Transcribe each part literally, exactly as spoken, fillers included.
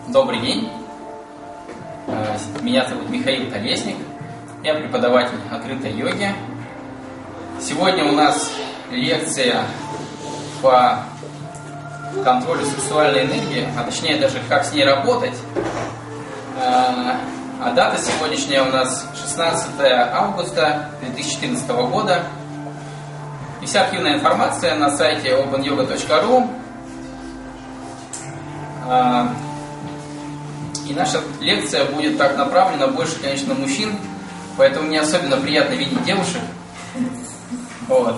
Добрый день. Меня зовут Михаил Колесник. Я преподаватель открытой йоги. Сегодня у нас лекция по контролю сексуальной энергии, а точнее даже как с ней работать. А дата сегодняшняя у нас шестнадцатое августа две тысячи четырнадцатого года. И вся архивная информация на сайте опен йога точка ру. И наша лекция будет так направлена больше, конечно, на мужчин, поэтому мне особенно приятно видеть девушек. Вот.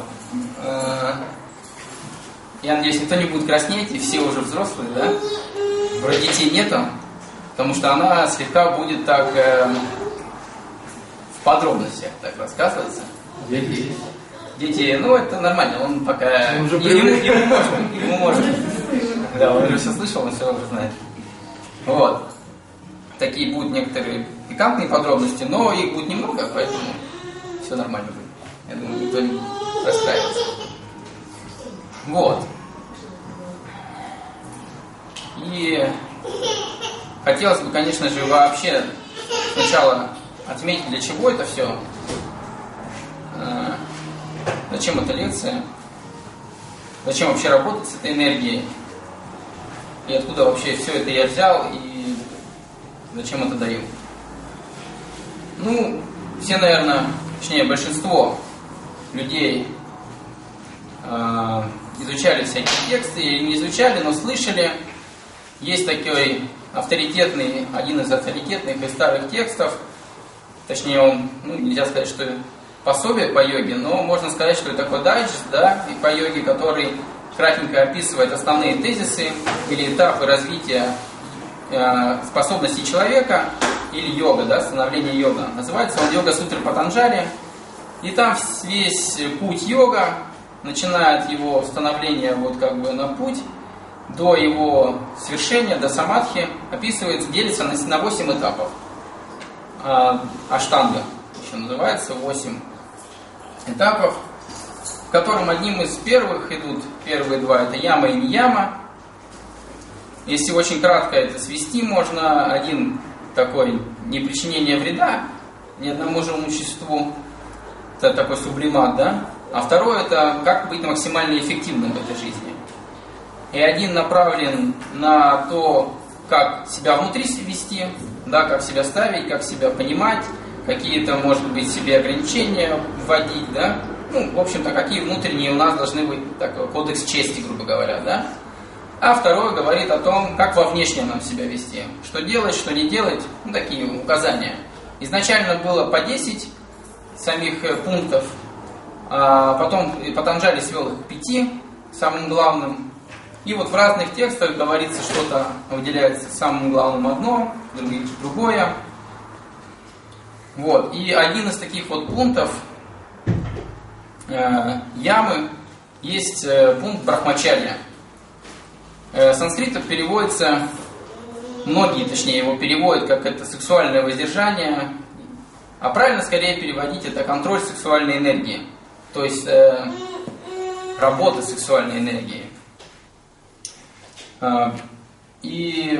Я надеюсь, никто не будет краснеть, и все уже взрослые, да? Вроде детей нету, потому что она слегка будет так э, в подробностях так рассказываться. Дети. Дети, ну это нормально, он пока... Он уже ему, ему можно, ему можно. Да, он уже все слышал, он все уже знает. Вот. Такие будут некоторые пикантные подробности, но их будет немного, поэтому все нормально будет. Я думаю, никто не будет расстраиваться. Вот. И хотелось бы, конечно же, вообще сначала отметить, для чего это все. Зачем эта лекция? Зачем вообще работать с этой энергией? И откуда вообще все это я взял и зачем это даю? Ну, все, наверное, точнее, большинство людей э, изучали всякие тексты, или не изучали, но слышали. Есть такой авторитетный, один из авторитетных и старых текстов, точнее, он, ну, нельзя сказать, что пособие по йоге, но можно сказать, что это такой дайджест, да, и по йоге, который кратенько описывает основные тезисы или этапы развития э, способностей человека или йога, да, становление йога. Называется он Йога-сутра Патанджали. И там весь путь йога, начиная от его становления вот как бы на путь, до его свершения, до самадхи, описывается, делится на, на восемь этапов. Э, аштанга еще называется, восемь этапов, в котором одним из первых идут, первые два, это яма и нияма. Если очень кратко это свести, можно один такой не причинение вреда ни одному живому существу, это такой сублимат, да, а второй это как быть максимально эффективным в этой жизни. И один направлен на то, как себя внутри вести, да, как себя ставить, как себя понимать, какие-то, может быть, себе ограничения вводить, да, ну, в общем-то, какие внутренние у нас должны быть, такой кодекс чести, грубо говоря, да. А второй говорит о том, как во внешнем нам себя вести, что делать, что не делать, ну, такие указания. Изначально было по десять самих пунктов, а потом Патанджали свел их к пяти, самым главным. И вот в разных текстах говорится, что-то выделяется самым главным одно, других другое. Вот. И один из таких вот пунктов э, ямы есть э, пункт брахмачарья. Э, санскрит переводится, многие точнее его переводят как это сексуальное воздержание, а правильно скорее переводить это контроль сексуальной энергии, то есть э, работа с сексуальной энергией. Э, и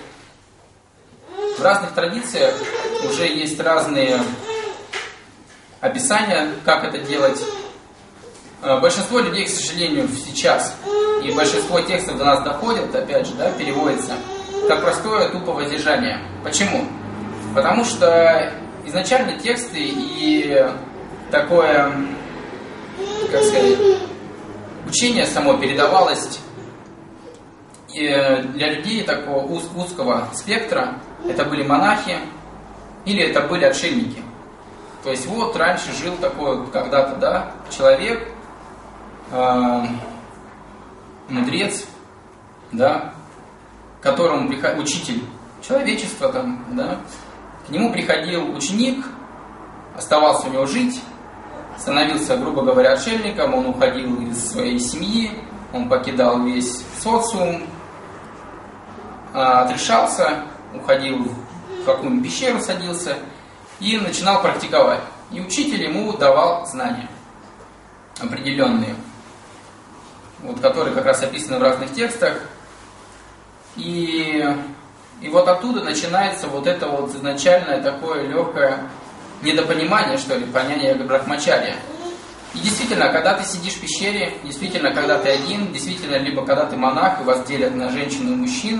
в разных традициях уже есть разные описания, как это делать. Большинство людей, к сожалению, сейчас, и большинство текстов до нас доходят, опять же, да, переводится, как простое тупо воздержание. Почему? Потому что изначально тексты и такое, как сказать, учение само передавалось для людей такого уз- узкого спектра. Это были монахи или это были отшельники. То есть вот раньше жил такой когда-то, да, человек, э, мудрец, да, к которому приходил учитель человечества, там, да, к нему приходил ученик, оставался у него жить, становился, грубо говоря, отшельником, он уходил из своей семьи, он покидал весь социум, э, отрешался, уходил в какую-нибудь пещеру, садился и начинал практиковать. И учитель ему давал знания определенные, вот, которые как раз описаны в разных текстах. И И вот оттуда начинается вот это вот изначальное такое легкое недопонимание, что ли, понятие брахмачарья. И действительно, когда ты сидишь в пещере, действительно, когда ты один, действительно, либо когда ты монах, и вас делят на женщин и мужчин,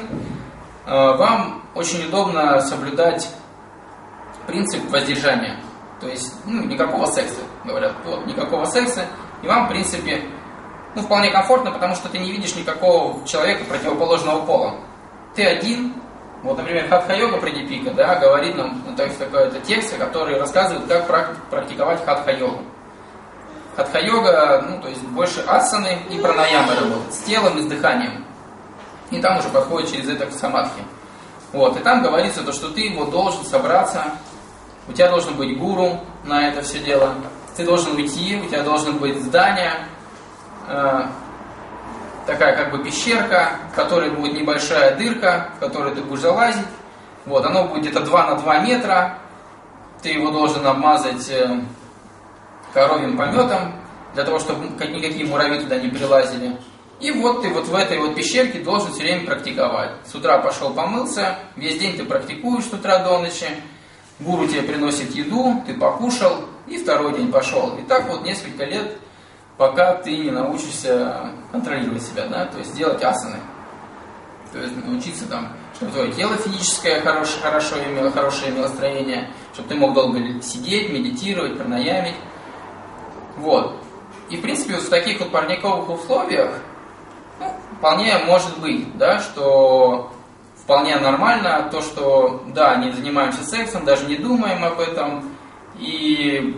вам очень удобно соблюдать принцип воздержания. То есть, ну, никакого секса, говорят, вот, никакого секса, и вам, в принципе, ну, вполне комфортно, потому что ты не видишь никакого человека противоположного пола. Ты один. Вот, например, Хатха-йога Прадипика, да, говорит нам, ну, то есть такой-то текст, который рассказывает, как практиковать хатха-йогу. Хатха-йога, ну, то есть больше асаны и пранаямы работает, с телом и с дыханием. И там уже подходит через это к самадхи. Вот, и там говорится то, что ты вот должен собраться, у тебя должен быть гуру на это все дело, ты должен уйти, у тебя должно быть здание, э, такая как бы пещерка, в которой будет небольшая дырка, в которой ты будешь залазить. Вот, оно будет где-то два на два метра, ты его должен обмазать э, коровьим пометом, для того, чтобы никакие муравьи туда не прилазили. И вот ты вот в этой вот пещерке должен все время практиковать. С утра пошел помылся, весь день ты практикуешь с утра до ночи, гуру тебе приносит еду, ты покушал, и второй день пошел. И так вот несколько лет, пока ты не научишься контролировать себя, да, то есть делать асаны. То есть научиться там, чтобы твое тело физическое хорошо, хорошо имело, хорошее имело строение, чтобы ты мог долго сидеть, медитировать, пранаямить. Вот. И в принципе вот в таких вот парниковых условиях, ну, вполне может быть, да, что вполне нормально то, что да, не занимаемся сексом, даже не думаем об этом. И,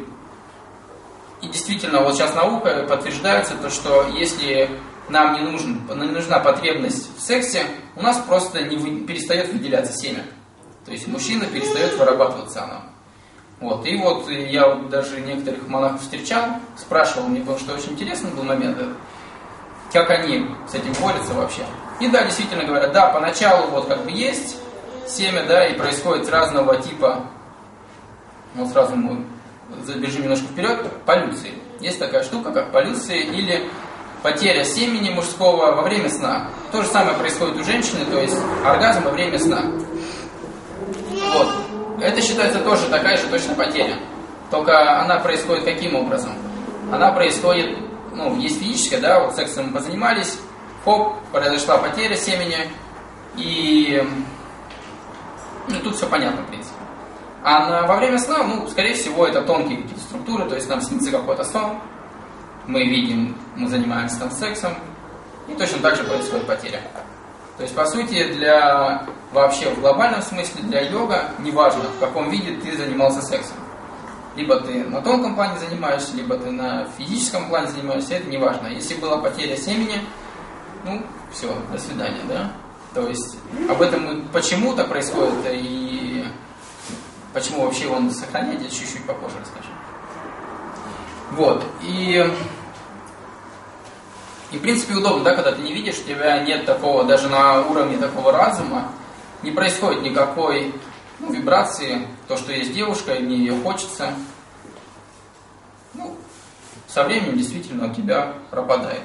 и действительно, вот сейчас наука подтверждается, то, что если нам не, нужен, не нужна потребность в сексе, у нас просто не вы, перестает выделяться семя. То есть мужчина перестает вырабатываться оно. Вот. И вот я вот даже некоторых монахов встречал, спрашивал, мне было, что очень интересный был момент, как они с этим борются вообще. И да, действительно говорят, да, поначалу вот как бы есть семя, да, и происходит разного типа, вот сразу мы забежим немножко вперед, полюции. Есть такая штука, как полюции или потеря семени мужского во время сна. То же самое происходит у женщины, то есть оргазм во время сна. Вот. Это считается тоже такая же точно потеря. Только она происходит каким образом? Она происходит, ну, есть физическая, да, вот сексом мы позанимались, хоп, произошла потеря семени, и ну, тут все понятно, в принципе. А на, во время сна, ну, скорее всего, это тонкие какие-то структуры, то есть нам снится какой-то сон, мы видим, мы занимаемся там сексом, и точно так же происходит потеря. То есть, по сути, для вообще в глобальном смысле для йога неважно, в каком виде ты занимался сексом. Либо ты на тонком плане занимаешься, либо ты на физическом плане занимаешься, это не важно. Если была потеря семени, ну, все, до свидания, да? То есть, об этом почему-то происходит, и почему вообще он сохраняет, я чуть-чуть попозже расскажу. Вот, и... И, в принципе, удобно, да, когда ты не видишь, у тебя нет такого, даже на уровне такого разума, не происходит никакой, ну, вибрации, то, что есть девушка, и мне ее хочется. Ну, со временем действительно у тебя пропадает.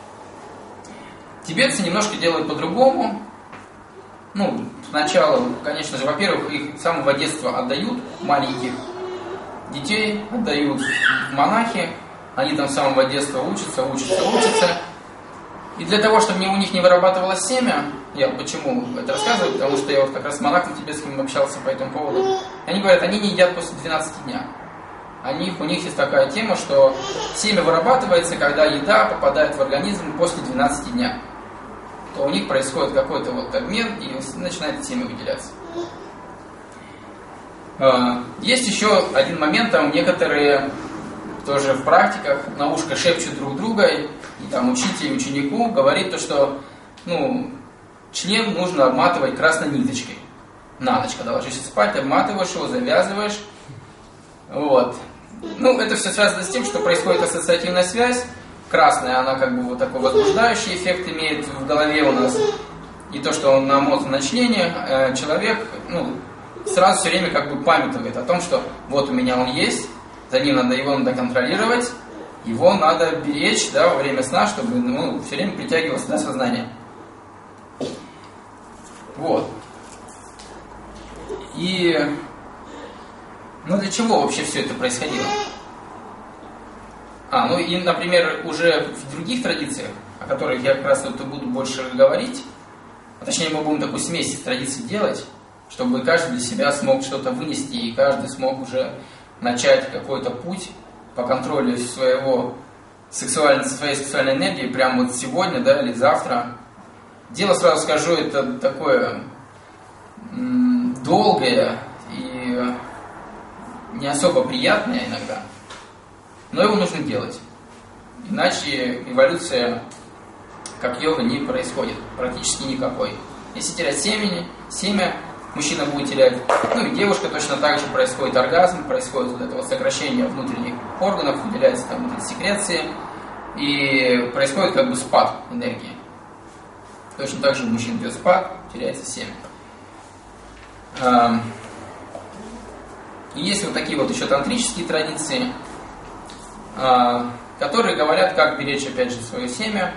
Тибетцы немножко делают по-другому. Ну, сначала, конечно же, во-первых, их с самого детства отдают, маленьких детей отдают в монахи, они там с самого детства учатся, учатся, учатся. И для того, чтобы у них не вырабатывалось семя, я почему это рассказываю, потому что я вот как раз с монахом тибетским общался по этому поводу. Они говорят, они не едят после двенадцати дня. Они, у них есть такая тема, что семя вырабатывается, когда еда попадает в организм после двенадцати дня. То у них происходит какой-то вот обмен, и начинает семя выделяться. Есть еще один момент, там некоторые тоже в практиках на ушко шепчут друг друга, и там учитель ученику говорит то, что ну, член нужно обматывать красной ниточкой. На ночь, когда ложишься спать, обматываешь его, завязываешь. Вот. Ну, это все связано с тем, что происходит ассоциативная связь. Красная, она как бы вот такой возбуждающий эффект имеет в голове у нас. И то, что он намотан на члене, человек ну, сразу все время как бы памятует о том, что вот у меня он есть, за ним надо, его надо контролировать, его надо беречь, да, во время сна, чтобы ну, все время притягивался до сознания. Вот. И ну для чего вообще все это происходило? А, ну и, например, уже в других традициях, о которых я как раз вот буду больше говорить, а точнее мы будем такую смесь традиций делать, чтобы каждый для себя смог что-то вынести, и каждый смог уже начать какой-то путь по контролю своего сексуальной, своей сексуальной энергии прямо вот сегодня, да, или завтра. Дело, сразу скажу, это такое м- долгое и не особо приятное иногда, но его нужно делать. Иначе эволюция, как йога, не происходит, практически никакой. Если терять семени, семя, мужчина будет терять, ну и девушка точно так же, происходит оргазм, происходит вот это вот сокращение внутренних органов, выделяются там вот эти секреции, и происходит как бы спад энергии. Точно так же у мужчин идет спад, теряется семя. И есть вот такие вот еще тантрические традиции, которые говорят, как беречь опять же свое семя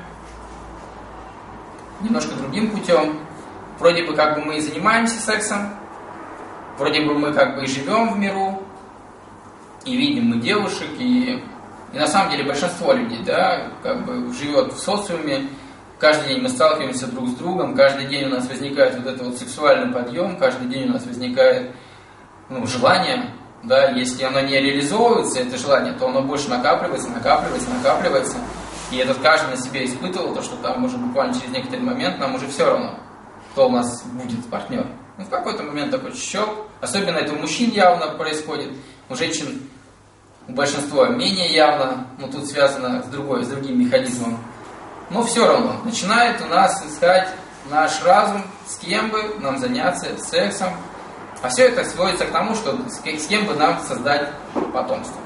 немножко другим путем. Вроде бы как бы мы и занимаемся сексом, вроде бы мы как бы и живем в миру, и видим мы девушек, и, и на самом деле большинство людей, да, как бы живет в социуме, каждый день мы сталкиваемся друг с другом, каждый день у нас возникает вот этот вот сексуальный подъем, каждый день у нас возникает ну, желание, да, если оно не реализовывается, это желание, то оно больше накапливается, накапливается, накапливается, и этот каждый на себе испытывал, то, что там уже буквально через некоторый момент нам уже все равно, кто у нас будет партнер. Ну, в какой-то момент такой щелк, особенно это у мужчин явно происходит, у женщин, у большинства менее явно, но тут связано с, другой, с другим механизмом. Но все равно, начинает у нас искать наш разум, с кем бы нам заняться сексом. А все это сводится к тому, что с кем бы нам создать потомство.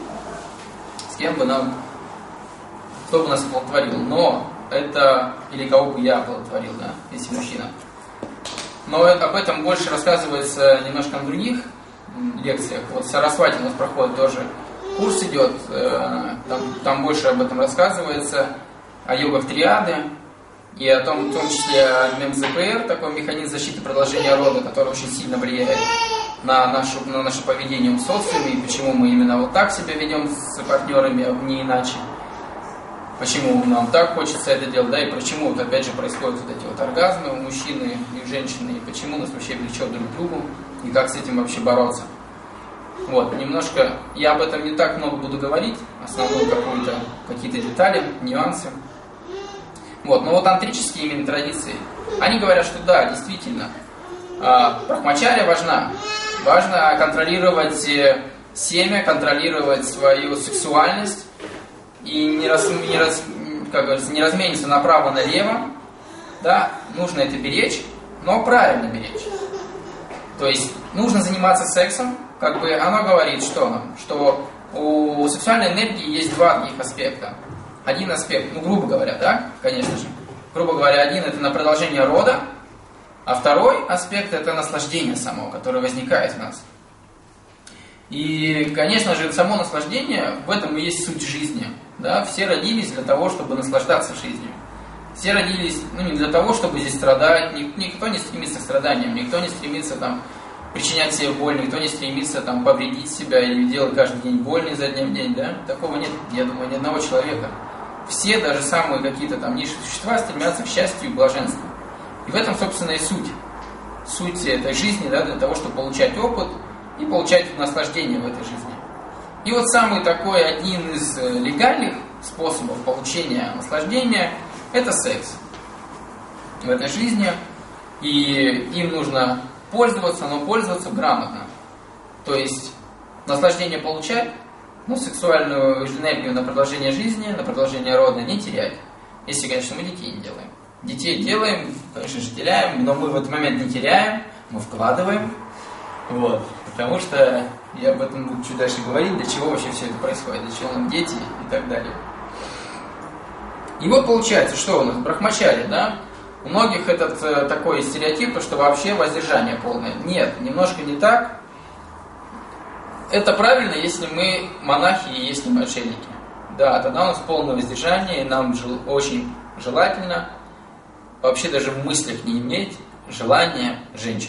С кем бы нам, кто бы нас оплодотворил. Но это, или кого бы я оплодотворил, да, если мужчина. Но об этом больше рассказывается немножко на других лекциях. Вот в Сарасвати у нас проходит тоже курс идет, там, там больше об этом рассказывается, о йогах триады, и о том, в том числе о эм зэ пэ эр, такой механизм защиты продолжения рода, который очень сильно влияет на, нашу, на наше поведение в социуме, и почему мы именно вот так себя ведем с партнерами, а не иначе. Почему нам так хочется это делать, да, и почему вот опять же происходят вот эти вот оргазмы у мужчины и у женщины, и почему нас вообще влечет друг к другу, и как с этим вообще бороться. Вот, немножко, я об этом не так много буду говорить, основную какую-то, какие-то детали, нюансы. Вот, но вот тантрические именно традиции, они говорят, что да, действительно, брахмачарья важна. Важно контролировать семя, контролировать свою сексуальность и не, раз, не, раз, как говорится, не размениться направо-налево. Да, нужно это беречь, но правильно беречь. То есть нужно заниматься сексом, как бы оно говорит, что нам, что у сексуальной энергии есть два таких аспекта. Один аспект, ну грубо говоря, да, конечно же, грубо говоря, один это на продолжение рода, а второй аспект это наслаждение само, которое возникает в нас. И, конечно же, само наслаждение, в этом и есть суть жизни. Да? Все родились для того, чтобы наслаждаться жизнью. Все родились, ну, не для того, чтобы здесь страдать, никто не стремится к страданиям, никто не стремится там причинять себе боль, никто не стремится там повредить себя или делать каждый день больно изо дня в день, да? Такого нет, я думаю, ни одного человека. Все, даже самые какие-то там низшие существа, стремятся к счастью и блаженству. И в этом, собственно, и суть. Суть этой жизни, да, для того, чтобы получать опыт и получать наслаждение в этой жизни. И вот самый такой, один из легальных способов получения наслаждения – это секс в этой жизни. И им нужно пользоваться, но пользоваться грамотно. То есть наслаждение получать, но сексуальную энергию на продолжение жизни, на продолжение рода не терять. Если, конечно, мы детей не делаем. Детей делаем, конечно же, теряем, но мы в этот момент не теряем, мы вкладываем. Вот. Потому что я об этом буду чуть дальше говорить, для чего вообще все это происходит, для чего нам дети и так далее. И вот получается, что у нас брахмачарья, да? У многих этот э, такой стереотип, что вообще воздержание полное. Нет, немножко не так. Это правильно, если мы монахи и если мы отшельники. Да, тогда у нас полное воздержание, и нам жел- очень желательно вообще даже в мыслях не иметь желания женщин.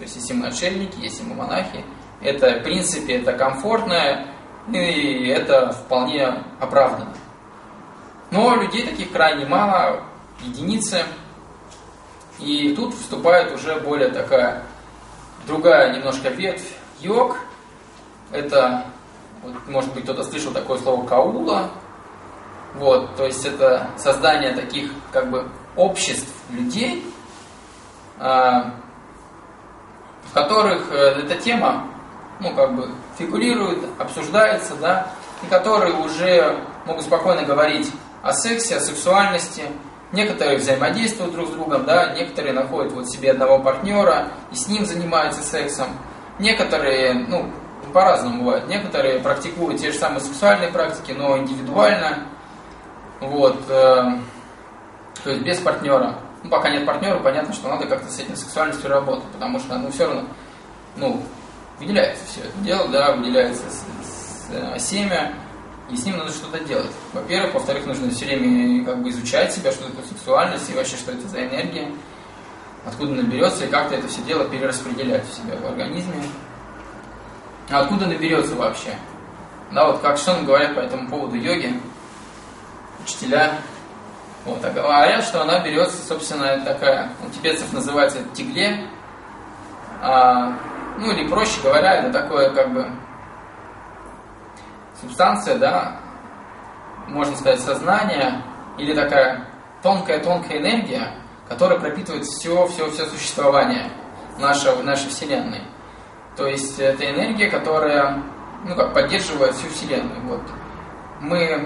То есть есть ему отшельники, есть ему монахи. Это, в принципе, это комфортно, и это вполне оправданно. Но людей таких крайне мало, единицы. И тут вступает уже более такая, другая немножко ветвь йог. Это, вот, может быть, кто-то слышал такое слово каула. Вот, то есть это создание таких как бы обществ людей, в которых эта тема, ну, как бы фигурирует, обсуждается, да, и которые уже могут спокойно говорить о сексе, о сексуальности. Некоторые взаимодействуют друг с другом, да, некоторые находят вот себе одного партнера и с ним занимаются сексом. Некоторые, ну, по-разному бывает. Некоторые практикуют те же самые сексуальные практики, но индивидуально. Вот, э, то есть без партнера. Ну, пока нет партнера, понятно, что надо как-то с этим сексуальностью работать, потому что, ну, все равно, ну, выделяется все это дело, да, выделяется с, с, семя, и с ним надо что-то делать. Во-первых, во-вторых, нужно все время как бы изучать себя, что такое сексуальность, и вообще, что это за энергия, откуда она берется, и как-то это все дело перераспределять в себя в организме. А откуда она берется вообще? Да, вот как что нам говорят по этому поводу йоги, учителя, вот, а говорят, что она берется, собственно, такая, у тибетцев называется тигле, а, ну или проще говоря, это такое как бы субстанция, да, можно сказать, сознание, или такая тонкая-тонкая энергия, которая пропитывает все, все, все существование нашего, нашей Вселенной. То есть это энергия, которая, ну как, поддерживает всю Вселенную. Вот. Мы,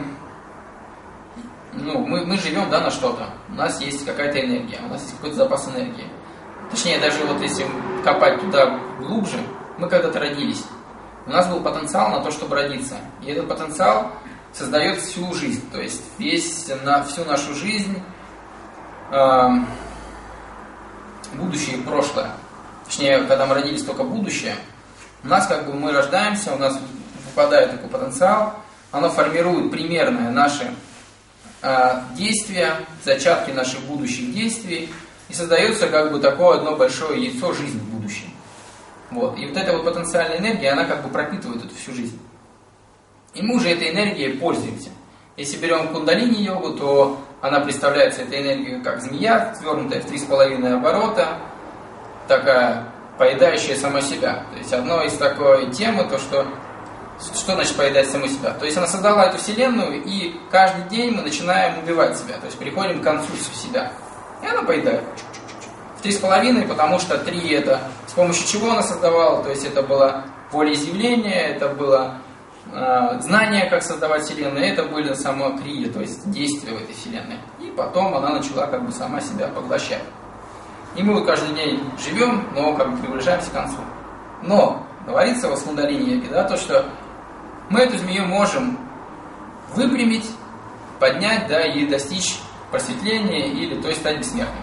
ну, мы, мы живем, да, на что-то. У нас есть какая-то энергия, у нас есть какой-то запас энергии. Точнее, даже вот если копать туда глубже, мы когда-то родились. У нас был потенциал на то, чтобы родиться. И этот потенциал создает всю жизнь. То есть весь, на, всю нашу жизнь, э, будущее и прошлое. Точнее, когда мы родились, только будущее. У нас как бы мы рождаемся, у нас выпадает такой потенциал. Оно формирует примерные наши э, действия, зачатки наших будущих действий. И создается как бы такое одно большое яйцо жизни в будущем. Вот. И вот эта вот потенциальная энергия, она как бы пропитывает эту всю жизнь. И мы уже этой энергией пользуемся. Если берем кундалини-йогу, то она представляется, эта энергия, как змея, свернутая в три с половиной оборота, такая, поедающая сама себя. То есть одно из такой темы, то что, что значит поедать саму себя? То есть она создала эту вселенную, и каждый день мы начинаем убивать себя. То есть приходим к концу себя. И она поедает. В три с половиной, потому что три это с помощью чего она создавала, то есть это было волеизъявление, это было э, знание, как создавать вселенную, это были само крия, то есть действия в этой вселенной. И потом она начала как бы сама себя поглощать. И мы вот каждый день живем, но как бы приближаемся к концу. Но говорится в кундалини-йоге, да, то, что мы эту змею можем выпрямить, поднять, да, и достичь просветления, или то есть стать бессмертными.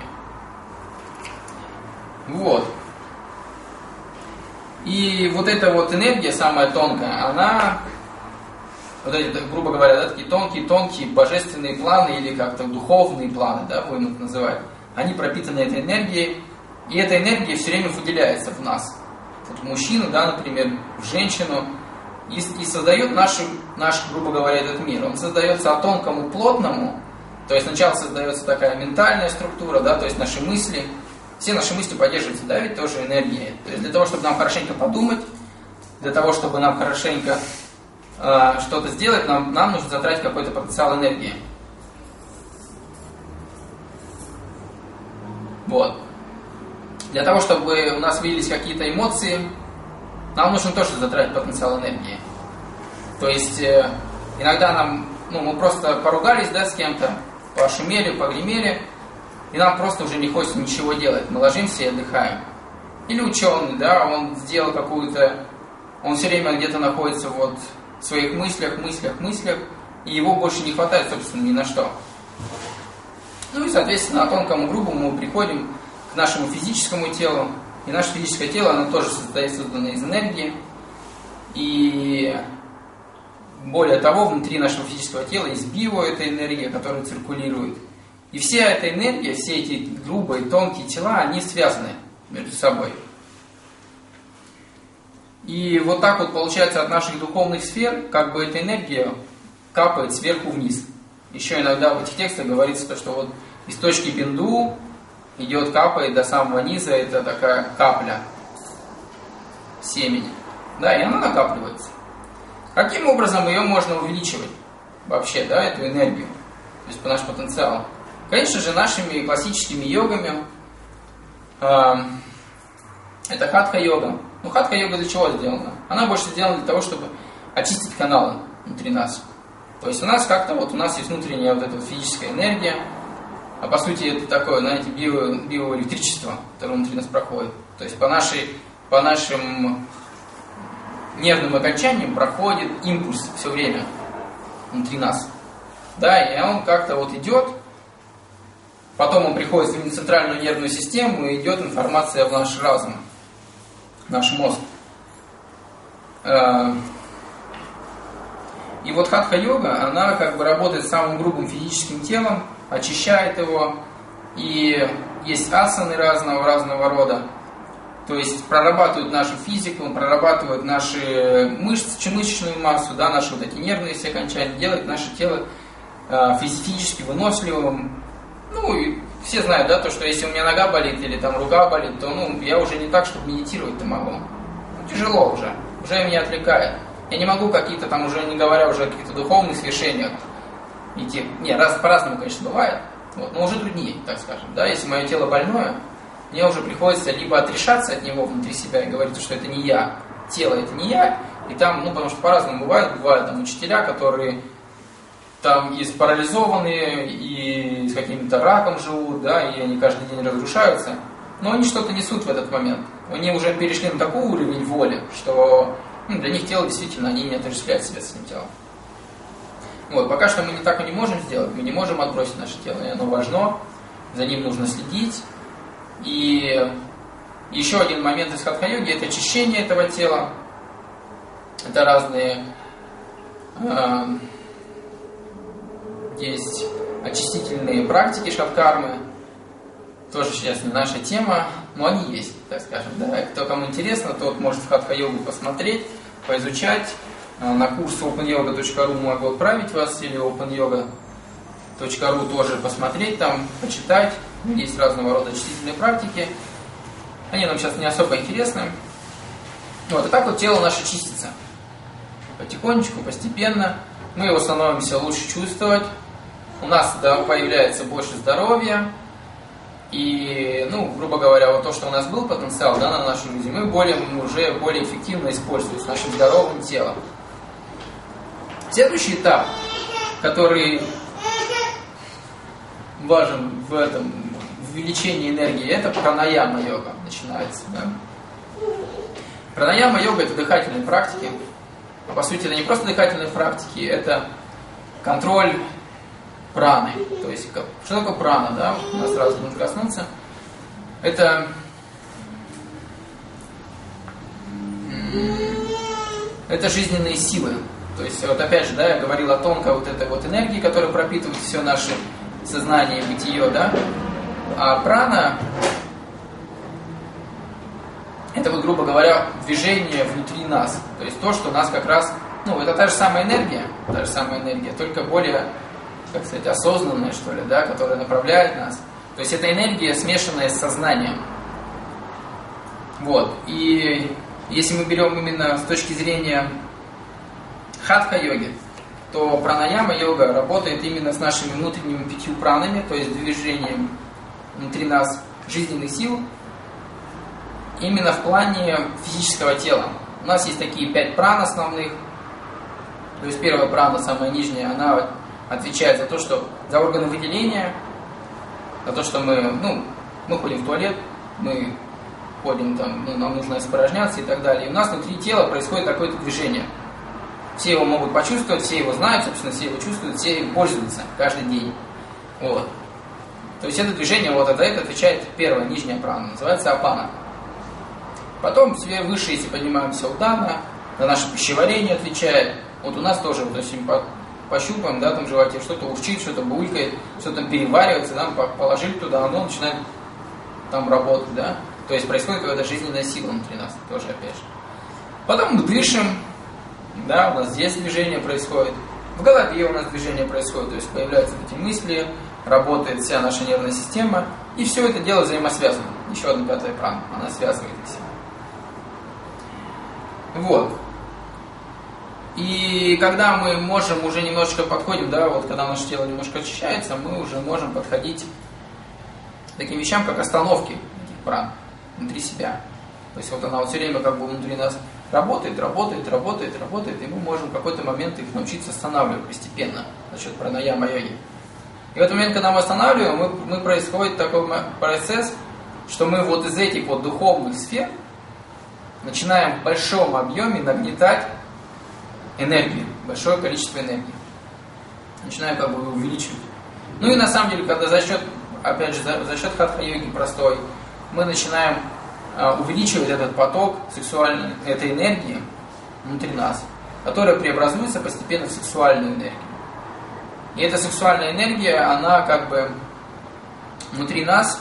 Вот. И вот эта вот энергия, самая тонкая, она, вот эти, грубо говоря, да, такие тонкие-тонкие божественные планы, или как-то духовные планы, да, будем их называть, они пропитаны этой энергией, и эта энергия все время выделяется в нас. Вот в мужчину, да, например, в женщину, и, и создает наш, наш, грубо говоря, этот мир. Он создается от тонкому к плотному, то есть сначала создается такая ментальная структура, да, то есть наши мысли, все наши мысли поддерживаются, да, ведь тоже энергией. То есть для того, чтобы нам хорошенько подумать, для того, чтобы нам хорошенько э, что-то сделать, нам, нам нужно затратить какой-то потенциал энергии. Вот. Для того, чтобы у нас появились какие-то эмоции, нам нужно тоже затратить потенциал энергии. То есть э, иногда нам, ну, мы просто поругались, да, с кем-то, пошумели, погремели, и нам просто уже не хочется ничего делать. Мы ложимся и отдыхаем. Или ученый, да, он сделал какую-то... Он все время где-то находится вот в своих мыслях, мыслях, мыслях, и его больше не хватает, собственно, ни на что. Ну и, соответственно, на тонкому, грубому мы приходим к нашему физическому телу. И наше физическое тело, оно тоже состоит, создано из энергии. И более того, внутри нашего физического тела есть био, эта энергия, которая циркулирует. И вся эта энергия, все эти грубые, тонкие тела, они связаны между собой. И вот так вот получается от наших духовных сфер, как бы эта энергия капает сверху вниз. Еще иногда в этих текстах говорится, то, что вот из точки бинду идет, капает до самого низа, это такая капля семени. Да, и она накапливается. Каким образом ее можно увеличивать вообще, да, эту энергию, то есть по наш потенциал? Конечно же, нашими классическими йогами, э, это хатха-йога. Ну, хатха-йога для чего сделана? Она больше сделана для того, чтобы очистить каналы внутри нас. То есть у нас как-то вот, у нас есть внутренняя вот эта вот физическая энергия, а по сути это такое, знаете, био, биоэлектричество, которое внутри нас проходит. То есть по, нашей, по нашим нервным окончаниям проходит импульс все время внутри нас. Да, и он как-то вот идет, потом он приходит в центральную нервную систему, и идет информация в наш разум, в наш мозг. И вот хатха-йога, она как бы работает с самым грубым физическим телом, очищает его, и есть асаны разного, разного рода, то есть прорабатывают нашу физику, прорабатывают наши мышцы, мышечную массу, да, наши вот эти нервные все окончания, делает наше тело э, физически выносливым. Ну, и все знают, да, то, что если у меня нога болит или там рука болит, то ну, я уже не так, чтобы медитировать-то могу. Ну, тяжело уже, уже меня отвлекает. Я не могу какие-то там, уже не говоря уже о каких-то духовных свершениях идти. Не, раз, по-разному, конечно, бывает, вот, но уже труднее, так скажем. Да, если мое тело больное, мне уже приходится либо отрешаться от него внутри себя и говорить, что это не я, тело это не я, и там, ну, потому что по-разному бывает, бывают там учителя, которые там и парализованные, и с каким-то раком живут, да, и они каждый день разрушаются, но они что-то несут в этот момент. Они уже перешли на такой уровень воли, что ну, для них тело действительно, они не отождествляют себя с этим телом. Вот, пока что мы не так и не можем сделать, мы не можем отбросить наше тело, и оно важно, за ним нужно следить. И еще один момент из хатха-йоги – это очищение этого тела. Это разные э, есть очистительные практики шаткармы. Тоже сейчас не наша тема, но они есть, так скажем. Да? Кто кому интересно, тот может в хатха-йогу посмотреть, поизучать. На курс опен йога точка ру могу отправить вас, или опен йога точка ру тоже посмотреть там, почитать. Есть разного рода очистительные практики. Они нам сейчас не особо интересны. Вот, и так вот тело наше чистится. Потихонечку, постепенно. Мы его становимся лучше чувствовать. У нас да, появляется больше здоровья. И, ну, грубо говоря, вот то, что у нас был потенциал, да, на нашу жизнь, мы более, уже более эффективно используем с нашим здоровым телом. Следующий этап, который важен в этом в увеличении энергии, это пранаяма-йога начинается. Да? Пранаяма-йога – это дыхательные практики. А по сути, это не просто дыхательные практики, это контроль праны. То есть, что такое прана, да? У нас сразу нужно коснуться. Это это жизненные силы. То есть, вот опять же, да, я говорил о тонкой вот этой вот энергии, которая пропитывает все наше сознание и бытие, да? А прана – это, вот, грубо говоря, движение внутри нас. То есть, то, что нас как раз, ну, это та же самая энергия, та же самая энергия, только более, как сказать, осознанная, что ли, да, которая направляет нас. То есть, это энергия, смешанная с сознанием. Вот. И если мы берем именно с точки зрения хатха-йоги, то пранаяма-йога работает именно с нашими внутренними пятью пранами, то есть движением внутри нас жизненных сил, именно в плане физического тела. У нас есть такие пять пран основных. То есть первая прана, самая нижняя, она отвечает за то, что за органы выделения, за то, что мы, ну, мы ходим в туалет, мы ходим там, ну, нам нужно испражняться и так далее. И у нас внутри тела происходит какое-то движение. Все его могут почувствовать, все его знают, собственно, все его чувствуют, все им пользуются каждый день. Вот. То есть это движение, вот за это отвечает первая, нижняя прана, называется апана. Потом все выше, если поднимаемся, удана, на наше пищеварение отвечает. Вот у нас тоже, вот если мы пощупаем, да, там в животе, что-то урчит, что-то булькает, что-то там переваривается, да, положили туда, оно начинает там работать, да. То есть происходит какая-то жизненная сила внутри нас, тоже опять же. Потом мы дышим, да, у нас здесь движение происходит. В голове у нас движение происходит, то есть появляются эти мысли, работает вся наша нервная система, и все это дело взаимосвязано. Еще одна пятая прана, она связывает их. Вот. И когда мы можем уже немножко подходим, да, вот когда наше тело немножко очищается, мы уже можем подходить к таким вещам, как остановки этих пран внутри себя. То есть вот она вот все время как бы внутри нас работает, работает, работает, работает, и мы можем в какой-то момент их научиться останавливать постепенно за счет пранаяма-йоги. И в этот момент, когда мы останавливаем, мы, мы происходит такой процесс, что мы вот из этих вот духовных сфер начинаем в большом объеме нагнетать энергию, большое количество энергии. Начинаем как бы увеличивать. Ну и на самом деле, когда за счет, опять же, за, за счет хатха-йоги простой, мы начинаем а, увеличивать этот поток сексуальной, этой энергии внутри нас, которая преобразуется постепенно в сексуальную энергию. И эта сексуальная энергия, она как бы внутри нас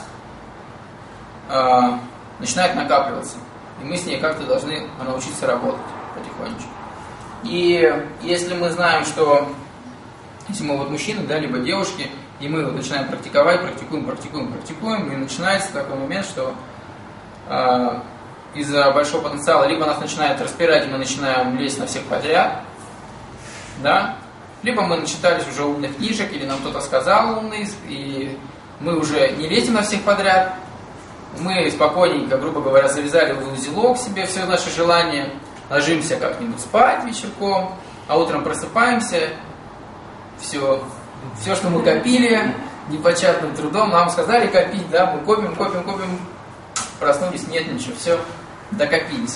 а, начинает накапливаться. И мы с ней как-то должны научиться работать потихонечку. И если мы знаем, что если мы вот мужчины, да, либо девушки, и мы вот начинаем практиковать, практикуем, практикуем, практикуем, и начинается такой момент, что э, из-за большого потенциала либо нас начинает распирать, и мы начинаем лезть на всех подряд, да, либо мы начитались уже умных книжек, или нам кто-то сказал умный, и мы уже не лезем на всех подряд, мы спокойненько, грубо говоря, завязали в узелок себе все наши желания, ложимся как-нибудь спать вечерком, а утром просыпаемся, все, все, что мы копили, непочатным трудом, нам сказали копить, да, мы копим, копим, копим, проснулись, нет ничего, все, докопились.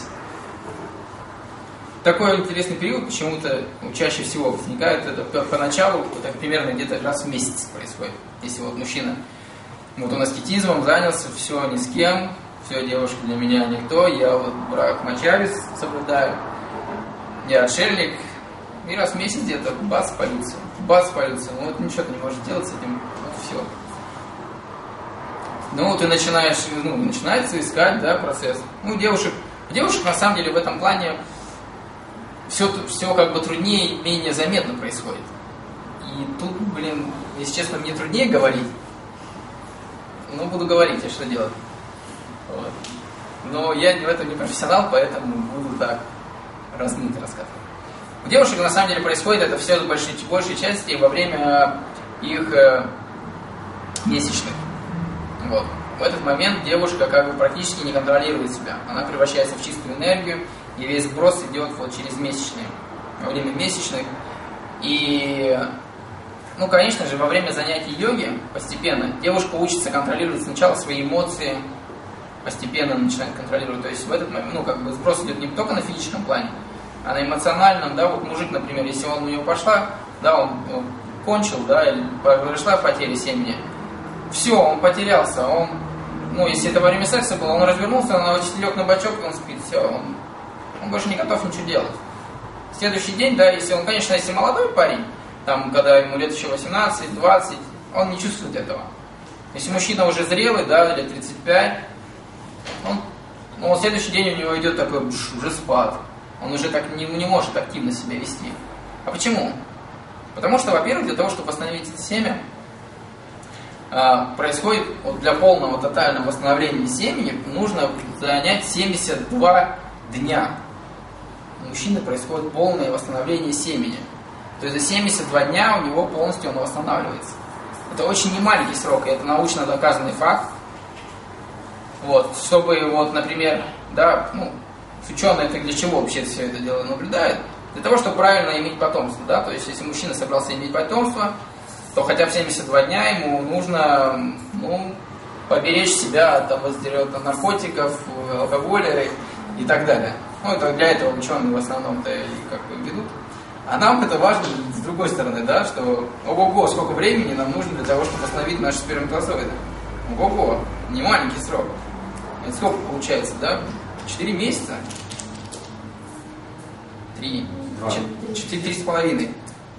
Такой интересный период почему-то чаще всего возникает, это поначалу, это примерно где-то раз в месяц происходит, если вот мужчина, вот он аскетизмом занялся, все, ни с кем, все, девушка для меня никто, я вот брахмачари соблюдаю, я отшельник, и раз в месяц где-то бац, полюция, бац, полюция, ну вот ничего ты не можешь делать с этим, вот все. Ну, ты начинаешь, ну, начинается искать, да, процесс. Ну, девушек, девушек на самом деле в этом плане все, все как бы труднее и менее заметно происходит. И тут, блин, если честно, мне труднее говорить, но буду говорить, а что делать. Вот. Но я в этом не профессионал, поэтому буду так размыто рассказывать. У девушек на самом деле происходит это все в большей, большей части во время их э, месячных. Вот. В этот момент девушка как бы практически не контролирует себя. Она превращается в чистую энергию, и весь сброс идет вот через месячные, во время месячных. И, ну, конечно же, во время занятий йоги постепенно девушка учится контролировать сначала свои эмоции, постепенно начинает контролировать. То есть в этот момент, ну, как бы сброс идет не только на физическом плане, а на эмоциональном, да, вот мужик, например, если он у него пошла, да, он, он кончил, да, или произошла потеря семени, все, он потерялся, он, ну, если это во время секса было, он развернулся, он лег на бочок, и он спит, все, он, он больше не готов ничего делать. Следующий день, да, если он, конечно, если молодой парень, там, когда ему лет еще восемнадцать-двадцать, он не чувствует этого. Если мужчина уже зрелый, да, лет тридцать пять, он, ну, он следующий день у него идет такой, бш, уже спад. Он уже так не, не может активно себя вести. А почему? Потому что, во-первых, для того, чтобы восстановить это семя, происходит вот для полного тотального восстановления семени нужно занять семьдесят два дня. У мужчины происходит полное восстановление семени. То есть за семьдесят два дня у него полностью он восстанавливается. Это очень немаленький срок, и это научно доказанный факт. Вот, чтобы, вот, например, да, ну, ученые это для чего вообще все это дело наблюдают? Для того, чтобы правильно иметь потомство, да, то есть если мужчина собрался иметь потомство, то хотя бы семьдесят два дня ему нужно, ну, поберечь себя от, от наркотиков, алкоголя и так далее. Ну, это для этого ученые в основном-то и как бы ведут. А нам это важно с другой стороны, да, что ого-го, сколько времени нам нужно для того, чтобы восстановить наши сперматозоиды. Ого-го, не маленький срок. Это сколько получается, да? Четыре месяца? Три. Четыре, три с половиной.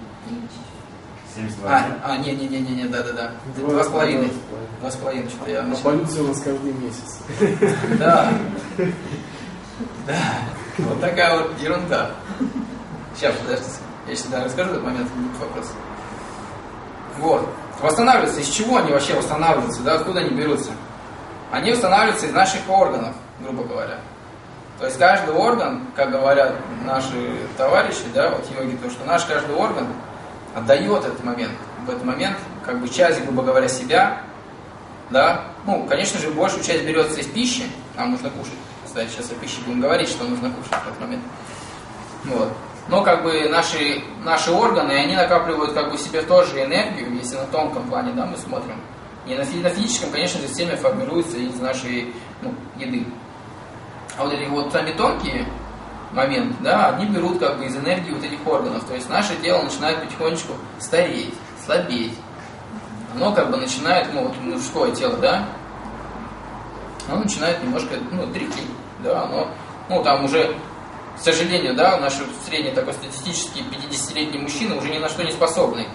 А, а, не, не, не, не, не, да, да, да. Два с половиной. Два с половиной, что-то я. А полиция у нас каждый месяц. Да. Да, вот такая вот ерунда. Сейчас, подождите, я всегда расскажу этот момент, будет вопрос. Вот. Восстанавливаются. Из чего они вообще восстанавливаются? Да, откуда они берутся? Они восстанавливаются из наших органов, грубо говоря. То есть каждый орган, как говорят наши товарищи, да, вот йоги, то, что наш каждый орган отдает этот момент. В этот момент, как бы часть, грубо говоря, себя, да, ну, конечно же, большую часть берется из пищи, нам нужно кушать. Кстати, сейчас о пище будем говорить, что нужно кушать в этот момент. Вот. Но как бы наши, наши органы, они накапливают как бы в себе тоже энергию, если на тонком плане, да, мы смотрим. И на, на физическом, конечно же, семя формируется из нашей, ну, еды. А вот эти вот сами тонкие моменты, да, они берут как бы из энергии вот этих органов. То есть наше тело начинает потихонечку стареть, слабеть. Оно как бы начинает, ну, вот мужское тело, да, оно начинает немножко, ну, дряхлеть, да, оно, ну, там уже... К сожалению, да, наш средний такой статистический пятидесятилетний мужчина уже ни на что не способный.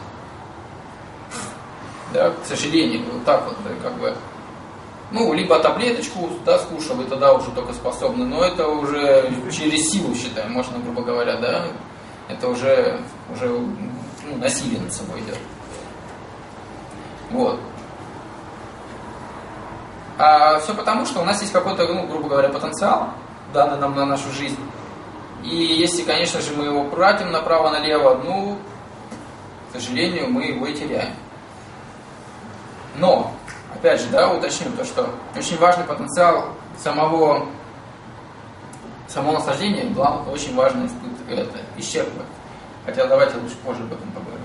Да, к сожалению, вот так вот, да, как бы. Ну, либо таблеточку, да, скушал, и тогда уже только способны, но это уже через силу, считаем, можно, грубо говоря, да, это уже, уже ну, насилие над собой идет. Вот. А все потому, что у нас есть какой-то, ну, грубо говоря, потенциал, данный нам на нашу жизнь. И если, конечно же, мы его пратим направо-налево, ну, к сожалению, мы его и теряем. Но, опять же, да, уточним то, что очень важный потенциал самого, самого наслаждения, главное, очень важно это, исчерпывать. Хотя давайте лучше позже об этом поговорим.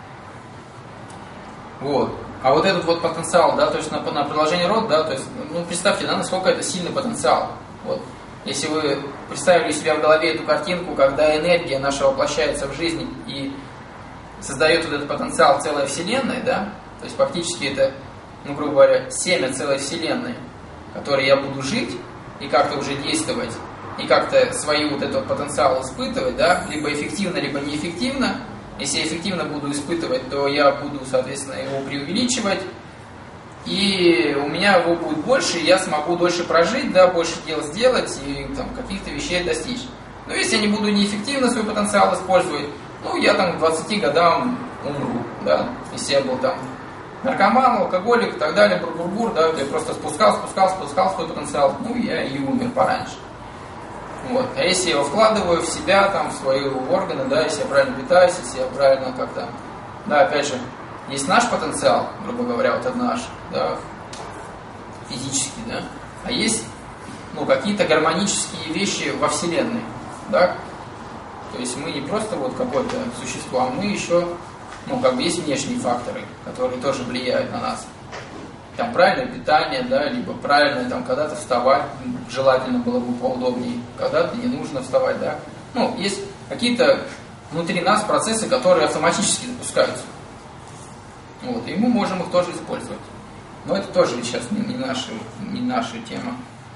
Вот. А вот этот вот потенциал, да, то есть на, на продолжение рода, да, то есть, ну, представьте, да, насколько это сильный потенциал. Вот. Если вы представили у себя в голове эту картинку, когда энергия наша воплощается в жизнь и создает вот этот потенциал целой Вселенной, да, то есть фактически это, ну, грубо говоря, семя целой Вселенной, в которой я буду жить и как-то уже действовать, и как-то свой вот этот потенциал испытывать, да, либо эффективно, либо неэффективно. Если я эффективно буду испытывать, то я буду, соответственно, его преувеличивать, и у меня его будет больше, и я смогу дольше прожить, да, больше дел сделать и там, каких-то вещей достичь. Но если я не буду неэффективно свой потенциал использовать, ну, я там к двадцати годам умру, да. Если я был там наркоман, алкоголик и так далее, бур-бур-бур, да, то я просто спускал, спускал, спускал свой потенциал, ну, я и умер пораньше. Вот. А если я его вкладываю в себя, там, в свои органы, да, если я правильно питаюсь, если я правильно как-то, да, опять же, есть наш потенциал, грубо говоря, вот это наш, да, физический, да, а есть, ну, какие-то гармонические вещи во Вселенной, да, то есть мы не просто вот какое-то существо, а мы еще, ну, как бы есть внешние факторы, которые тоже влияют на нас. Там правильное питание, да, либо правильно там когда-то вставать, желательно было бы поудобнее, когда-то не нужно вставать, да. Ну, есть какие-то внутри нас процессы, которые автоматически запускаются. Вот, и мы можем их тоже использовать. Но это тоже сейчас не, не, наша, не наша тема.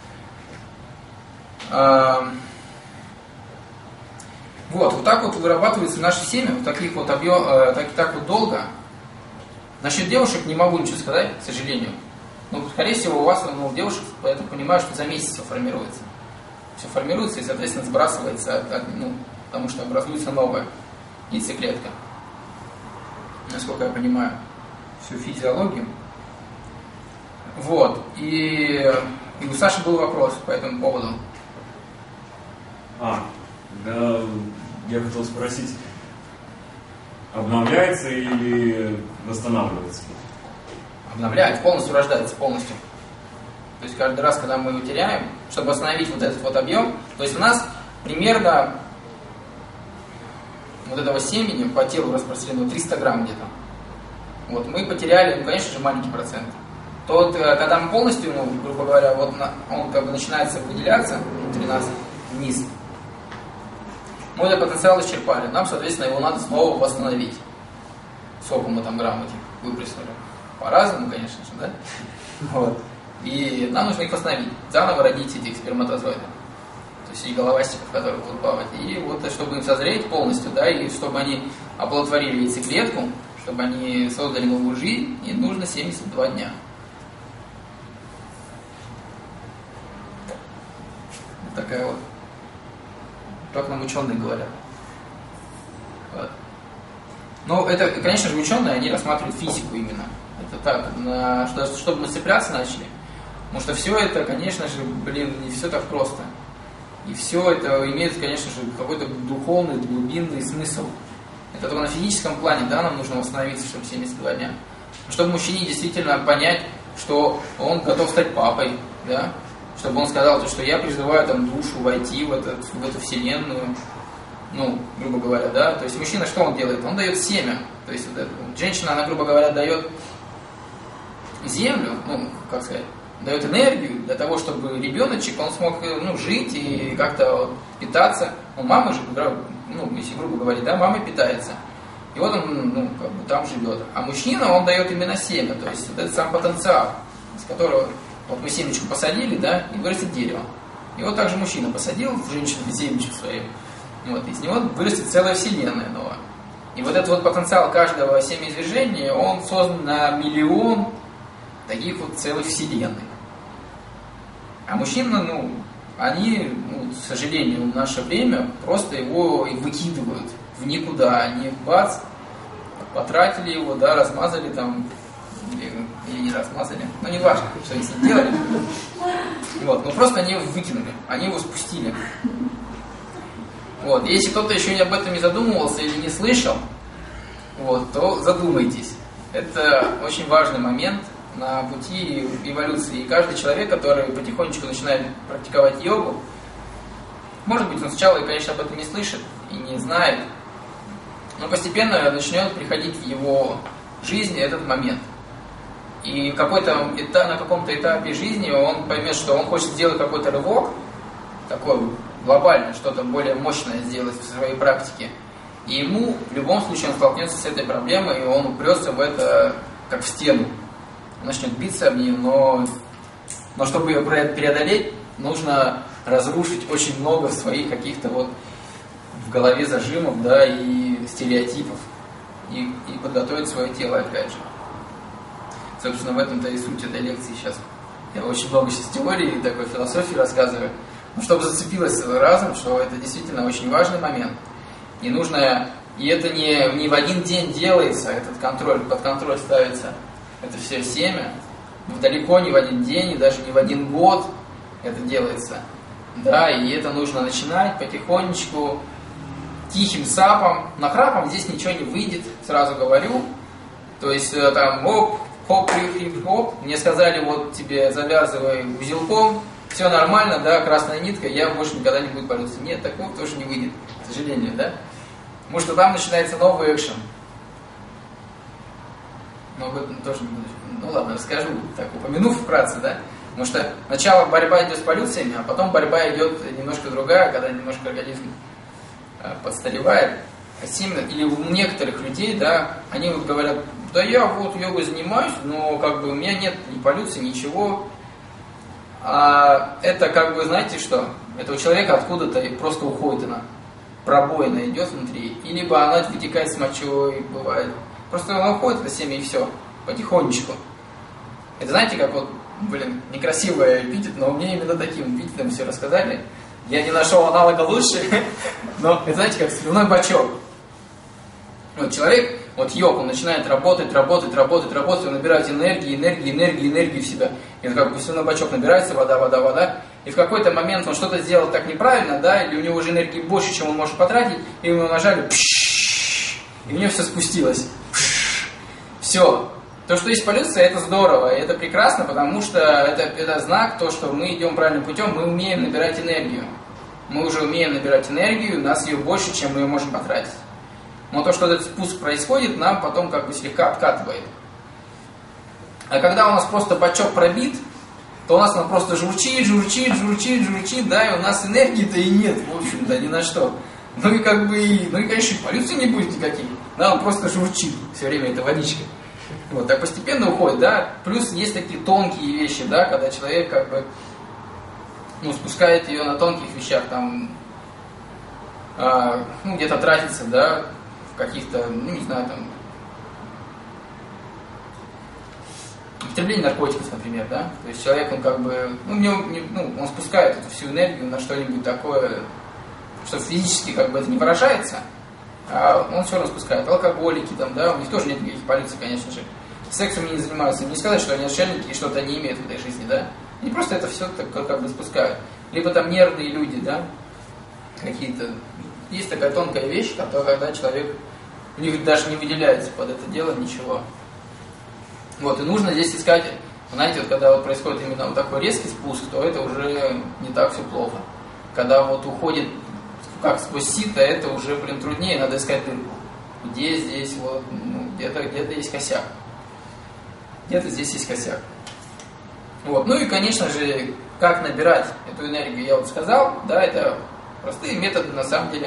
А, вот, вот так вот вырабатывается наше семя, вот таких вот объем, так, так вот долго. Насчет девушек не могу ничего сказать, к сожалению. Ну, скорее всего, у вас, ну, у девушек, я так понимаю, что за месяц все формируется. Все формируется и, соответственно, сбрасывается, от, от, ну, потому что образуется новая яйцеклетка. Насколько я понимаю всю физиологию. Вот. И, и у Саши был вопрос по этому поводу. А, да, я хотел спросить, обновляется или восстанавливается? Обновляется, полностью рождается, полностью. То есть каждый раз, когда мы его теряем, чтобы восстановить вот этот вот объем, то есть у нас примерно вот этого семени по телу распространено триста грамм где-то. Вот, мы потеряли, ну, конечно же, маленький процент. То вот, когда мы полностью, ну, грубо говоря, вот на, он как бы начинается выделяться внутри нас вниз, мы этот потенциал исчерпали. Нам, соответственно, его надо снова восстановить. Сколько мы там грамм этих выбросили? По-разному, конечно же, да? Вот. И нам нужно их восстановить. Заново родить этих сперматозоидов. То есть и головастиков, которые будут плавать. И вот, чтобы им созреть полностью, да, и чтобы они оплодотворили яйцеклетку, чтобы они создали новую жизнь, им нужно семьдесят два дня. такая вот. Как нам ученые говорят. Вот. Ну, это, конечно же, ученые, они рассматривают физику именно. Это так, на, что, чтобы мы цепляться начали. Потому что все это, конечно же, блин, не все так просто. И все это имеет, конечно же, какой-то духовный, глубинный смысл. Это только на физическом плане, да, нам нужно восстановиться, чтобы семьдесят два дня. Чтобы мужчине действительно понять, что он готов стать папой, да, чтобы он сказал, что я призываю там душу войти в, этот, в эту вселенную, ну, грубо говоря, да, то есть мужчина что он делает? Он дает семя, то есть вот это, женщина, она, грубо говоря, дает землю, ну, как сказать, дает энергию для того, чтобы ребеночек, он смог, ну, жить и как-то питаться. Ну, мама же, ну, если грубо говорить, да, мама питается. И вот он, ну, как бы там живет. А мужчина, он дает именно семя, то есть вот этот сам потенциал, с которого вот мы семечку посадили, да, и вырастет дерево. И вот также мужчина посадил в женщину семечку свою, вот, из него вырастет целая вселенная новая. И вот этот вот потенциал каждого семяизвержения, он создан на миллион таких вот целых вселенных. А мужчины, ну, они, ну, к сожалению, в наше время просто его и выкидывают в никуда. Они, бац, потратили его, да, размазали там, или, или не размазали, но не важно, что они с ним делали. Вот, но просто они его выкинули, они его спустили. Вот, если кто-то еще об этом не задумывался или не слышал, вот, то задумайтесь. Это очень важный момент на пути эволюции. И каждый человек, который потихонечку начинает практиковать йогу, может быть, он сначала, конечно, об этом не слышит и не знает, но постепенно начнет приходить в его жизнь этот момент. И какой-то этап, на каком-то этапе жизни он поймет, что он хочет сделать какой-то рывок, такой глобальный, что-то более мощное сделать в своей практике. И ему в любом случае он столкнется с этой проблемой, и он упрется в это как в стену. Он начнет биться об нее, но, но чтобы ее преодолеть, нужно разрушить очень много своих каких-то вот в голове зажимов, да, и стереотипов, и, и подготовить свое тело опять же. Собственно, в этом-то и суть этой лекции сейчас. Я очень много сейчас теории и такой философии рассказываю, но чтобы зацепилось разум, что это действительно очень важный момент. И нужно, и это не, не в один день делается, этот контроль, под контроль ставится это все семя, далеко не в один день, и даже не в один год это делается. Да, и это нужно начинать потихонечку, тихим сапом. Нахрапом здесь ничего не выйдет, сразу говорю. То есть там оп, хоп, хип, хоп. Мне сказали, вот тебе завязывай узелком, все нормально, да, красная нитка, я больше никогда не буду бороться. Нет, такого тоже не выйдет, к сожалению, да. Потому что там начинается новый экшен. Но об этом тоже не буду. Ну ладно, расскажу, так упомянув вкратце, да. Потому что сначала борьба идет с полюциями, а потом борьба идет немножко другая, когда немножко организм подстаревает. Или у некоторых людей, да, они вот говорят, да я вот йогой занимаюсь, но как бы у меня нет ни полюции, ничего. А это как бы, знаете что, это у человека откуда-то просто уходит она, пробоина идет внутри, и либо она вытекает с мочой, бывает. Просто она уходит, это семя, и все, потихонечку. Это знаете, как вот, блин, некрасивый эпитет, но мне именно таким эпитетом все рассказали. Я не нашел аналога лучше, но это знаете, как сливной бачок. Вот человек, вот йог, он начинает работать, работать, работать, работать, он набирает энергии, энергии, энергии, энергии в себя. И как бы сливной бачок набирается, вода, вода, вода. И в какой-то момент он что-то сделал так неправильно, да, или у него уже энергии больше, чем он может потратить, и ему нажали, и у него все спустилось. Все. То, что есть полюция, это здорово, и это прекрасно, потому что это, это знак, то, что мы идем правильным путем, мы умеем набирать энергию. Мы уже умеем набирать энергию, у нас ее больше, чем мы ее можем потратить. Но то, что этот спуск происходит, нам потом как бы слегка откатывает. А когда у нас просто бачок пробит, то у нас он просто журчит, журчит, журчит, журчит, да, и у нас энергии-то и нет, в общем-то, ни на что. Ну и как бы, ну и конечно, полюции не будет никаких, да, он просто журчит все время, эта водичка. Вот, так постепенно уходит, да, плюс есть такие тонкие вещи, да, когда человек как бы, ну, спускает ее на тонких вещах, там, а, ну, где-то тратится, да, в каких-то, ну, не знаю, там, употребление наркотиков, например, да, то есть человек, он как бы, ну, не, не, ну, он спускает эту всю энергию на что-нибудь такое, что физически как бы это не выражается, а он все равно спускает. Алкоголики там, да, у них тоже нет никаких полиций, конечно же. Сексом не занимаются, не сказать, что они отшельники и что-то не имеют в этой жизни, да, они просто это все так, как бы спускают. Либо там нервные люди, да, какие-то, есть такая тонкая вещь, которая, когда человек, у них даже не выделяется под это дело ничего. Вот, и нужно здесь искать, знаете, вот когда вот происходит именно вот такой резкий спуск, то это уже не так все плохо. Когда вот уходит как сквозь сито, это уже, блин, труднее, надо искать дырку. Где здесь вот, ну, где-то, где-то есть косяк. Где-то здесь есть косяк. Вот, ну и, конечно же, как набирать эту энергию, я вот сказал, да, это простые методы, на самом деле,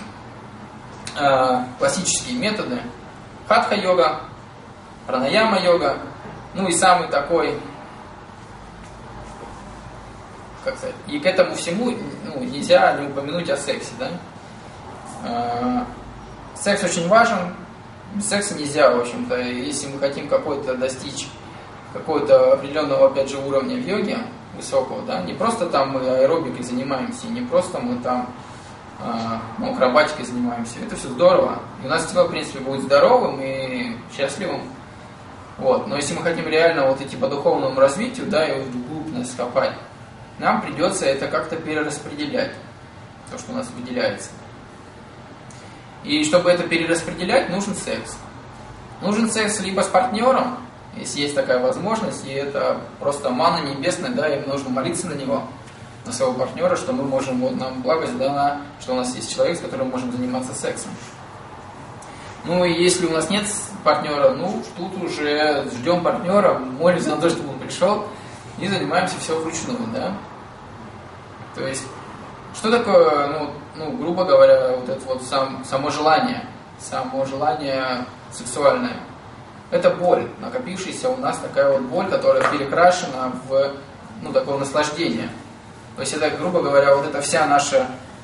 э, классические методы. Хатха-йога, пранаяма-йога, ну и самый такой, как сказать, и к этому всему, ну, нельзя не упомянуть о сексе, да. Э, секс очень важен, без секса нельзя, в общем-то, если мы хотим какой-то достичь какого-то определенного, опять же, уровня в йоге, высокого, да, не просто там мы аэробикой занимаемся, не просто мы там э, ну, акробатикой занимаемся, это все здорово, и у нас тело, в принципе, будет здоровым и счастливым, вот, но если мы хотим реально вот идти по духовному развитию, да, и вглубь нас копать, нам придется это как-то перераспределять, то, что у нас выделяется. И чтобы это перераспределять, нужен секс. Нужен секс либо с партнером, если есть такая возможность, и это просто манна небесная, да, им нужно молиться на него, на своего партнера, что мы можем, вот нам благость дана, что у нас есть человек, с которым мы можем заниматься сексом. Ну и если у нас нет партнера, ну тут уже ждем партнера, молимся на то, чтобы он пришел, и занимаемся все вручную, да. То есть, что такое, ну, ну грубо говоря, вот это вот сам, само желание, само желание сексуальное? Это боль, накопившаяся у нас такая вот боль, которая перекрашена в, ну, такое наслаждение. То есть это, грубо говоря, вот эта вся наша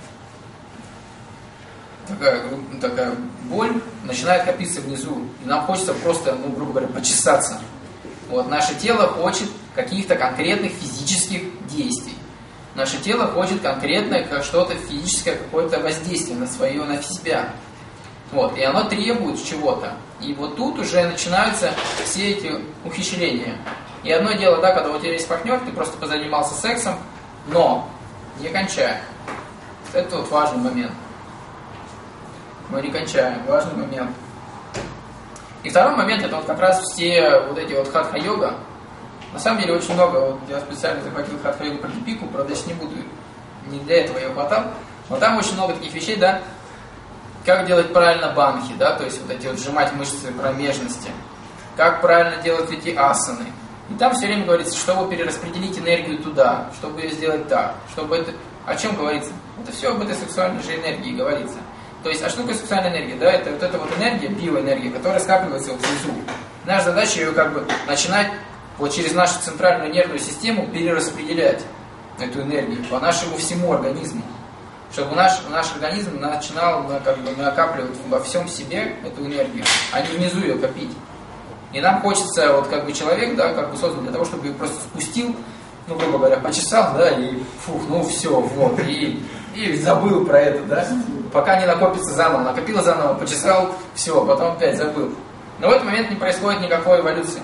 такая, такая боль начинает копиться внизу. И нам хочется просто, ну, грубо говоря, почесаться. Вот, наше тело хочет каких-то конкретных физических действий. Наше тело хочет конкретное как что-то физическое, какое-то воздействие на свое, на себя. Вот, и оно требует чего-то. И вот тут уже начинаются все эти ухищрения. И одно дело, да, когда у тебя есть партнер, ты просто позанимался сексом, но не кончай. Это вот важный момент. Мы не кончаем, важный момент. И второй момент, это вот как раз все вот эти вот хатха-йога. На самом деле очень много, вот я специально захватил хатха-йогу про Дипику, правда, я не буду, не для этого я хватал, но там очень много таких вещей, да, как делать правильно банхи, да, то есть вот эти вот сжимать мышцы промежности, как правильно делать эти асаны. И там все время говорится, чтобы перераспределить энергию туда, чтобы ее сделать так, чтобы это... О чем говорится? Это все об этой сексуальной же энергии говорится. То есть, а что такое сексуальная энергия? Да, это вот эта вот энергия, биоэнергия, которая скапливается вот внизу. Наша задача ее как бы начинать вот через нашу центральную нервную систему перераспределять эту энергию по нашему всему организму. Чтобы наш, наш организм начинал как бы накапливать во всем себе эту энергию, а не внизу ее копить. И нам хочется, вот как бы человек, да, как бы создан для того, чтобы ее просто спустил, ну, грубо говоря, почесал, да, и фух, ну все, вот, и, и забыл про это, да, пока не накопится заново, накопил заново, почесал, все, потом опять забыл. Но в этот момент не происходит никакой эволюции.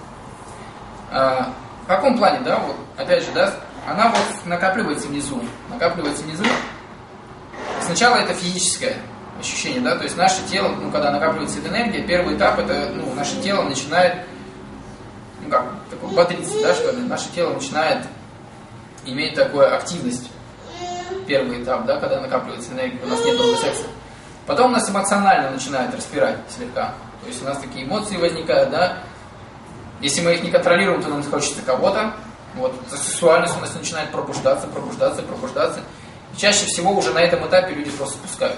А, в каком плане, да, вот, опять же, да, она вот накапливается внизу, накапливается внизу. Сначала это физическое ощущение, да, то есть наше тело, ну, когда накапливается эта энергия, первый этап, это, ну, наше тело начинает, ну, как, такое, бодриться, да, что ли, наше тело начинает иметь такую активность, первый этап, да, когда накапливается энергия, у нас нет много секса. Потом у нас эмоционально начинает распирать слегка, то есть у нас такие эмоции возникают, да, если мы их не контролируем, то нам хочется кого-то, вот, сексуальность у нас начинает пробуждаться, пробуждаться, пробуждаться. И чаще всего уже на этом этапе люди просто спускают.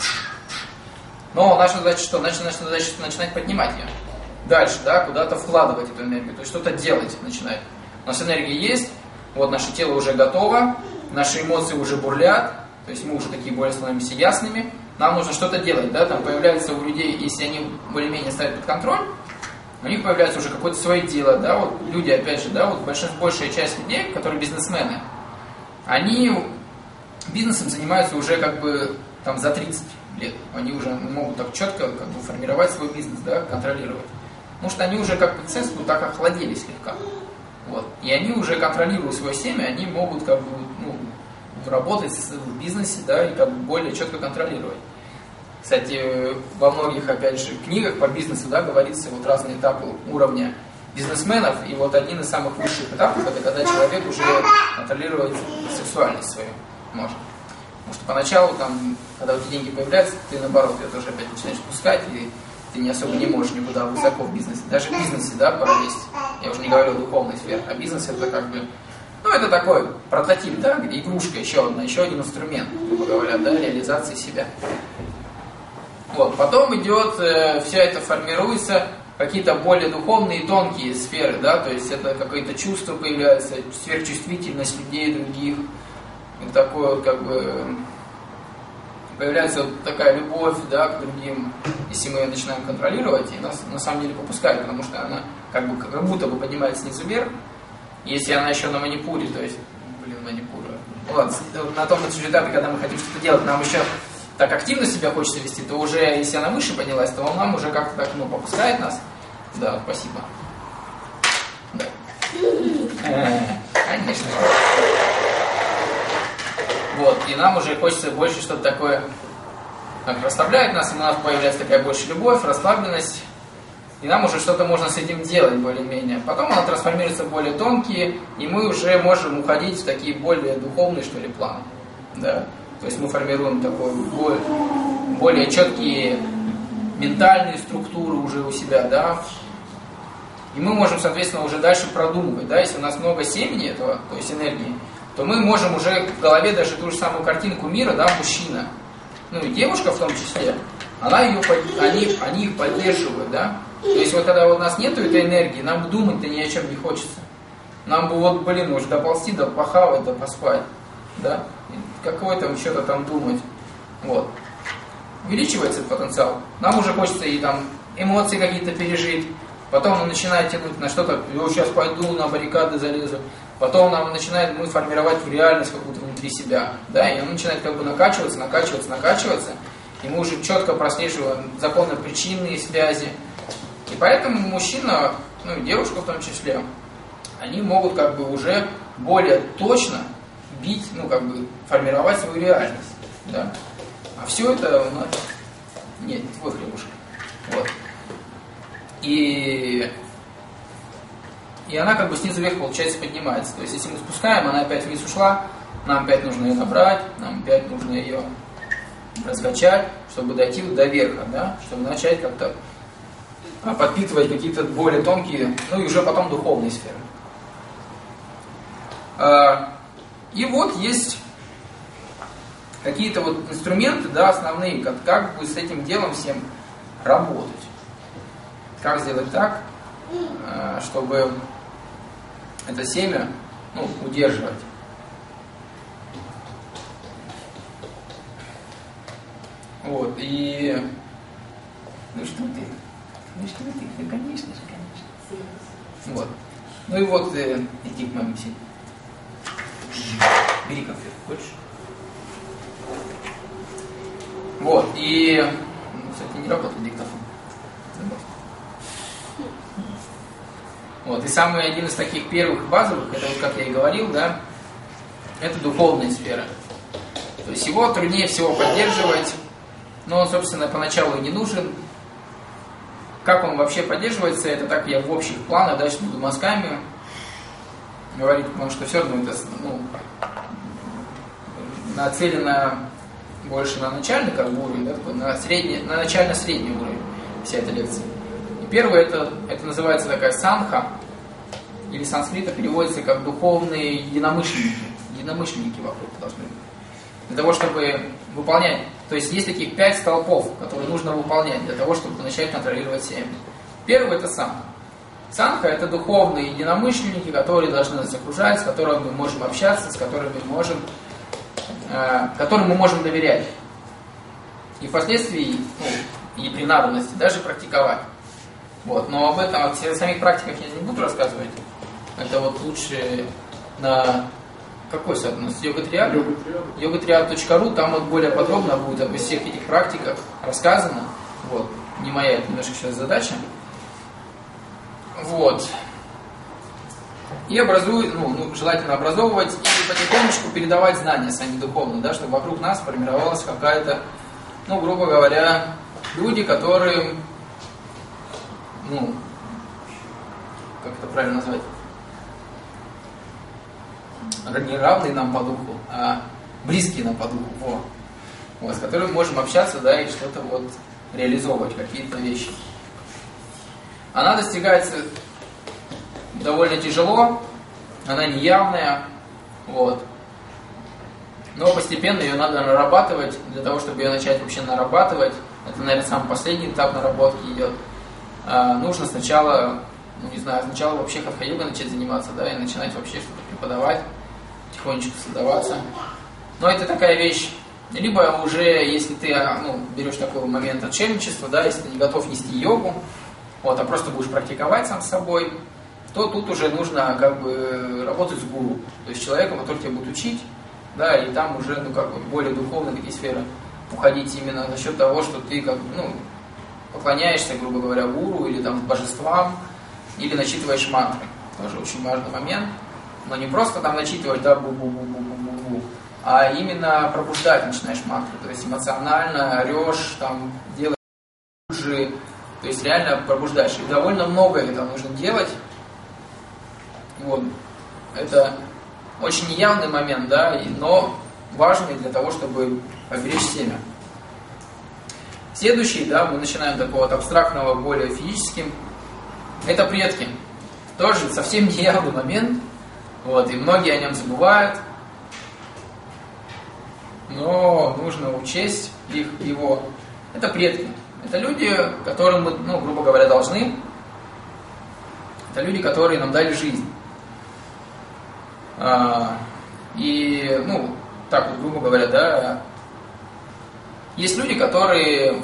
Но наша задача что? Наша, наша задача начинать поднимать ее. Дальше, да, куда-то вкладывать эту энергию, то есть что-то делать начинать. У нас энергия есть, вот наше тело уже готово, наши эмоции уже бурлят, то есть мы уже такие более становимся ясными. Нам нужно что-то делать, да, там появляется у людей, если они более-менее ставят под контроль у них появляется уже какое-то свое дело, да, вот люди, опять же, да, вот большинство, большая часть людей, которые бизнесмены, они бизнесом занимаются уже как бы там за тридцать лет. Они уже могут так четко как бы формировать свой бизнес, да, контролировать. Потому что они уже как бы ценству так охладели слегка. Вот. И они уже контролируя свое семя, они могут как бы, ну, работать в бизнесе, да, и как бы более четко контролировать. Кстати, во многих, опять же, книгах по бизнесу, да, говорится вот разные этапы уровня бизнесменов, и вот один из самых высших этапов, это когда человек уже контролирует сексуальность свою может. Потому что поначалу, там, когда у тебя деньги появляются, ты наоборот, ее тоже опять начинаешь пускать, и ты не особо не можешь никуда высоко в бизнесе. Даже в бизнесе, да, пора лезть. Я уже не говорю о духовной сфере, а бизнес это как бы, ну, это такой прототип, да, где игрушка еще одна, еще один инструмент, грубо говоря, да, реализации себя. Вот, потом идет, э, все это формируется, какие-то более духовные и тонкие сферы, да, то есть это какое-то чувство появляется, сверхчувствительность людей других, и такое вот как бы появляется вот такая любовь, да, к другим, если мы ее начинаем контролировать, и нас на самом деле попускает, потому что она как бы как будто бы поднимается снизу вверх, если она еще на манипуре, то есть, блин, манипура. Ладно, на том этапе, когда мы хотим что-то делать, нам еще так активно себя хочется вести, то уже, если она выше поднялась, то он нам уже как-то так, ну, попускает нас. Да, спасибо. Да. Конечно. Вот, и нам уже хочется больше что-то такое, так, расслабляет нас, у нас появляется такая больше любовь, расслабленность, и нам уже что-то можно с этим делать более-менее. Потом она трансформируется в более тонкие, и мы уже можем уходить в такие более духовные, что ли, планы. Да? То есть мы формируем такой более, более четкие ментальные структуры уже у себя, да. И мы можем, соответственно, уже дальше продумывать, да, если у нас много семени этого, то есть энергии, то мы можем уже в голове даже ту же самую картинку мира, да, мужчина, ну и девушка в том числе, она ее, они, они их поддерживают, да. То есть вот когда у нас нету этой энергии, нам думать-то ни о чем не хочется. Нам бы вот, блин, уже доползти, да похавать, да поспать, да. Какой там что-то там думать. Вот. Увеличивается этот потенциал. Нам уже хочется и там эмоции какие-то пережить. Потом он начинает тянуть на что-то, я сейчас пойду на баррикады залезу. Потом нам начинает мы формировать реальность какую-то внутри себя. Да, и он начинает как бы накачиваться, накачиваться, накачиваться. И мы уже четко прослеживаем законно-причинные связи. И поэтому мужчина, ну и девушка в том числе, они могут как бы уже более точно бить, ну как бы формировать свою реальность. Да? А все это у нас... Нет, не твой хлебушек. Вот. И... И она как бы снизу вверх, получается, поднимается. То есть, если мы спускаем, она опять вниз ушла, нам опять нужно ее набрать, нам опять нужно ее раскачать, чтобы дойти до верха, да? Чтобы начать как-то подпитывать какие-то более тонкие, ну и уже потом духовные сферы. И вот есть какие-то вот инструменты, да, основные, как, как бы с этим делом всем работать. Как сделать так, чтобы это семя, ну, удерживать. Вот, и... Ну что ты? Ну что ты? Ну конечно же, конечно. Вот. Ну и вот, э, иди к моему силе. Бери конфету, хочешь? Вот, и... Ну, кстати, не работает диктофон. Вот, и самый один из таких первых базовых, это вот, как я и говорил, да, это духовная сфера. То есть его труднее всего поддерживать, но он, собственно, поначалу и не нужен. Как он вообще поддерживается, это так я в общих планах, дальше буду мазками говорить, потому что все равно это, ну, нацелено больше на начальный как бы, уровень, да, такой, на, средний, на начально-средний уровень вся эта лекция. И первое, это, это называется такая санха, или санскрита переводится как духовные единомышленники. Единомышленники вокруг должны быть. Для того, чтобы выполнять, то есть есть таких пять столпов, которые нужно выполнять для того, чтобы начать контролировать семя. Первый это санха. Санха это духовные единомышленники, которые должны нас окружать, с которыми мы можем общаться, с которыми мы можем, э, которым мы можем доверять. И впоследствии, ну, и при надобности даже практиковать. Вот. Но об этом, о самих практиках я не буду рассказывать. Это вот лучше на какой сайт у нас? Йога-триад? йога-триад точка ру, там вот более подробно будет обо всех этих практиках рассказано. Вот. Не моя, это немножко сейчас задача. Вот. И образует, ну, ну, желательно образовывать и потихонечку передавать знания сами духовные, да, чтобы вокруг нас формировалась какая-то, ну, грубо говоря, люди, которые, ну, как это правильно назвать, не равные нам по духу, а близкие нам по духу, во. Вот, с которыми можем общаться, да, и что-то вот реализовывать, какие-то вещи. Она достигается довольно тяжело, она неявная, вот. Но постепенно ее надо нарабатывать, для того, чтобы ее начать вообще нарабатывать. Это, наверное, самый последний этап наработки идет. А, нужно сначала, ну не знаю, сначала вообще хатха-йогой начать заниматься, да, и начинать вообще что-то преподавать, потихонечку создаваться. Но это такая вещь, либо уже, если ты, ну, берешь такой момент отшельничества, да, если ты не готов нести йогу, вот, а просто будешь практиковать сам с собой, то тут уже нужно как бы работать с гуру, то есть человеком, который тебя будет учить, да, и там уже, ну, как бы более духовные такие сферы уходить именно за счет того, что ты, как, ну, поклоняешься, грубо говоря, гуру или там божествам, или начитываешь мантры. Тоже очень важный момент. Но не просто там начитывать, да, бу-бу-бу-бу-бу-бу-бу, а именно пробуждать начинаешь мантры, то есть эмоционально орешь, там, делаешь уже, то есть реально пробуждаешь. И довольно много этого нужно делать. Вот. Это очень неявный момент, да, но важный для того, чтобы поберечь семя. Следующий, да, мы начинаем такого вот абстрактного, более физическим. Это предки. Тоже совсем неявный момент. Вот, и многие о нем забывают. Но нужно учесть их, его. Это предки. Это люди, которым мы, ну, грубо говоря, должны. Это люди, которые нам дали жизнь. А, и, ну, так вот, грубо говоря, да, есть люди, которые,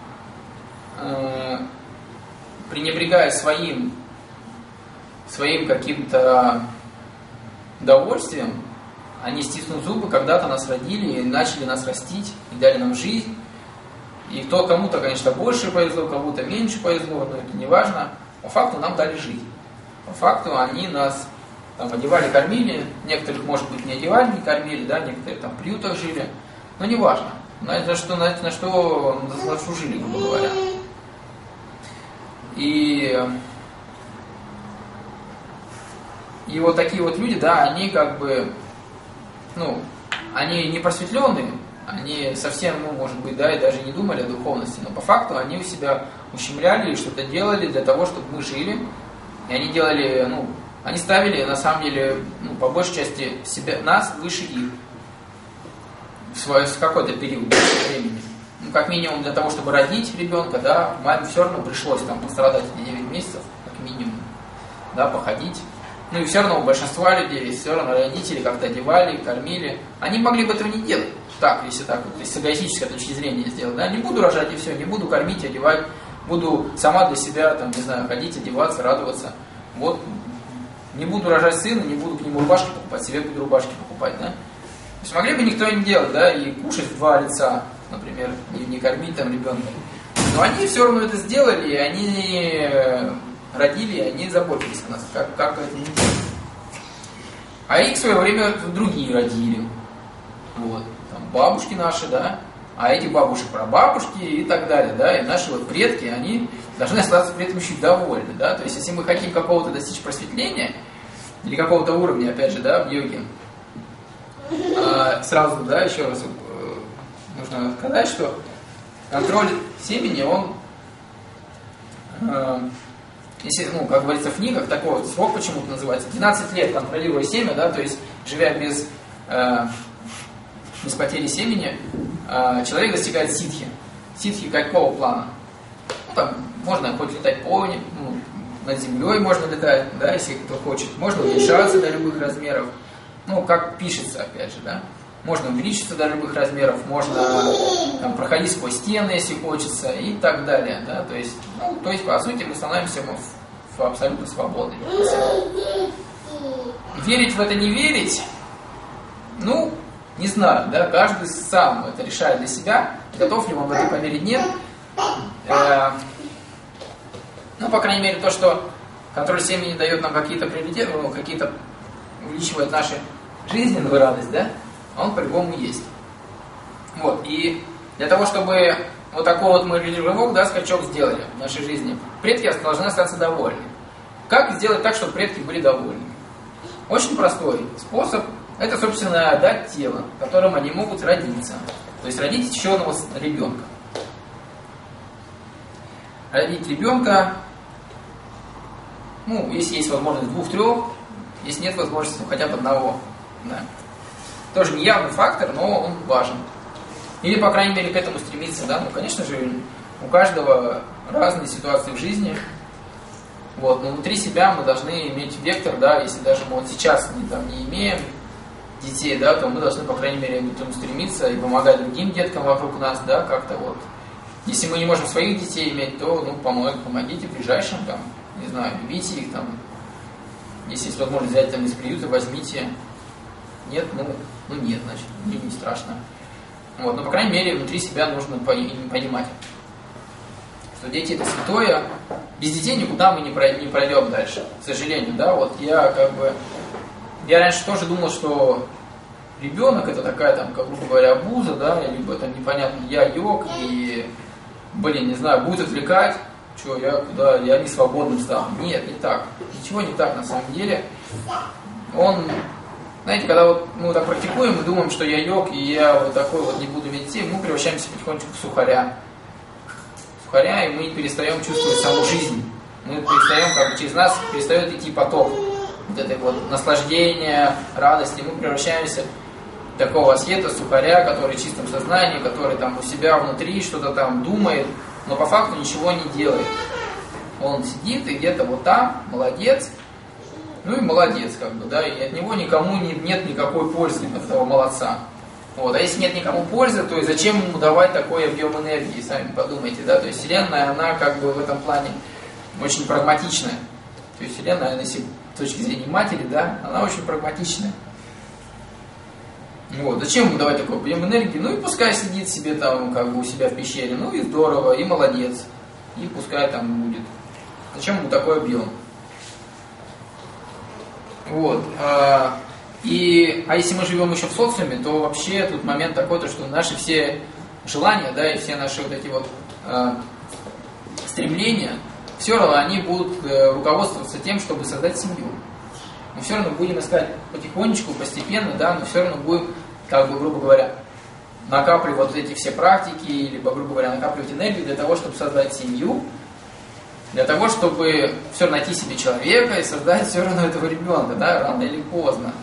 э, пренебрегая своим, своим каким-то удовольствием, они, стиснув зубы, когда-то нас родили и начали нас растить, и дали нам жизнь. И кто кому-то, конечно, больше повезло, кому-то меньше повезло, но это не важно. По факту нам дали жизнь. По факту они нас там одевали, кормили, некоторых, может быть, не одевали, не кормили, да, некоторые там в приютах жили, но не важно, на, на, что, на, на что заслужили, грубо говоря. И, и вот такие вот люди, да, они как бы, ну, они не просветленные, они совсем, ну, может быть, да, и даже не думали о духовности, но по факту они у себя ущемляли и что-то делали для того, чтобы мы жили, и они делали, ну, они ставили, на самом деле, ну, по большей части, себя, нас выше их в, свой, в какой-то период времени. Ну, как минимум, для того, чтобы родить ребенка, да, маме все равно пришлось там пострадать эти девять месяцев, как минимум, да, походить. Ну и все равно у большинства людей, все равно родители как-то одевали, кормили. Они могли бы этого не делать. Так, если так вот, если с эгоистической точки зрения сделать, да, не буду рожать и все, не буду кормить, одевать, буду сама для себя, там, не знаю, ходить, одеваться, радоваться. Вот. Не буду рожать сына, не буду к нему рубашки покупать, себе буду рубашки покупать, да. То есть могли бы никто не делать, да, и кушать в два лица, например, и не кормить там ребенка. Но они все равно это сделали, и они родили, и они заботились о нас, как, как это не делать. А их в свое время другие родили. Вот. Там бабушки наши, да, а эти бабушек прабабушки и так далее, да, и наши вот предки, они должны остаться при этом еще довольны, да, то есть если мы хотим какого-то достичь просветления или какого-то уровня, опять же, да, в йоге, э, сразу, да, еще раз э, нужно сказать, что контроль семени, он, э, если, ну, как говорится в книгах, такой вот срок почему-то называется, двенадцать лет контролируя семя, да, то есть живя без, э, без потери семени, э, человек достигает ситхи. Ситхи какого плана? Ну, там можно хоть летать по, ну, над землей можно летать, да, если кто хочет. Можно уменьшаться до любых размеров. Ну, как пишется, опять же, да. можно увеличиться до любых размеров, можно там, проходить сквозь стены, если хочется, и так далее. Да? То есть, ну, то есть, по сути, мы становимся в, в абсолютно свободной. Верить в это, не верить, ну, не знаю, да, каждый сам это решает для себя, готов ли он в это поверить, нет. Э, ну, по крайней мере, то, что контроль семени дает нам какие-то приоритеты, ну, какие-то увеличивает наши жизненную радость, да, он по-любому есть. Вот, и для того, чтобы вот такой вот мы рывок, да, скачок сделали в нашей жизни, предки должны остаться довольны. Как сделать так, чтобы предки были довольны? Очень простой способ. Это, собственно, дать тело, которым они могут родиться. То есть родить еще одного ребенка. Родить ребенка, ну, если есть возможность двух-трех, если нет возможности, то хотя бы одного. Да. Тоже не явный фактор, но он важен. Или, по крайней мере, к этому стремиться. Да? Ну, конечно же, у каждого разные ситуации в жизни. Вот. Но внутри себя мы должны иметь вектор, да, если даже мы вот сейчас не, там, не имеем детей, да, то мы должны, по крайней мере, к этому стремиться и помогать другим деткам вокруг нас, да, как-то вот. Если мы не можем своих детей иметь, то, ну, помогите, помогите ближайшим, там, не знаю, любите их, там, если есть возможность взять там из приюта, возьмите. Нет, ну, ну нет, значит, мне не страшно. Вот, но, по крайней мере, внутри себя нужно понимать, что дети это святое, без детей никуда мы не пройдем дальше, к сожалению, да, вот я как бы, я раньше тоже думал, что ребенок это такая там, как грубо говоря, обуза, да, либо там непонятно, я йог, и, блин, не знаю, будет отвлекать, что я куда, я не свободным стал. Нет, не так, ничего не так на самом деле. Он, знаете, когда вот мы так практикуем, мы думаем, что я йог, и я вот такой вот не буду иметь детей, мы превращаемся потихонечку в сухаря. Сухаря, и мы перестаем чувствовать саму жизнь. Мы перестаем, как бы через нас перестает идти поток вот этой вот наслаждения, радости. Мы превращаемся в такого аскета, сухаря, который в чистом сознании, который там у себя внутри что-то там думает, но по факту ничего не делает. Он сидит и где-то вот там, молодец, ну и молодец, как бы, да, и от него никому не, нет никакой пользы, от этого молодца. Вот. А если нет никому пользы, то и зачем ему давать такой объем энергии, сами подумайте, да, то есть Вселенная, она как бы в этом плане очень прагматичная. То есть Вселенная, если с точки зрения матери, да, она очень прагматичная. Вот. Зачем ему давать такой объем энергии? Ну и пускай сидит себе там, как бы у себя в пещере, ну и здорово, и молодец, и пускай там будет. Зачем ему такой объем? Вот. А, и, а если мы живем еще в социуме, то вообще тут момент такой, то, что наши все желания, да, и все наши вот эти вот а, стремления, все равно они будут э, руководствоваться тем, чтобы создать семью. Мы все равно будем искать потихонечку, постепенно, да, но все равно будем, как бы, грубо говоря, накапливать вот эти все практики, либо, грубо говоря, накапливать энергию для того, чтобы создать семью, для того, чтобы все равно найти себе человека и создать все равно этого ребенка, да, рано или поздно.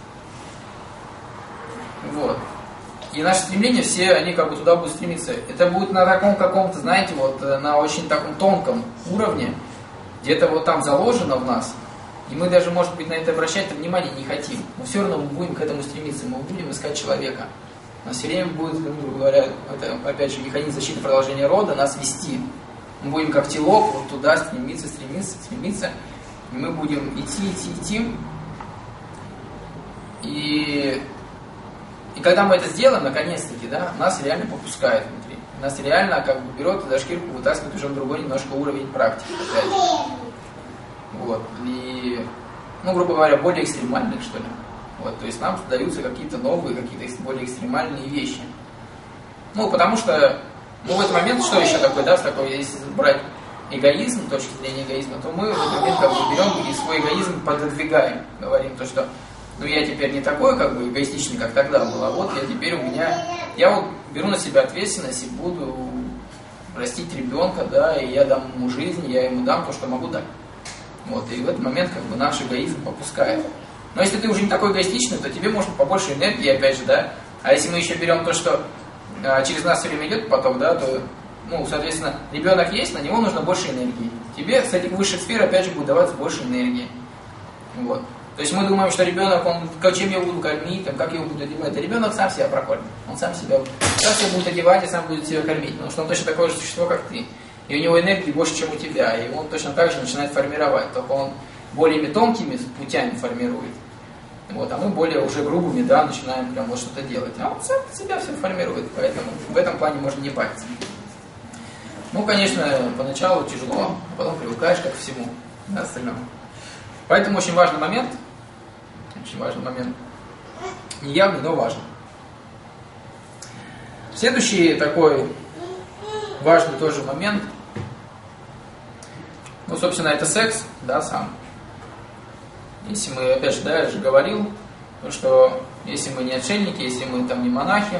Вот. И наши стремления все, они как бы туда будут стремиться. Это будет на таком каком-то, знаете, вот на очень таком тонком уровне, где-то вот там заложено в нас, и мы даже, может быть, на это обращать внимание не хотим. Но все равно мы будем к этому стремиться, мы будем искать человека. Нас все время будет, грубо говоря, это, опять же, механизм защиты продолжения рода, нас вести. Мы будем как телок вот туда стремиться, стремиться, стремиться. И мы будем идти, идти, идти. И, и когда мы это сделаем, наконец-таки, да, нас реально попускает внутри. Нас реально как бы берет и за шкирку вытаскивает уже на другой немножко уровень практики. Опять же. Вот. И, ну, грубо говоря, более экстремальных, что ли. Вот. То есть нам даются какие-то новые, какие-то более экстремальные вещи. Ну, потому что, ну, в этот момент, что еще такое, да, такое, если брать эгоизм, с точки зрения эгоизма, то мы в этот момент как бы берем и свой эгоизм пододвигаем. Говорим то, что, ну, я теперь не такой, как бы, эгоистичный, как тогда был, а вот я теперь у меня, я вот беру на себя ответственность и буду растить ребенка, да, и я дам ему жизнь, я ему дам то, что могу дать. Вот, и в этот момент как бы наш эгоизм попускает. Но если ты уже не такой эгоистичный, то тебе можно побольше энергии, опять же, да. А если мы еще берем то, что а, через нас все время идет поток, да, то, ну, соответственно, ребенок есть, на него нужно больше энергии. Тебе с этих высших сфер, опять же, будет даваться больше энергии. Вот. То есть мы думаем, что ребенок, он, как, чем я его буду кормить, там, как я его буду одевать. А ребенок сам себя прокормит. Он сам себя, сам себя будет одевать и сам будет себя кормить. Потому что он точно такое же существо, как ты. И у него энергии больше, чем у тебя. И он точно так же начинает формировать. Только он более тонкими путями формирует. Вот, а мы более уже грубыми, да, начинаем прям вот что-то делать. А он сам себя все формирует. Поэтому в этом плане можно не париться. Ну, конечно, поначалу тяжело, а потом привыкаешь ко всему остальному. Поэтому очень важный момент, очень важный момент, неявный, но важный. Следующий такой важный тоже момент, ну, собственно, это секс, да, сам. Если мы, опять же, да, я же говорил, что если мы не отшельники, если мы там не монахи,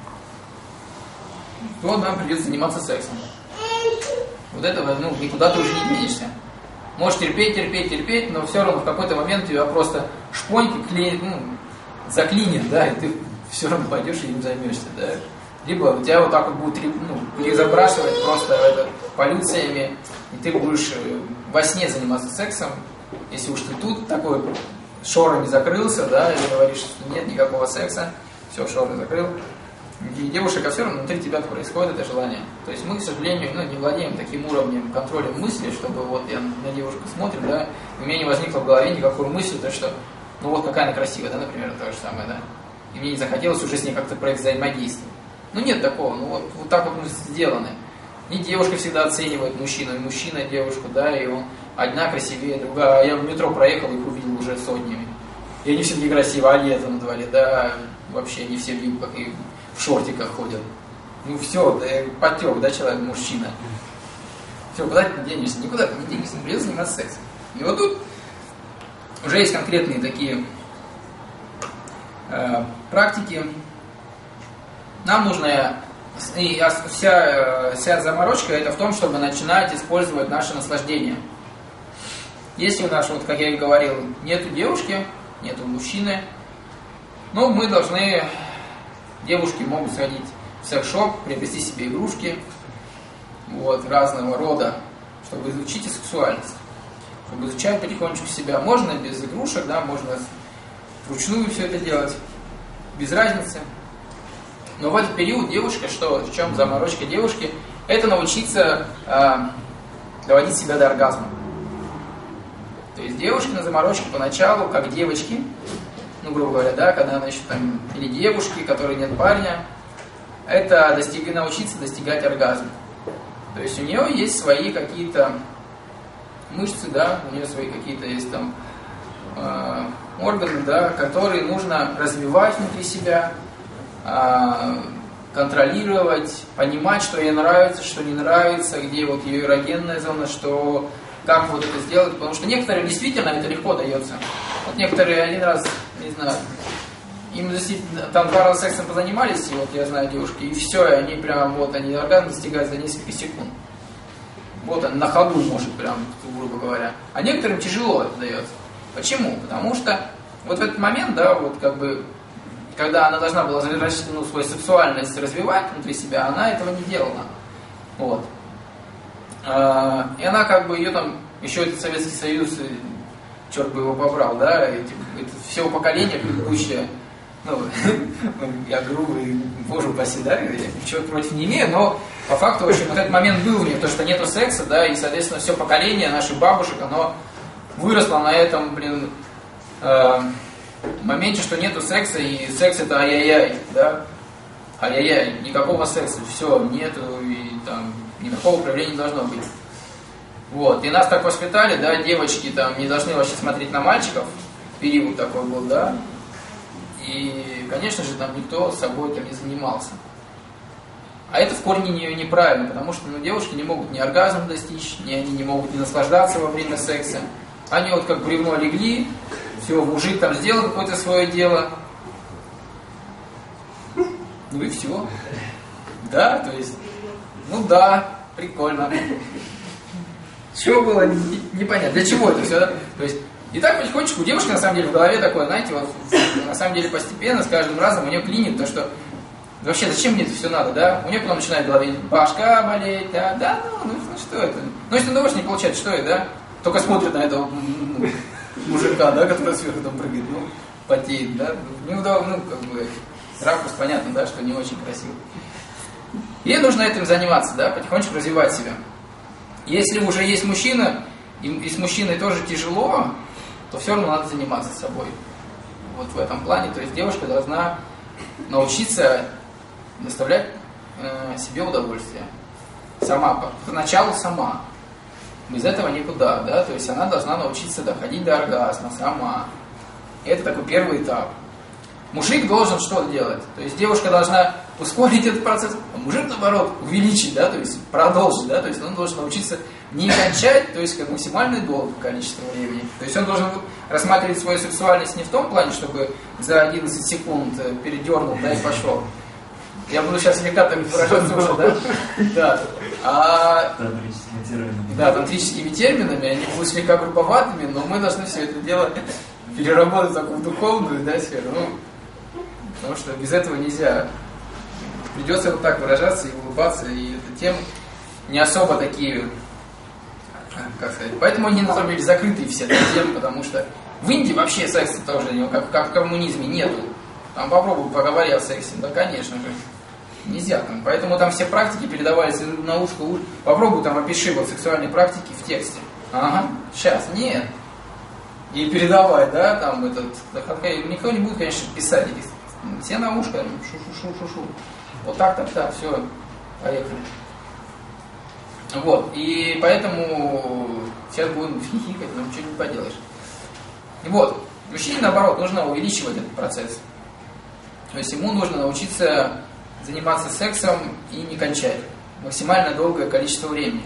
то нам придется заниматься сексом. Вот этого, ну, никуда ты уже не денешься. Можешь терпеть, терпеть, терпеть, но все равно в какой-то момент тебя просто шпоньки клеит, ну, заклинит, да, и ты все равно пойдешь и им займешься, да. Либо у тебя вот так вот будет, ну, перезабрасывать просто это, полюциями, и ты будешь во сне заниматься сексом, если уж ты тут такой шорами закрылся, да, и говоришь, что нет никакого секса, все, шоры закрыл. И девушек, а все равно внутри тебя происходит это желание. То есть мы, к сожалению, ну, не владеем таким уровнем контроля мысли, чтобы вот я на девушку смотрю, да, и у меня не возникло в голове никакой мысли, то что, ну вот какая она красивая, да, например, то же самое, да. И мне не захотелось уже с ней как-то взаимодействовать. Ну нет такого, ну вот, вот так вот мы сделаны. И девушка всегда оценивает мужчину, и мужчина девушку, да, и он одна красивее, другая. Я в метро проехал, их увидел уже сотнями. И они все такие красивые, а лето на дворе, да, вообще не все в юбках и в шортиках ходят. Ну все, да, потек, да, человек, мужчина. Все, куда ты денешься? Никуда ты не денешься, придется заниматься сексом. И вот тут уже есть конкретные такие э, практики. Нам нужно, и вся, вся заморочка это в том, чтобы начинать использовать наше наслаждение. Если у нас, вот как я и говорил, нету девушки, нету мужчины, ну мы должны, девушки могут сходить в секс-шоп, приобрести себе игрушки, вот, разного рода, чтобы изучить сексуальность, чтобы изучать потихонечку себя. Можно без игрушек, да, можно вручную все это делать, без разницы. Но в этот период девушка, что, в чем заморочка девушки, это научиться э, доводить себя до оргазма. То есть девушки на заморочке поначалу, как девочки, ну, грубо говоря, да, когда она еще там, или девушки, которые нет парня, это достиг, научиться достигать оргазма. То есть у нее есть свои какие-то мышцы, да, у нее свои какие-то есть там э, органы, да, которые нужно развивать внутри себя, контролировать, понимать, что ей нравится, что не нравится, где вот ее эрогенная зона, что, как вот это сделать, потому что некоторым действительно это легко дается. Вот некоторые один раз, не знаю, им действительно там два раза сексом позанимались, и вот я знаю девушки, и все, и они прям вот, они оргазм достигают за несколько секунд. Вот он на ходу может прям, грубо говоря. А некоторым тяжело это дается. Почему? Потому что вот в этот момент, да, вот как бы когда она должна была ну, свою сексуальность развивать внутри себя, она этого не делала. Вот. И она как бы ее там, еще этот Советский Союз, черт бы его побрал, да, эти, это все поколение предыдущее, ну, я грубый, боже упаси, да, я ничего против не имею, но по факту, в общем, вот этот момент был у них, то, что нету секса, да, и, соответственно, все поколение наших бабушек, оно выросло на этом, блин, э, в моменте, что нету секса, и секс это ай-яй-яй, да, ай-яй-яй, никакого секса, все, нету, и там никакого проявления не должно быть. Вот, и нас так воспитали, да, девочки там не должны вообще смотреть на мальчиков, период такой был, да, и, конечно же, там никто с собой там не занимался. А это в корне не, неправильно, потому что, ну, девушки не могут ни оргазм достичь, ни они не могут не наслаждаться во время секса, они вот как бревно легли, все, мужик там сделал какое-то свое дело. Ну и все. Да, то есть, ну да, прикольно. Чего было, непонятно. Для чего это все, да? То есть, и так потихонечку у девушки на самом деле в голове такое, знаете, вот на самом деле постепенно, с каждым разом у нее клинит то, что вообще зачем мне это все надо, да? У нее потом начинает в голове башка болеть, да, да, ну, ну что это? Ну если удовольствие не получает, что это, да? Только смотрит на этого мужика, да, который сверху там прыгает, ну, потеет, да, неудобно, ну, как бы, ракурс, понятно, да, что не очень красиво. Ей нужно этим заниматься, да, потихонечку развивать себя. Если уже есть мужчина, и, и с мужчиной тоже тяжело, то все равно надо заниматься собой. Вот в этом плане, то есть девушка должна научиться доставлять э, себе удовольствие. Сама, поначалу сама. Без этого никуда, да, то есть она должна научиться доходить до оргазма сама. И это такой первый этап. Мужик должен что делать? То есть девушка должна ускорить этот процесс, а мужик, наоборот, увеличить, да, то есть продолжить, да, то есть он должен научиться не кончать, то есть как максимально долгое количество времени. То есть он должен рассматривать свою сексуальность не в том плане, чтобы за одиннадцать секунд передернул, да, и пошел. Я буду сейчас слегка там выражаться уже, да? Да. А... Тантрическими терминами. Да, тантрическими терминами, они будут слегка грубоватыми, но мы должны все это дело переработать в такую духовную, да, сферу. Ну, потому что без этого нельзя. Придется вот так выражаться и улыбаться, и эта тема не особо такие, как сказать, поэтому они на самом деле закрытые все темы, потому что в Индии вообще секса тоже, как, как в коммунизме, нету. Там попробуй поговори о сексе, да, конечно же, нельзя там. Поэтому там все практики передавались на ушко, ушко. Попробуй там опиши вот сексуальные практики в тексте. Ага, сейчас, нет. И передавай, да, там этот, никто не будет, конечно, писать, все на ушко, шу-шу-шу-шу-шу. Вот так, так, так, все, поехали. Вот, и поэтому сейчас будем хихикать, но ничего не поделаешь. И вот, мужчине, наоборот, нужно увеличивать этот процесс. То есть ему нужно научиться заниматься сексом и не кончать. Максимально долгое количество времени.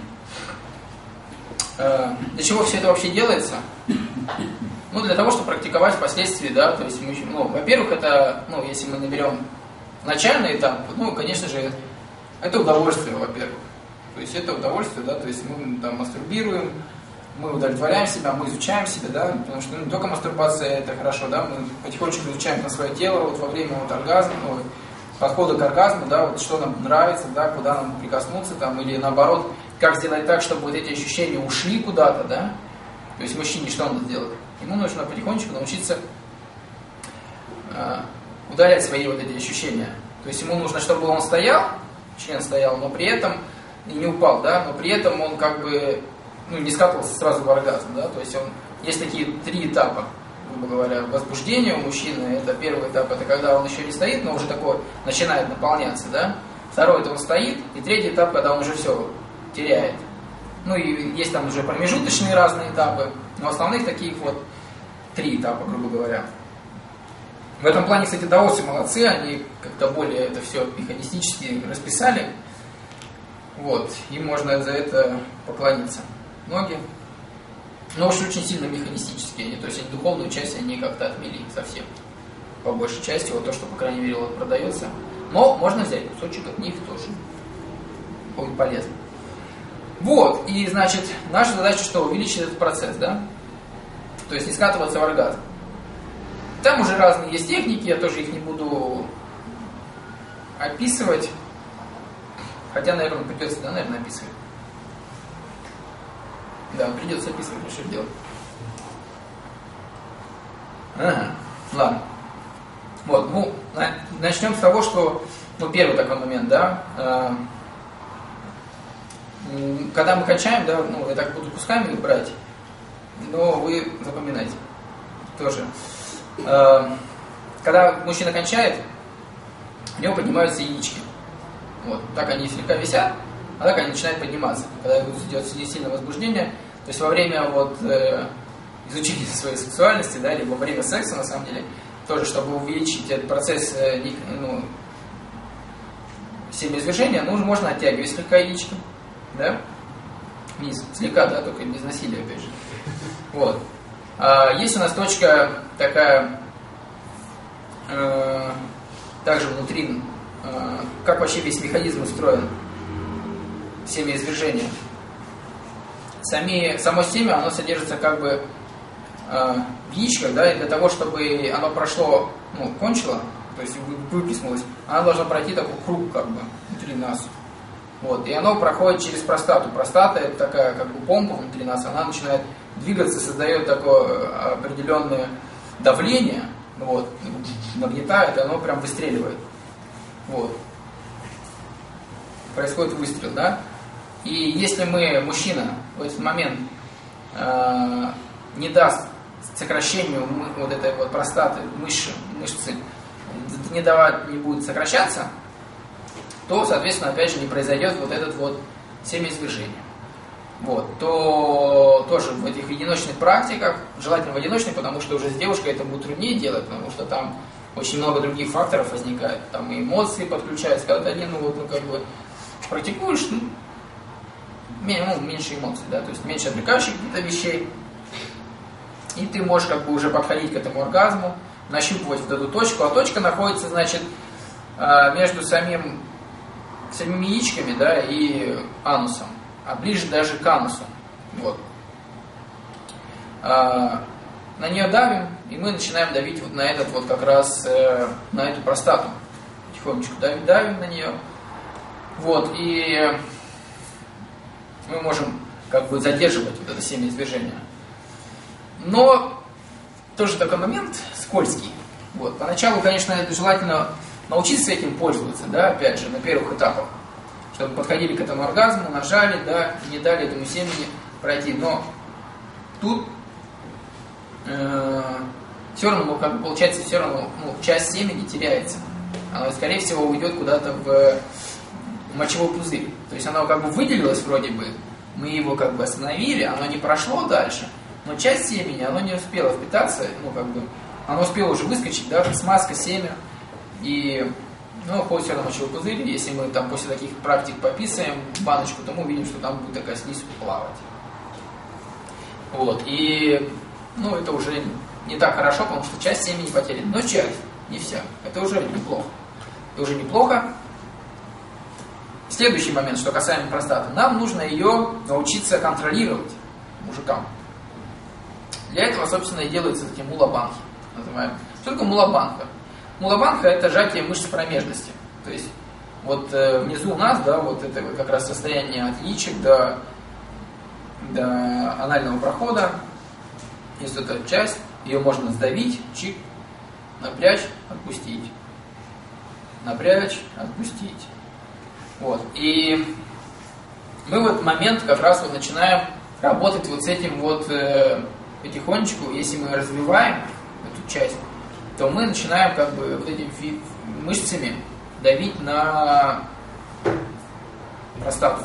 Для чего все это вообще делается? Ну, для того, чтобы практиковать впоследствии, да, то есть, мы, ну, во-первых, это, ну, если мы наберем начальный этап, ну, конечно же, это удовольствие, во-первых. То есть это удовольствие, да, то есть мы там мастурбируем, мы удовлетворяем себя, мы изучаем себя, да, потому что ну, не только мастурбация это хорошо, да, мы потихонечку изучаем на свое тело вот во время вот оргазма, ну, подхода к оргазму, да, вот что нам нравится, да, куда нам прикоснуться там, или наоборот, как сделать так, чтобы вот эти ощущения ушли куда-то, да, то есть мужчине что надо сделать? Ему нужно потихонечку научиться э, удалять свои вот эти ощущения, то есть ему нужно, чтобы он стоял, член стоял, но при этом и не упал, да, но при этом он как бы ну, не скатывался сразу в оргазм, да, то есть он, есть такие три этапа, грубо говоря, возбуждения у мужчины, это первый этап, это когда он еще не стоит, но уже такой начинает наполняться, да, второй это он стоит, и третий этап, когда он уже все теряет. Ну и есть там уже промежуточные разные этапы, но основных таких вот три этапа, грубо говоря. В этом плане, кстати, даосы молодцы, они как-то более это все механистически расписали. Вот, им можно за это поклониться. Ноги. Но уж очень сильно механистические, они, то есть они духовную часть они как-то отмели совсем. По большей части, вот то, что, по крайней мере, вот продается. Но можно взять кусочек от них тоже. Будет полезно. Вот, и значит, наша задача что? Увеличить этот процесс, да? То есть не скатываться в оргазм. Там уже разные есть техники, я тоже их не буду описывать. Хотя, наверное, придется, да, наверное, описывать. Да, придется описывать, что делать. Ага, ладно. Вот, ну, начнем с того, что, ну, первый такой момент, да, э, когда мы качаем, да, ну, я так буду кусками брать, но вы запоминайте тоже. Э, когда мужчина кончает, у него поднимаются яички. Вот, так они слегка висят, а так они начинают подниматься. Когда идет сильное возбуждение, то есть во время вот, э, изучения своей сексуальности, да, либо во время секса, на самом деле, тоже, чтобы увеличить этот процесс э, ну, семяизвержения, ну, можно оттягивать слегка яички, да, вниз, слегка, да, только без насилия, опять же. Вот. А есть у нас точка такая, э, также внутри, э, как вообще весь механизм устроен, семяизвержения. Сами, само семя, оно содержится как бы э, в яичках, да, и для того, чтобы оно прошло, ну, кончило, то есть выплеснулось, оно должно пройти такой круг, как бы, внутри нас. Вот, и оно проходит через простату. Простата это такая, как бы, помпа внутри нас, она начинает двигаться создает такое определенное давление, вот, нагнетает, и оно прям выстреливает. Вот. Происходит выстрел, да? И если мы, мужчина, в этот момент э, не даст сокращению вот этой вот простаты, мышцы, мышцы не давать, не будет сокращаться, то, соответственно, опять же, не произойдет вот этот вот семяизвержение. Вот, то тоже в этих одиночных практиках, желательно в одиночных, потому что уже с девушкой это будет труднее делать, потому что там очень много других факторов возникает, там и эмоции подключаются, когда ты один, ну, вот, ну, как бы практикуешь, ну, ну, меньше эмоций, да, то есть меньше отвлекающих каких-то вещей, и ты можешь как бы уже подходить к этому оргазму, нащупывать вот эту точку, а точка находится, значит, между самим, самими яичками, да, и анусом, а ближе даже к анусу, вот. А, на нее давим, и мы начинаем давить вот на этот вот как раз, э, на эту простату, потихонечку давим, давим на нее, вот, и мы можем как бы задерживать вот это семяизвержение. Но тоже такой момент скользкий. Вот. Поначалу, конечно, это желательно научиться этим пользоваться, да, опять же, на первых этапах, чтобы подходили к этому оргазму, нажали, да, не дали этому семени пройти. Но тут э, все равно, как бы, получается, все равно ну, часть семени теряется. Оно, скорее всего, уйдет куда-то в мочевой пузырь. То есть оно как бы выделилось вроде бы, мы его как бы остановили, оно не прошло дальше, но часть семени, оно не успело впитаться, ну как бы, оно успело уже выскочить, да, смазка, семя, и, ну, уходит все равно мочевой пузырь. Если мы там после таких практик пописаем баночку, то мы увидим, что там будет такая слизь плавать. Вот, и, ну, это уже не так хорошо, потому что часть семени потеряна, но часть, не вся, это уже неплохо. Это уже неплохо. Следующий момент, что касаемо простаты. Нам нужно ее научиться контролировать, мужикам. Для этого, собственно, и делаются такие мулабанхи. Называем. Что такое мулабанха? Мулабанха – это сжатие мышц промежности. То есть, вот э, внизу у нас, да, вот это как раз состояние от яичек до, до анального прохода. Есть эта часть, ее можно сдавить, чик, напрячь, отпустить. Напрячь, отпустить. Вот. И мы в этот момент как раз вот начинаем работать вот с этим вот э, потихонечку. Если мы развиваем эту часть, то мы начинаем как бы вот этими мышцами давить на простату.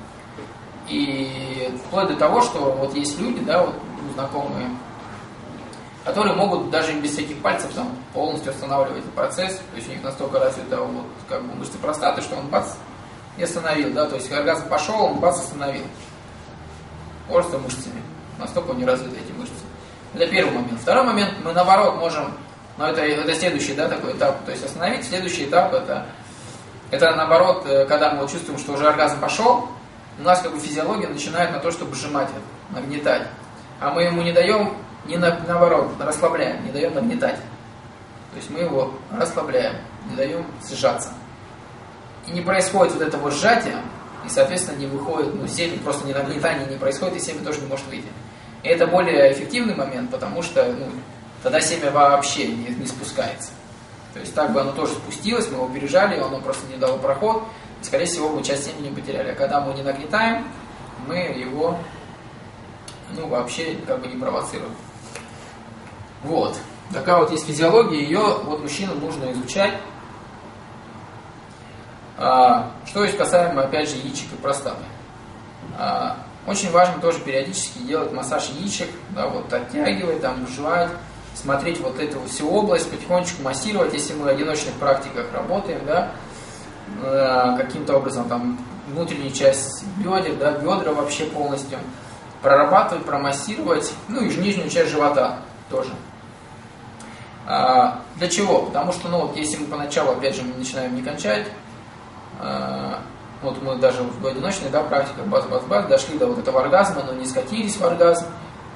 И вплоть до того, что вот есть люди, да, вот знакомые, которые могут даже без всяких пальцев там полностью останавливать этот процесс. То есть у них настолько развита вот как бы мышцы простаты, что он бац и остановил, да, то есть оргазм пошел, он бац остановил. Просто мышцами. Настолько у них развиты эти мышцы. Это первый момент. Второй момент, мы наоборот можем, но это, это следующий, да, такой этап, то есть остановить. Следующий этап это, это наоборот, когда мы вот чувствуем, что уже оргазм пошел, у нас как бы физиология начинает на то, чтобы сжимать это, нагнетать. А мы ему не даем, не на, наоборот, расслабляем, не даем нагнетать. То есть мы его расслабляем, не даем сжаться. И не происходит вот этого сжатия, и, соответственно, не выходит, ну, семя, просто не нагнетание не происходит, и семя тоже не может выйти. И это более эффективный момент, потому что, ну, тогда семя вообще не, не спускается. То есть так бы оно тоже спустилось, мы его пережали, оно просто не дало проход, и, скорее всего, мы часть семени потеряли. А когда мы не нагнетаем, мы его, ну, вообще как бы не провоцируем. Вот. Такая вот есть физиология, ее вот мужчинам нужно изучать. А, что есть касаемо, опять же, яичек и простаты. А, очень важно тоже периодически делать массаж яичек, да, вот оттягивать, там, жевать, смотреть вот эту всю область, потихонечку массировать, если мы в одиночных практиках работаем, да, а, каким-то образом там внутреннюю часть бедер, да, бедра вообще полностью прорабатывать, промассировать, ну и нижнюю часть живота тоже. А, для чего? Потому что, ну, вот, если мы поначалу, опять же, мы начинаем не кончать, а, вот мы даже в одиночной, да, практике бац-бац-бац дошли до вот этого оргазма, но не скатились в оргазм,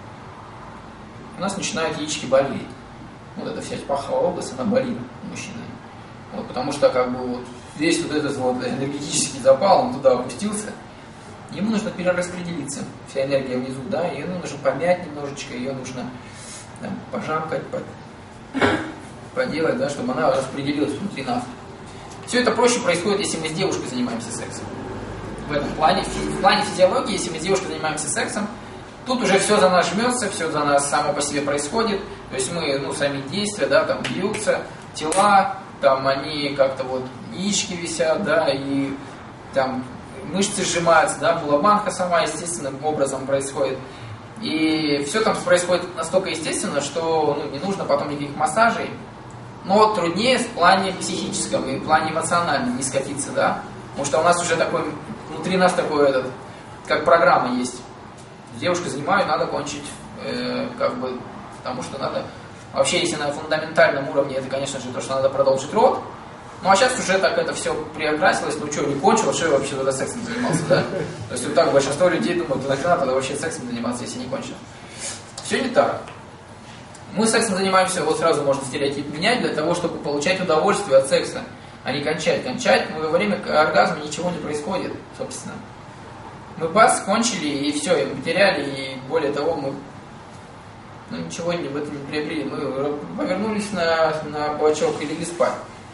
у нас начинают яички болеть. Вот эта вся паховая область, она болит у мужчины. Вот, потому что как бы вот весь вот этот вот энергетический запал, он туда опустился, ему нужно перераспределиться, вся энергия внизу, да, ее нужно помять немножечко, ее нужно там, пожамкать, под, поделать, да, чтобы она распределилась внутри нас. Все это проще происходит, если мы с девушкой занимаемся сексом. В этом плане, в плане физиологии, если мы с девушкой занимаемся сексом, тут уже все за нас жмется, все за нас само по себе происходит. То есть мы, ну, сами действия, да, там бьются, тела, там они как-то вот яички висят, да, и там мышцы сжимаются, да, булабанка сама естественным образом происходит. И все там происходит настолько естественно, что ну, не нужно потом никаких массажей. Но труднее в плане психическом и в плане эмоциональном не скатиться, да. Потому что у нас уже такой, внутри нас такой этот, как программа есть. Девушкой занимаю, надо кончить, э, как бы, потому что надо... Вообще, если на фундаментальном уровне, это, конечно же, то, что надо продолжить род. Ну, а сейчас уже так это все приокрасилось, ну что, не кончил, что я вообще тогда сексом занимался, да? То есть вот так большинство людей думают, да нахрена тогда вообще сексом заниматься, если не кончил. Все не так. Мы сексом занимаемся, вот сразу можно стереотип менять, для того, чтобы получать удовольствие от секса, а не кончать. Кончать, мы во время оргазма ничего не происходит, собственно. Мы бас, кончили, и все, и мы потеряли, и более того, мы ну, ничего в этом не приобрели. Мы повернулись на, на бочок и легли спать.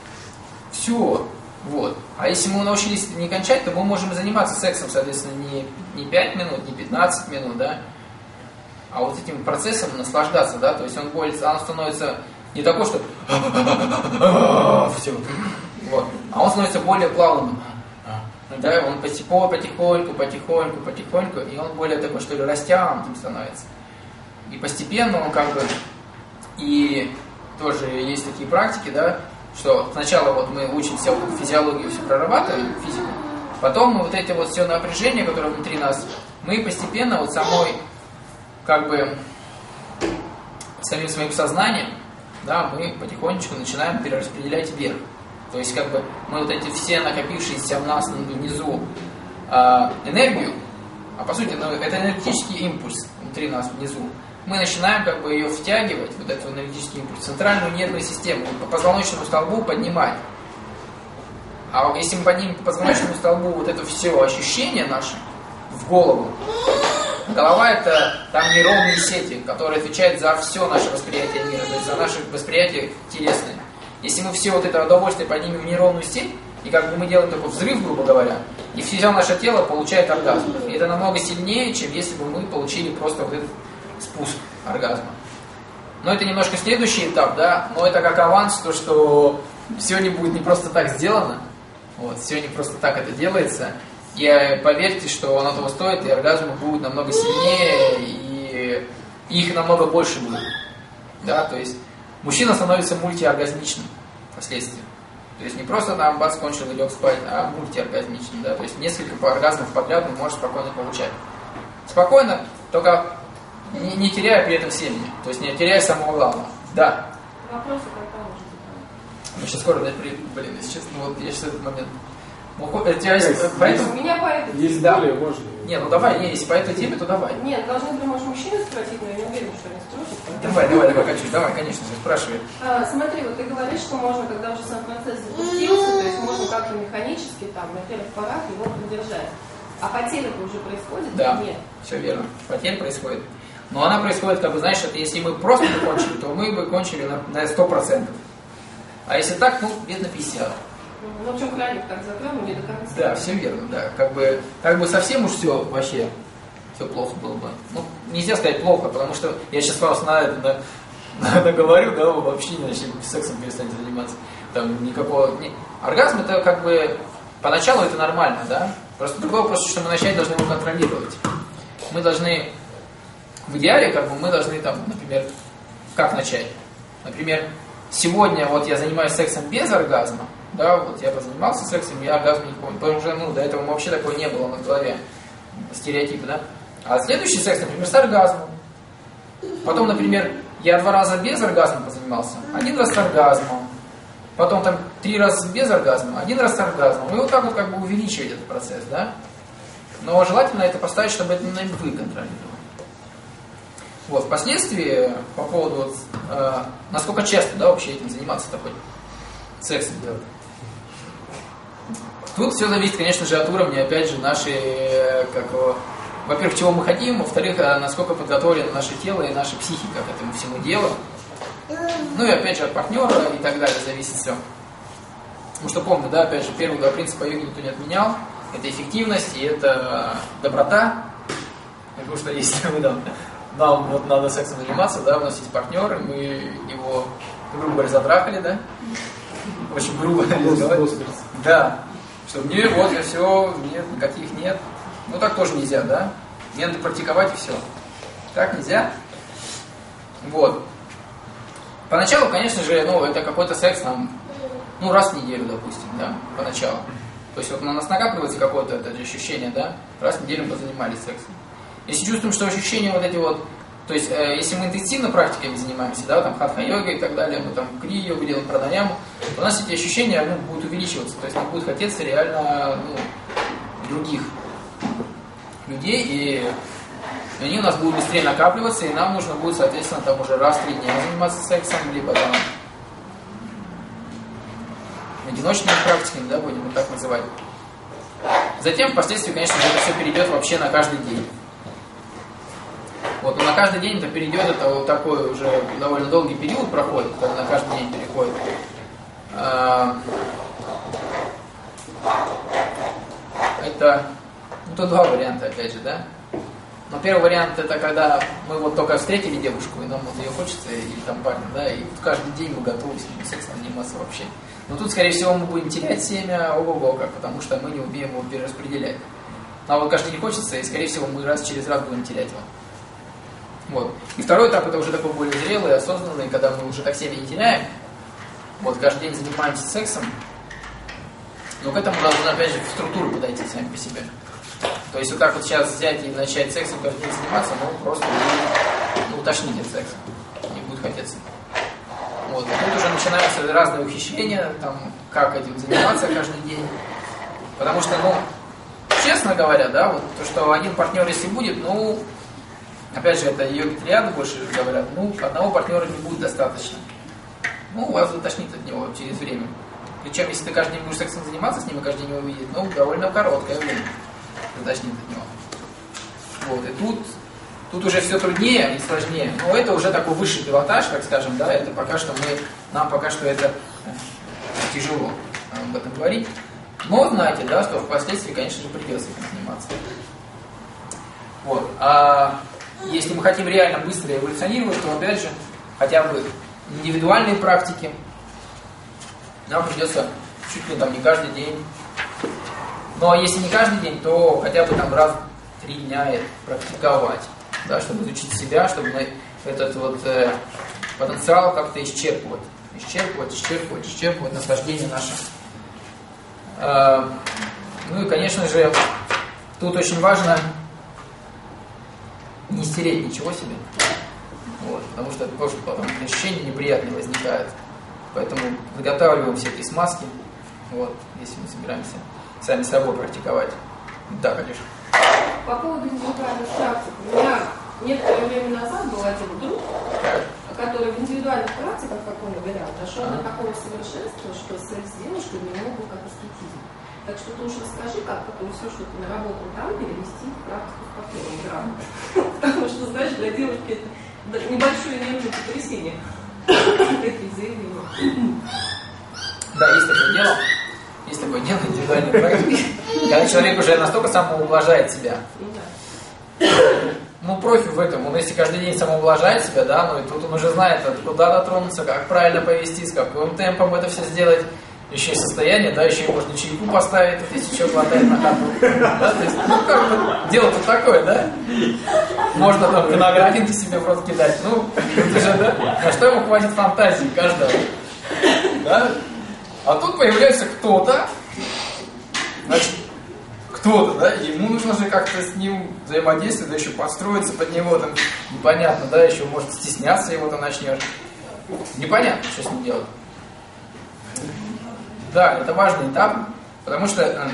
Все. Вот. А если мы научились не кончать, то мы можем заниматься сексом, соответственно, не, не пять минут, не пятнадцать минут, да, а вот этим процессом наслаждаться, да, то есть он более, он становится не такой, что все, вот, а он становится более плавным, да, он потихоньку, потихоньку, потихоньку, потихоньку, и он более такой, что ли, растянутым становится. И постепенно он как бы, и тоже есть такие практики, да, что сначала вот мы учимся вот физиологию, все прорабатываем, физику, потом мы вот эти вот все напряжения, которые внутри нас, мы постепенно вот самой, как бы, самим своим сознанием, да, мы потихонечку начинаем перераспределять вверх. То есть, как бы, мы вот эти все накопившиеся в нас внизу э, энергию, а по сути, ну, это энергетический импульс внутри нас внизу, мы начинаем как бы ее втягивать, вот этот энергетический импульс, в центральную нервную систему, по позвоночному столбу поднимать. А если мы поднимем по позвоночному столбу вот это все ощущение наше в голову, голова — это там нейронные сети, которые отвечают за все наше восприятие мира, то есть за наше восприятие телесное. Если мы все вот это удовольствие поднимем в нейронную сеть, и как бы мы делаем такой взрыв, грубо говоря, и все наше тело получает оргазм. И это намного сильнее, чем если бы мы получили просто вот этот спуск оргазма. Но это немножко следующий этап, да, но это как аванс, то, что все не будет не просто так сделано, вот, все не просто так это делается. И поверьте, что оно того стоит, и оргазмы будут намного сильнее, и их намного больше будет. Да, то есть мужчина становится мультиоргазмичным впоследствии. То есть не просто там бац, кончил и лег спать, а мультиоргазмичным. Да, то есть несколько оргазмов подряд он может спокойно получать. Спокойно, только не, не теряя при этом семени. То есть не теряя самого главного. Да. Вопросы когда уже? Ну сейчас скоро, блин, если честно, вот я сейчас этот момент. Есть, поэтому... У меня по этой Есть да. более, можно. Не, ну давай, не, если по этой теме, то давай. Нет, должны были, может, мужчины спросить, но я не уверена, что они спросят. Давай, давай, давай, Катюш, давай, конечно же, спрашивай. А, смотри, вот ты говоришь, что можно, когда уже сам процесс запустился, то есть можно как-то механически, там, на первых порах его поддержать. А потеря-то уже происходит? Да, нет? Все верно, потеря происходит. Но она происходит, как бы, знаешь, это если мы просто бы кончили, то мы бы кончили на, на сто процентов. А если так, ну, где-то на пятьдесят процентов. Ну, в общем, краник так закроем, не до конца. Да, все верно, да. Как бы, как бы совсем уж все вообще, все плохо было бы. Ну, нельзя сказать плохо, потому что я сейчас просто на это на, на, наговорю, да, вообще не начнем сексом перестанете заниматься. Там никакого... Не... Оргазм это как бы, поначалу это нормально, да. Просто другой вопрос, что мы вначале должны его контролировать. Мы должны, в идеале, как бы, мы должны там, например, как начать? Например, сегодня вот я занимаюсь сексом без оргазма, да, вот я позанимался сексом, я оргазм не помню. Потому что, ну, до этого вообще такого не было на голове, стереотипы, да. А следующий секс, например, с оргазмом. Потом, например, я два раза без оргазма позанимался, один раз с оргазмом. Потом там три раза без оргазма, один раз с оргазмом. И вот так вот как бы увеличивать этот процесс, да. Но желательно это поставить, чтобы это именно вы контролировали. Вот, впоследствии, по поводу, вот, э, насколько часто, да, вообще этим заниматься такой сексом делать. Тут все зависит, конечно же, от уровня, опять же, нашей, как его, во-первых, чего мы хотим, во-вторых, насколько подготовлено наше тело и наша психика к этому всему делу. Ну и опять же от партнера и так далее зависит все. Потому что помню, да, опять же, первые два принципа йоги никто не отменял. Это эффективность и это доброта. Потому что если мы там, нам вот надо сексом заниматься, да, у нас есть партнер, и мы его, грубо говоря, затрахали, да? Очень грубо. Да. Что мне вот и все, нет, никаких нет. Ну так тоже нельзя, да? Мне надо практиковать и все. Так нельзя. Вот. Поначалу, конечно же, ну, это какой-то секс там, ну, раз в неделю, допустим, да, поначалу. То есть вот у нас накапливается какое-то это ощущение, да, раз в неделю мы занимались сексом. Если чувствуем, что ощущения вот эти вот, то есть э, если мы интенсивно практиками занимаемся, да, там хатха-йога и так далее, мы там кри-йогу делаем, пранаяму, то у нас эти ощущения, ну, будут увеличиваться, то есть нам будет хотеться реально, ну, других людей, и они у нас будут быстрее накапливаться, и нам нужно будет, соответственно, там уже раз в три дня заниматься сексом, либо там одиночными практиками, да, будем вот так называть. Затем, впоследствии, конечно же, это все перейдет вообще на каждый день. Вот, но на каждый день это перейдет, это вот такой уже довольно долгий период проходит, когда на каждый день переходит. Это, ну, то два варианта, опять же, да. Но первый вариант это когда мы вот только встретили девушку, и нам вот ее хочется, или там парня, да, и вот каждый день мы готовы с ним сексом заниматься вообще. Но тут, скорее всего, мы будем терять семя, ого-го, как, потому что мы не умеем его перераспределять. А вот каждый день хочется, и, скорее всего, мы раз через раз будем терять его. Вот. И второй этап это уже такой более зрелый, осознанный, когда мы уже так семя не теряем. Вот, каждый день занимаемся сексом. Но к этому должны, опять же, в структуру подойти сами по себе. То есть вот так вот сейчас взять и начать сексом каждый день заниматься, ну просто ну, утошнить от секса. Не будет хотеться. Вот. А тут уже начинаются разные ухищрения, там, как этим заниматься каждый день. Потому что, ну, честно говоря, да, вот то, что один партнер если будет, ну, опять же, это йоги-триады больше говорят, ну, одного партнера не будет достаточно. Ну, вас затошнит от него через время. Причем, если ты каждый день будешь сексом заниматься с ним, и каждый день его увидит, ну, довольно короткое время затошнит от него. Вот, и тут, тут уже все труднее и сложнее. Но это уже такой высший пилотаж, так скажем, да, это пока что мы, нам пока что это тяжело об этом говорить. Но знаете, да, что впоследствии, конечно же, придется этим заниматься. Вот. А если мы хотим реально быстро эволюционировать, то опять же, хотя бы индивидуальные практики, нам придется чуть ли там не каждый день. Ну а если не каждый день, то хотя бы там раз в три дня практиковать, да, чтобы изучить себя, чтобы этот вот э, потенциал как-то исчерпывать. Исчерпывать, исчерпывать, исчерпывать наслаждение наше. Э, ну и, конечно же, тут очень важно не стереть ничего себе. Вот, потому что это тоже потом ощущения неприятные возникают. Поэтому заготавливаем все эти смазки, вот, если мы собираемся сами с собой практиковать. Да, конечно. По поводу индивидуальных практик. У меня некоторое время назад был один друг, который в индивидуальных практиках, как он говорил, дошел до такого совершенства, что секс с девушкой для него был как аскетизм. Так что ты уж расскажи, как потом все, что ты наработал там, перевести в практику в повторном грамме. Потому что, знаешь, для девушки это небольшое нервное потрясение. Такие заявления. Да, есть такое дело. Есть такое дело, индивидуальной практики. Когда человек уже настолько самоублажает себя. Ну, профи в этом. Он если каждый день самоублажает себя, да, ну и тут он уже знает, куда дотронуться, как правильно повести, с каким темпом это все сделать. Еще и состояние, да, еще и можно чайку поставить, если еще хватает на хату. Да, то есть, ну, как бы, дело-то такое, да? Можно там виноградинки себе в рот кидать, ну, это же, да? На что ему хватит фантазии каждого? Да? А тут появляется кто-то, значит, кто-то, да, ему нужно же как-то с ним взаимодействовать, да еще подстроиться под него, там, непонятно, да, еще может стесняться его-то начнешь. Непонятно, что с ним делать. Да, это важный этап, потому что,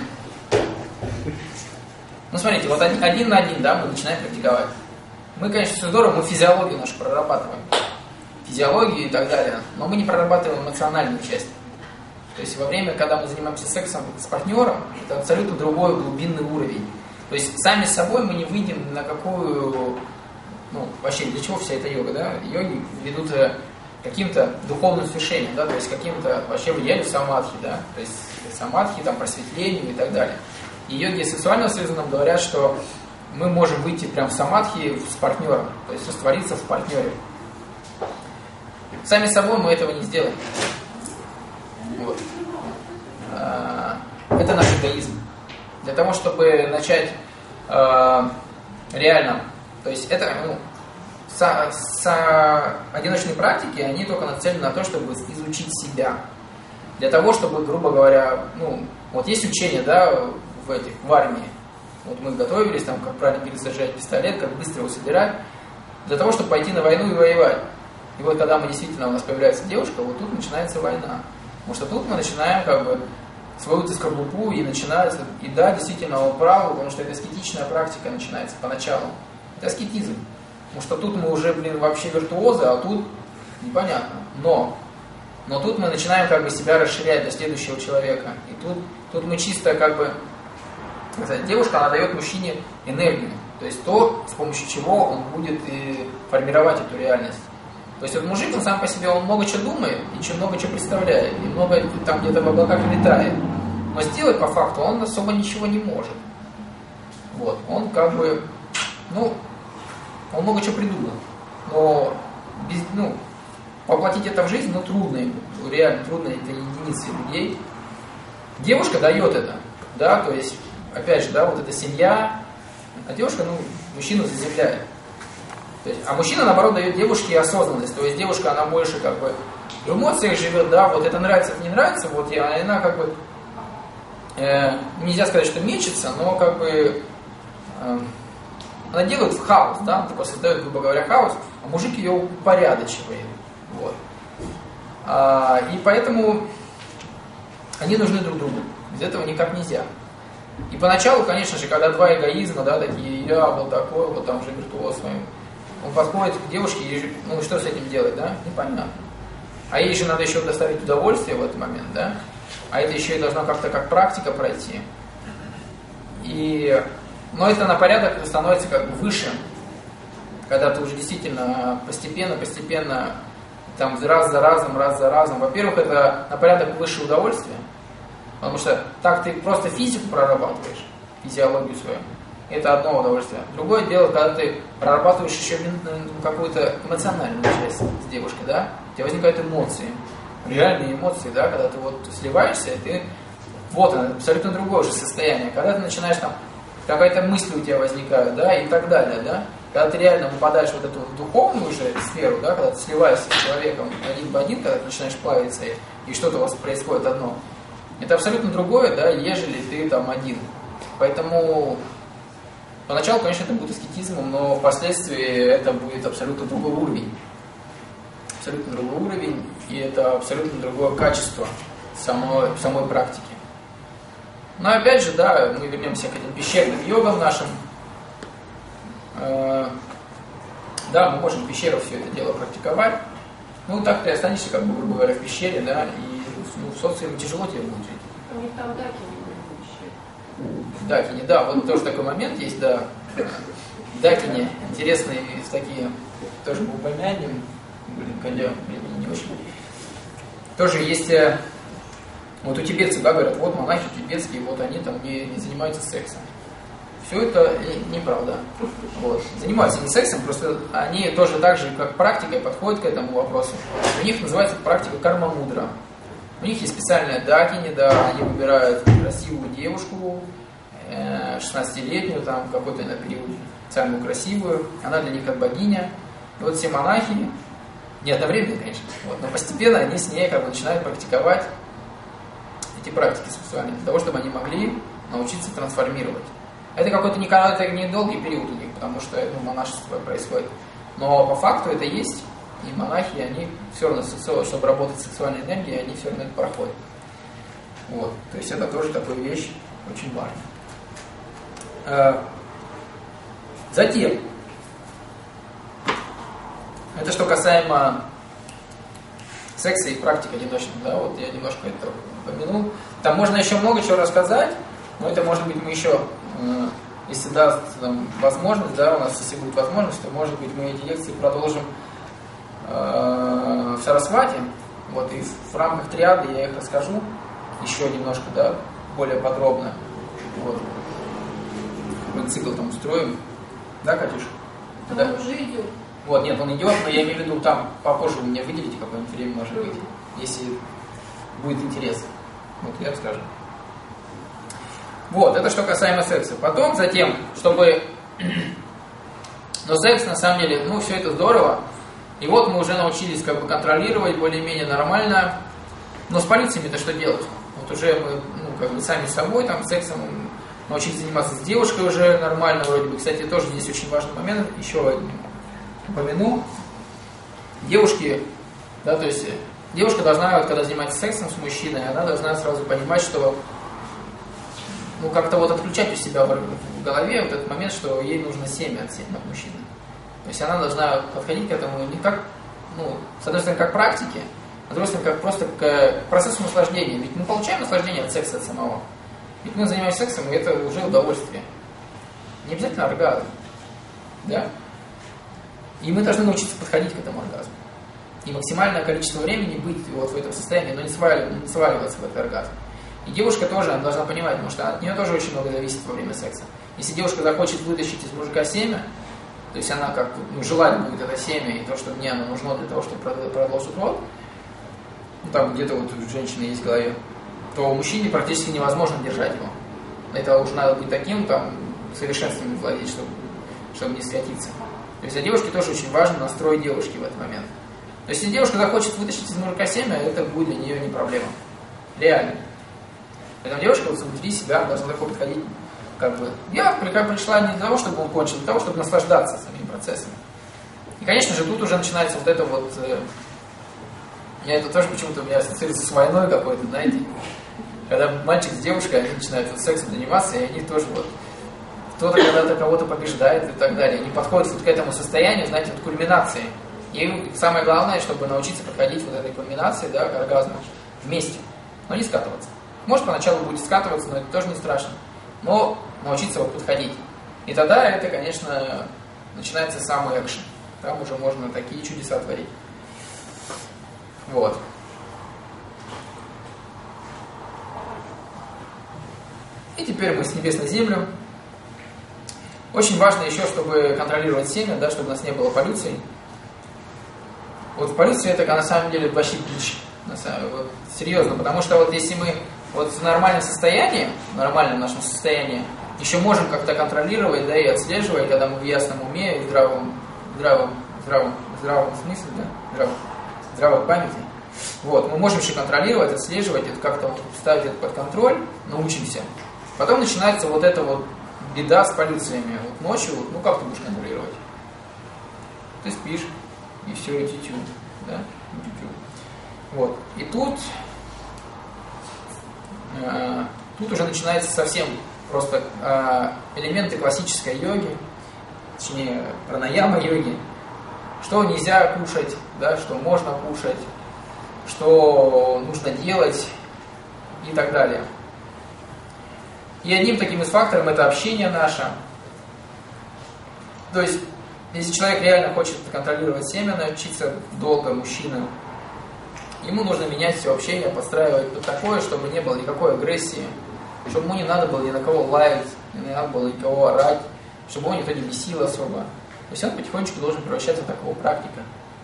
ну смотрите, вот один, один на один, да, мы начинаем практиковать. Мы, конечно, все здорово, мы физиологию нашу прорабатываем, физиологию и так далее, но мы не прорабатываем эмоциональную часть. То есть во время, когда мы занимаемся сексом с партнером, это абсолютно другой глубинный уровень. То есть сами с собой мы не выйдем на какую, ну, вообще для чего вся эта йога, да? Йоги ведут каким-то духовным свершением, да, то есть каким-то вообще в идеале самадхи, да, то есть самадхи, там, просветлению и так далее. И йоги сексуального союза нам говорят, что мы можем выйти прям в самадхи с партнером, то есть раствориться в партнере. Сами собой мы этого не сделаем. Вот. Это наш эгоизм. Для того, чтобы начать э, реально, то есть это, ну, со, со одиночные практики, они только нацелены на то, чтобы изучить себя. Для того, чтобы, грубо говоря, ну, вот есть учение, да, в этих, в армии. Вот мы готовились, там, как правильно перезаряжать пистолет, как быстро его собирать, для того, чтобы пойти на войну и воевать. И вот когда мы действительно, у нас появляется девушка, вот тут начинается война. Потому что тут мы начинаем, как бы, свою скорлупу, и начинается, и да, действительно, право, потому что это аскетичная практика начинается поначалу. Это аскетизм. Потому что тут мы уже, блин, вообще виртуозы, а тут непонятно. Но, но тут мы начинаем, как бы, себя расширять до следующего человека. И тут, тут мы чисто, как бы, девушка, она дает мужчине энергию. То есть то, с помощью чего он будет и формировать эту реальность. То есть вот мужик, он сам по себе, он много чего думает, и много чего представляет, и много там где-то в облаках летает. Но сделать по факту он особо ничего не может. Вот, он как бы, ну, он много чего придумал. Но без, ну, воплотить это в жизнь, ну, трудно ему, реально трудно, это единицы людей. Девушка дает это, да, то есть, опять же, да, вот эта семья, а девушка, ну, мужчину заземляет. То есть, а мужчина, наоборот, дает девушке осознанность. То есть девушка, она больше как бы в эмоциях живет, да, вот это нравится, это не нравится, вот, и она как бы, э, нельзя сказать, что мечется, но как бы э, она делает в хаос, да, такой создает, грубо говоря, хаос, а мужик ее упорядочивает. Вот. А, и поэтому они нужны друг другу. Без этого никак нельзя. И поначалу, конечно же, когда два эгоизма, да, такие, я вот такой, вот там же виртуоз своим, он подходит к девушке, и, ну, что с этим делать, да? Непонятно. А ей же надо еще доставить удовольствие в этот момент, да? А это еще и должно как-то как практика пройти. И, но это на порядок становится как бы выше, когда ты уже действительно постепенно, постепенно, там, раз за разом, раз за разом. Во-первых, это на порядок выше удовольствия, потому что так ты просто физику прорабатываешь, физиологию свою. Это одно удовольствие. Другое дело, когда ты прорабатываешь еще какую-то эмоциональную часть с девушкой, да, у тебя возникают эмоции, реальные эмоции, да, когда ты вот сливаешься, и ты, вот оно, абсолютно другое уже состояние. Когда ты начинаешь там, какая-то мысль у тебя возникает, да, и так далее, да, когда ты реально попадаешь в вот эту духовную уже сферу, да, когда ты сливаешься с человеком один в один, когда ты начинаешь плавиться, и, и что-то у вас происходит одно, это абсолютно другое, да, ежели ты там один. Поэтому поначалу, конечно, это будет аскетизмом, но впоследствии это будет абсолютно другой уровень. Абсолютно другой уровень, и это абсолютно другое качество самой, самой практики. Но опять же, да, мы вернемся к этим пещерным йогам нашим. Э, да, мы можем в пещерах все это дело практиковать. Ну, так ты останешься, как бы, грубо говоря, в пещере, да, и, ну, в социуме тяжело тебе будет жить. У них там даки не будет в пещере. Дакини, да, вот тоже такой момент есть, да. Дакини интересные такие, тоже мы упомянем, блин, когда времени не очень. Тоже есть, вот у тибетцев, да, говорят, вот монахи тибетские, вот они там не, не занимаются сексом. Все это неправда. Вот. Занимаются не сексом, просто они тоже так же, как практикой, подходят к этому вопросу. У них называется практика карма-мудра. У них есть специальная дакини, да, они выбирают красивую девушку, шестнадцатилетнюю, там, какой-то на период самую красивую, она для них как богиня. И вот все монахи, не одновременно, конечно, вот, но постепенно они с ней как бы начинают практиковать эти практики сексуальные, для того, чтобы они могли научиться трансформировать. Это какой-то не, это не долгий период у них, потому что, ну, монашество происходит. Но по факту это есть, и монахи, они все равно, чтобы работать с сексуальной энергией, они все равно это проходят. Вот. То есть это тоже такая вещь очень важная. Затем, это что касаемо секса и практики одиночных, да, вот я немножко это упомянул. Там можно еще много чего рассказать, но это, может быть, мы еще, э, если даст нам возможность, да, у нас, если будет возможность, то, может быть, мы эти лекции продолжим э, в Сарасвати. Вот, и в, в рамках триады я их расскажу еще немножко, да, более подробно. Вот. Мы цикл там устроим. Да, Катюш? Он Да. уже идет. Вот, нет, он идет, но я имею в виду, там попозже вы мне выделите какое-нибудь время, может быть, если будет интерес. Вот, я расскажу. Вот, это что касаемо секса. Потом, затем, чтобы... Но секс, на самом деле, ну, все это здорово. И вот мы уже научились как бы контролировать более-менее нормально. Но с полициями-то что делать? Вот уже мы, ну, как бы сами с собой, там, сексом научились заниматься с девушкой уже нормально вроде бы. Кстати, тоже здесь очень важный момент, еще один упомяну. Девушки, да, то есть девушка должна, вот, когда занимается сексом с мужчиной, она должна сразу понимать, что ну, как-то вот отключать у себя в голове вот этот момент, что ей нужно семя от семя от мужчины. То есть она должна подходить к этому не как, ну, с одной стороны, как практике, а с другой стороны, как просто к процессу наслаждения. Ведь мы получаем наслаждение от секса от самого. Ведь мы занимаемся сексом, и это уже удовольствие. Не обязательно оргазм. Да? И мы должны научиться подходить к этому оргазму. И максимальное количество времени быть вот в этом состоянии, но не, свалив, не сваливаться в этот оргазм. И девушка тоже, она должна понимать, потому что от нее тоже очень много зависит во время секса. Если девушка захочет вытащить из мужика семя, то есть она как ну, желать будет это семя, и то, что мне оно нужно для того, чтобы продолжить род, ну там где-то вот у женщины есть в голове, то мужчине практически невозможно держать его. Это уже надо быть таким, там, совершенством владеть, чтобы, чтобы не святиться. То есть для девушки тоже очень важно настрой девушки в этот момент. То есть если девушка захочет вытащить из мужика семя, это будет для нее не проблема. Реально. Поэтому девушка вот внутри себя должна такой подходить, как бы, я пришла не для того, чтобы он кончил, а для того, чтобы наслаждаться самим процессом. И, конечно же, тут уже начинается вот это вот, э, я это тоже почему-то у меня ассоциируется с войной какой-то, знаете, когда мальчик с девушкой, они начинают вот сексом заниматься, и они тоже вот, кто-то когда-то кого-то побеждает и так далее, они подходят вот к этому состоянию, знаете, вот кульминации. И самое главное, чтобы научиться подходить вот этой кульминации, да, к оргазму вместе, но не скатываться. Может, поначалу будет скатываться, но это тоже не страшно. Но научиться вот подходить. И тогда это, конечно, начинается самый экшен. Там уже можно такие чудеса творить. Вот. И теперь мы с небес на землю. Очень важно еще, чтобы контролировать семя, да, чтобы у нас не было полюции. Вот полюция это на самом деле вообще бич. Вот, серьезно, потому что вот если мы вот в нормальном состоянии, в нормальном нашем состоянии, еще можем как-то контролировать, да, и отслеживать, когда мы в ясном уме и в здравом, здравом, здравом, здравом смысле, да, здравом, здравой памяти. Вот, мы можем еще контролировать, отслеживать, это как-то вот ставить это под контроль, научимся. Потом начинается вот эта вот беда с полюциями. Вот ночью, вот, ну как ты будешь контролировать? Ты спишь, и все, и тю-тю, да, тю-тю. Вот, и тут э, тут уже начинается совсем просто э, элементы классической йоги, точнее, пранаяма-йоги, что нельзя кушать, да, что можно кушать, что нужно делать и так далее. И одним таким из факторов это общение наше. То есть, если человек реально хочет контролировать семя, научиться долго, мужчина, ему нужно менять все общение, подстраивать под такое, чтобы не было никакой агрессии, чтобы ему не надо было ни на кого лаять, не надо было никого орать, чтобы его никто не бесил особо. То есть он потихонечку должен превращаться в такого практика.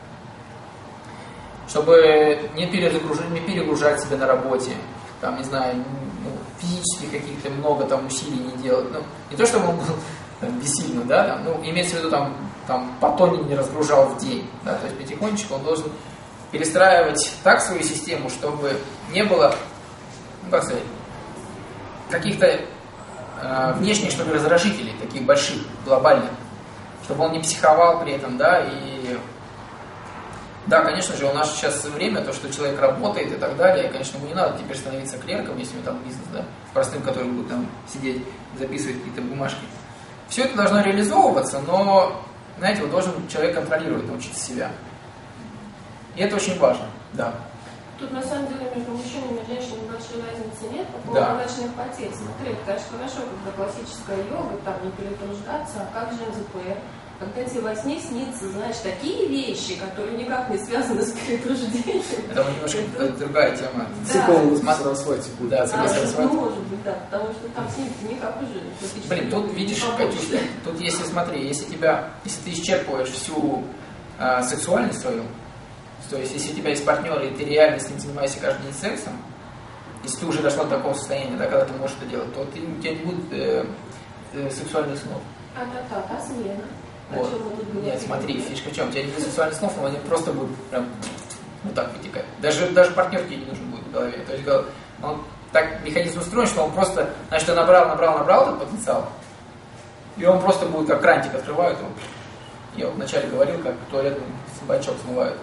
Чтобы не перегружать, не перегружать себя на работе, там, не знаю, ну, физически каких-то много там усилий не делать. Ну, не то, чтобы он был там, бессильным, да, там, ну, имеется в виду, там, там, по тонне не разгружал в день, да, то есть потихонечку он должен перестраивать так свою систему, чтобы не было, ну, как сказать, каких-то э, внешних, что ли, раздражителей, таких больших, глобальных, чтобы он не психовал при этом, да, и да, конечно же, у нас сейчас время, то, что человек работает и так далее, и, конечно, ему не надо теперь становиться клерком, если у него там бизнес, да, простым, который будет там сидеть, записывать какие-то бумажки. Все это должно реализовываться, но, знаете, вот должен человек контролировать, научиться себя. И это очень важно, да. Тут на самом деле между мужчинами и женщинами большой разницы нет, по поводу Да. ночных потерь. Смотри, это, конечно, хорошо, когда классическая йога, там не перетруждаться, а как же эн зэ пэ? Когда тебе во сне снится, знаешь, такие вещи, которые никак не связаны с перетруждением. Это немножко Это- другая тема. Психолог Смотри. Сарасвати будет. Да, А, Сарасвати. ну, может быть, да, потому что там снится никак уже. практически Блин, тут видишь, побольше. Катюша, тут если смотри, если тебя, если ты исчерпываешь всю э, сексуальность свою, то есть если у тебя есть партнер, и ты реально с ним занимаешься каждый день сексом, если ты уже дошла до такого состояния, да, когда ты можешь это делать, то ты, у тебя не будет э, э, сексуальных снов. А так, так, а смена? О Вот. чем мы тут говорим? Нет, смотри, фишка в чем? У тебя не будет сексуальных снов, но они просто будут прям вот так вытекать. Даже, даже партнер тебе не нужен будет в голове. То есть он так механизм устроен, что он просто, значит, ты набрал, набрал, набрал этот потенциал, и он просто будет как крантик открывают. Он, я вот вначале говорил, как туалетный бачок смывают.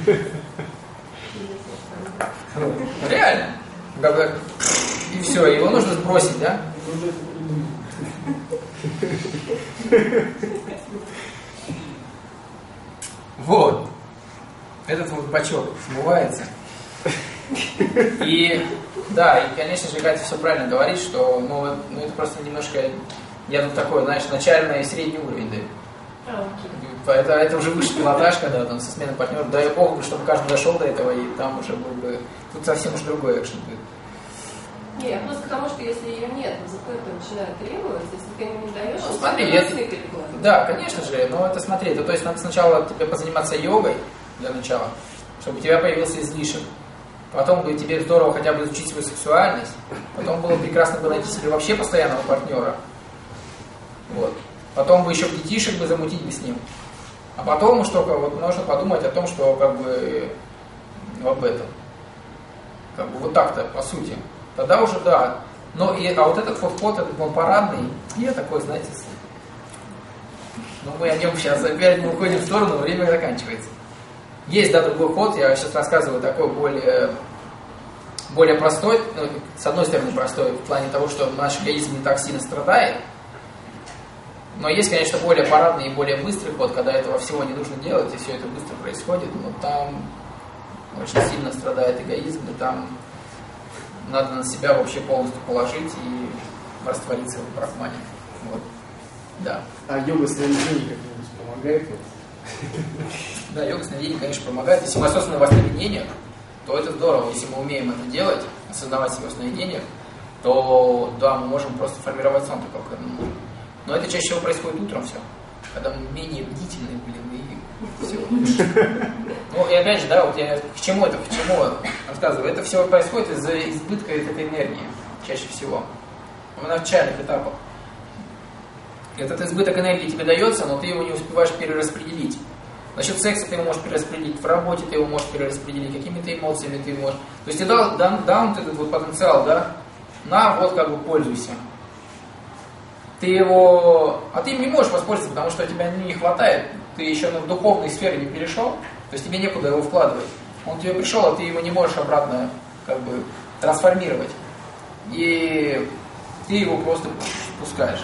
Реально. Как бы, и все, его нужно сбросить, да? Вот. Этот вот бачок смывается. И да, и, конечно же, Катя все правильно говорит, что ну, ну, это просто немножко, я тут такой, знаешь, начальный и средний уровень даю. А, окей. Это, это уже выше пилотаж, когда там со сменой партнера, дай бог, чтобы каждый дошел до этого, и там уже был бы, тут совсем уж другой экшен будет. Не, я просто потому, что если ее нет, эн зэ пэ это начинает требовать, если ты ему не даешь, Ну, то смотри, тебе я- сны перекладывают. Да, конечно же, но это смотри, это, то есть надо сначала тебе позаниматься йогой для начала, чтобы у тебя появился излишек. Потом бы тебе здорово хотя бы изучить свою сексуальность. Потом было прекрасно бы найти себе вообще постоянного партнера. Вот. Потом бы еще детишек бы замутить бы с ним. А потом уж только вот можно подумать о том, что как бы об этом. Как бы вот так-то, по сути. Тогда уже да. Но и, а вот этот вот ход, этот он парадный, я такой, знаете, с- ну мы о нем сейчас опять мы уходим в сторону, время заканчивается. Есть, да, другой ход, я сейчас рассказываю такой более, более простой, ну, с одной стороны простой, в плане того, что наш эгоизм не так сильно страдает, но есть, конечно, более парадный и более быстрый ход, когда этого всего не нужно делать, и все это быстро происходит, но там очень сильно страдает эгоизм, и там надо на себя вообще полностью положить и раствориться в брахмане. Вот. Да. А йога сновидений как-нибудь помогает? Вот? Да, йога сновидений, конечно, помогает. Если мы осознанно во сновидениях, то это здорово. Если мы умеем это делать, осознавать себя в сновидениях, то да, мы можем просто формировать сон такой, как мы можем. Но это чаще всего происходит утром все, когда мы менее бдительны, блин, и все. Ну и опять же, да, вот я к чему это, к чему рассказываю. Это все происходит из-за избытка этой энергии, чаще всего. В начальных этапах. Этот избыток энергии тебе дается, но ты его не успеваешь перераспределить. Насчет секса ты его можешь перераспределить, в работе ты его можешь перераспределить, какими-то эмоциями ты можешь. То есть ты дал, дан, дан вот этот вот потенциал, да, на вот как бы пользуйся. Ты его, а ты им не можешь воспользоваться, потому что у тебя не хватает, ты еще на духовной сфере не перешел, то есть тебе некуда его вкладывать. Он тебе пришел, а ты его не можешь обратно как бы трансформировать. И ты его просто пускаешь.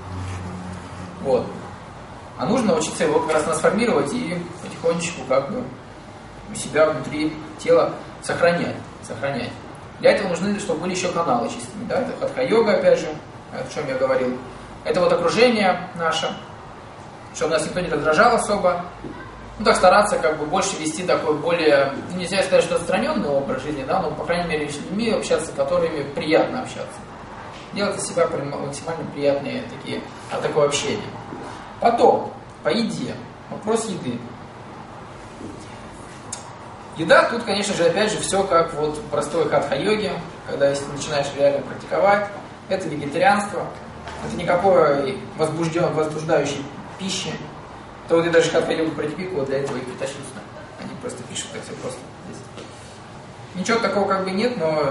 Вот. А нужно научиться его как раз трансформировать и потихонечку как бы у себя внутри тела сохранять. сохранять. Для этого нужны, чтобы были еще каналы чистыми. Да? Это хатха-йога, опять же, о чем я говорил. Это вот окружение наше, чтобы нас никто не раздражал особо. Ну так стараться как бы больше вести такой более, ну, нельзя сказать, что отстраненный образ жизни, да, но по крайней мере с людьми общаться, с которыми приятно общаться. Делать из себя максимально приятные такие, от такого общения. Потом, по еде. Вопрос еды. Еда, тут, конечно же, опять же, все как вот в простой хатха-йоге, когда если начинаешь реально практиковать, это вегетарианство, это никакой возбужден, возбуждающей пищи. То вот я даже хатха-йогу протипику для этого и притащил сюда. Они просто пишут так все просто. Здесь. Ничего такого как бы нет, но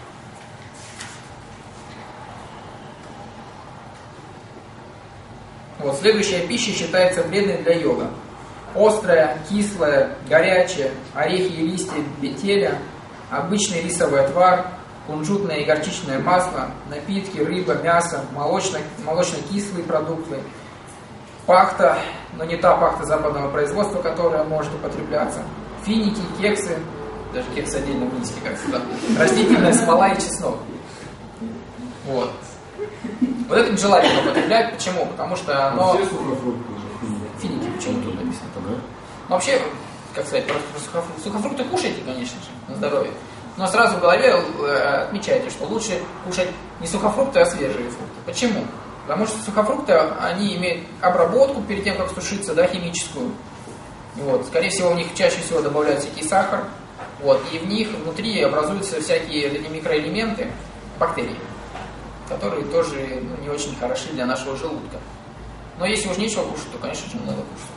вот, следующая пища считается вредной для йога. Острая, кислая, горячая, орехи и листья бетеля, обычный рисовый отвар, кунжутное и горчичное масло, напитки, рыба, мясо, молочно, молочно-кислые продукты, пахта, но не та пахта западного производства, которая может употребляться, финики, кексы, Даже кекс отдельно вынесли, как сказать. Растительная смола и чеснок. Вот. Вот это нежелательно употреблять. Почему? Потому что оно... Все сухофрукты уже финики, почему тут написано? Да? Ну, вообще, как сказать, про сухофрукты. Сухофрукты кушайте, конечно же, на здоровье. Но сразу в голове отмечайте, что лучше кушать не сухофрукты, а свежие фрукты. Почему? Потому что сухофрукты, они имеют обработку перед тем, как сушиться, да, химическую. Вот. Скорее всего, в них чаще всего добавляют всякий сахар. Вот. И в них внутри образуются всякие эти микроэлементы, бактерии, которые тоже, ну, не очень хороши для нашего желудка. Но если уж нечего кушать, то, конечно же, надо кушать.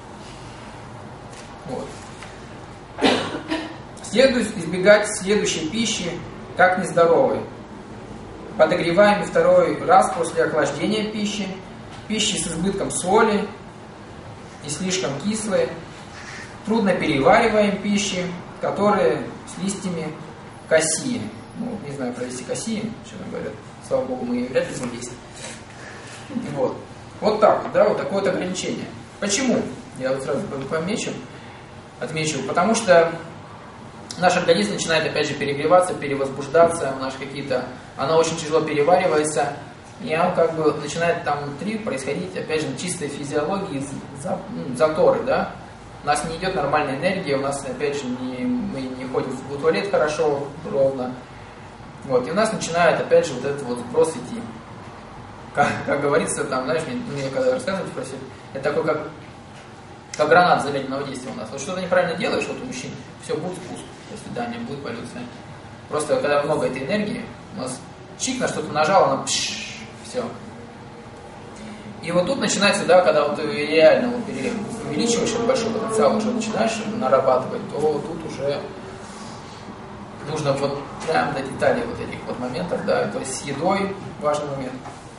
Вот. Следует избегать следующей пищи, как нездоровой. Подогреваем второй раз после охлаждения пищи, пищи с избытком соли и слишком кислые, трудно перевариваем пищи, которые с листьями кассии. Ну, не знаю про листья кассии, что там говорят. Слава Богу, мы ее вряд ли будем есть. Вот. Вот так, да, вот такое вот ограничение. Почему? Я вот сразу помечу, отмечу. Потому что наш организм начинает опять же перегреваться, перевозбуждаться, у нас какие-то, оно очень тяжело переваривается, и он как бы начинает там внутри происходить, опять же, чистой физиологии заторы, да. У нас не идет нормальная энергия, у нас, опять же, не, мы не ходим в туалет хорошо, ровно. Вот, и у нас начинает, опять же, вот этот вот сброс идти. Как, как говорится, там, знаешь, мне, мне когда рассказывают, спросили, это такой, как, как гранат замедленного действия у нас. Вот что-то неправильно делаешь, вот у мужчин, все, будет спуск, до свидания, будет полюция. Просто когда много этой энергии, у нас чик на что-то нажал, она пшш, все. И вот тут начинается, да, когда вот ты реально вот увеличиваешь этот большой потенциал, уже начинаешь нарабатывать, то тут уже нужно вот прям до деталей вот этих вот моментов, да, то есть с едой важный момент.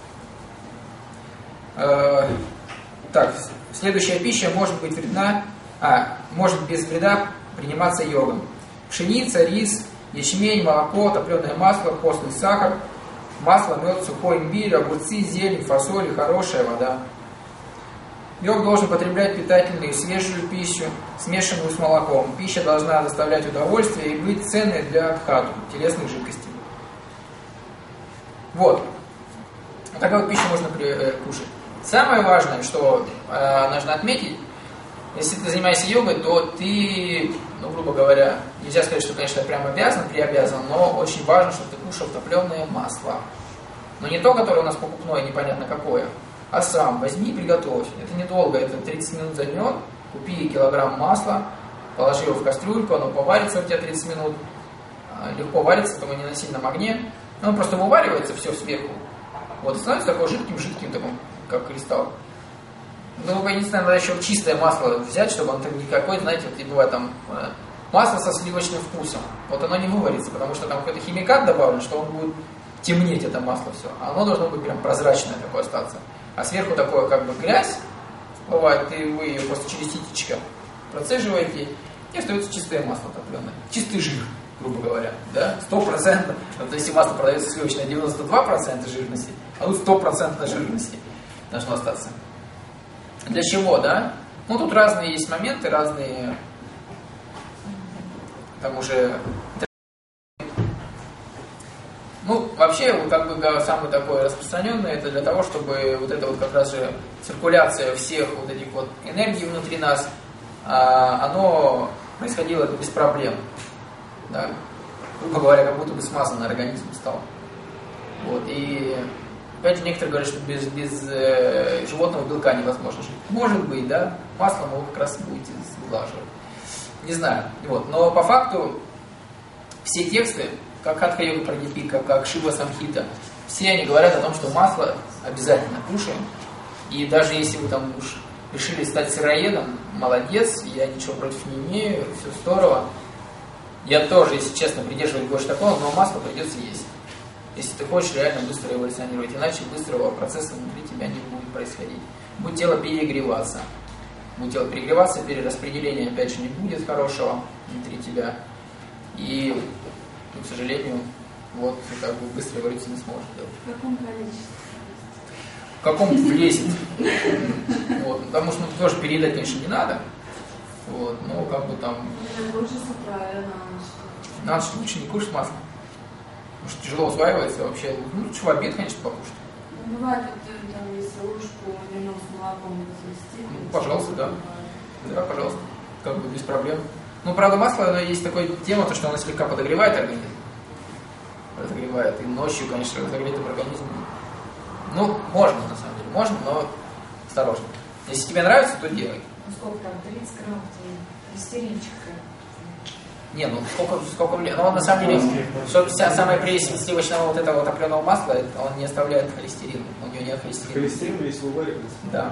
Э, так, следующая пища может быть вредна, а, может без вреда приниматься йогом. Пшеница, рис, ячмень, молоко, топленое масло, постный сахар, масло, мед, сухой имбирь, огурцы, зелень, фасоль и хорошая вода. Йог должен потреблять питательную и свежую пищу, смешанную с молоком. Пища должна доставлять удовольствие и быть ценной для дхату, телесных жидкостей. Вот. Такую вот пищу можно кушать. Самое важное, что э, нужно отметить, если ты занимаешься йогой, то ты, ну, грубо говоря, нельзя сказать, что, конечно, прям обязан, приобязан, но очень важно, чтобы ты кушал топленое масло. Но не то, которое у нас покупное, непонятно какое, а сам возьми и приготовь. Это недолго, это тридцать минут займет. Купи килограмм масла, положи его в кастрюльку, оно поварится у тебя тридцать минут. Легко варится, потому не на сильном огне. Оно просто вываривается все сверху. Вот, и становится такой жидким-жидким, таким, как кристалл. Ну, единственное, надо еще чистое масло взять, чтобы оно там никакой, знаете, вот и бывает там масло со сливочным вкусом. Вот оно не выварится, потому что там какой-то химикат добавлен, что он будет темнеть, это масло все. А оно должно быть прям прозрачное такое остаться. А сверху такое как бы грязь бывает, и вы ее просто через ситечко процеживаете, и остается чистое масло топленое. Чистый жир, грубо говоря, да, сто процентов. Вот если масло продается сливочное девяносто два процента жирности, а тут сто процентов жирности должно остаться. Для чего, да? Ну, тут разные есть моменты, разные, там уже... Ну, вообще, как бы самый такой распространенный, это для того, чтобы вот эта вот как раз же циркуляция всех вот этих вот энергий внутри нас, а, оно происходило без проблем. Да? Грубо говоря, как будто бы смазанный организм стал. Вот, и опять же, некоторые говорят, что без, без э, животного белка невозможно жить. Может быть, да, маслом вы как раз будете сглаживать. Не знаю. Вот. Но по факту все тексты, как Хатха-йога Прадипика, как Шива Самхита, все они говорят о том, что масло обязательно кушаем. И даже если вы там уж решили стать сыроедом, молодец, я ничего против не имею, все здорово. Я тоже, если честно, придерживаюсь больше такого, но масло придется есть. Если ты хочешь реально быстро эволюционировать, иначе быстрого процесса внутри тебя не будет происходить. Будет тело перегреваться. Будет тело перегреваться, перераспределения опять же не будет хорошего внутри тебя. И, к сожалению, вот как бы быстро эволюцию не сможешь делать. В каком количестве? В каком влезет. Вот, потому что ну, тоже переедать, конечно, не надо. Вот, ну, как бы там... Лучше с утра, а на ночь. На ночь лучше не кушать масло. Потому что тяжело усваивается вообще. Ну, лучше в обед, конечно, покушать. Ну, бывает, вот, там, если ложку вино с молоком развести. Ну, пожалуйста, да. Да, пожалуйста. Как бы без проблем. Ну, правда, масло, оно есть такая тема, то, что оно слегка подогревает организм. Разогревает. И ночью, конечно, разогретый организм. Ну, можно, на самом деле. Можно, но осторожно. Если тебе нравится, то делай. Ну, сколько там, тридцать грамм, холестеринчик. Не, ну сколько, сколько влияет. Но он на самом деле, что вся самая прелесть сливочного вот этого топленого масла, это он не оставляет холестерин. У него нет холестерина. Холестерин есть в угаре. Да.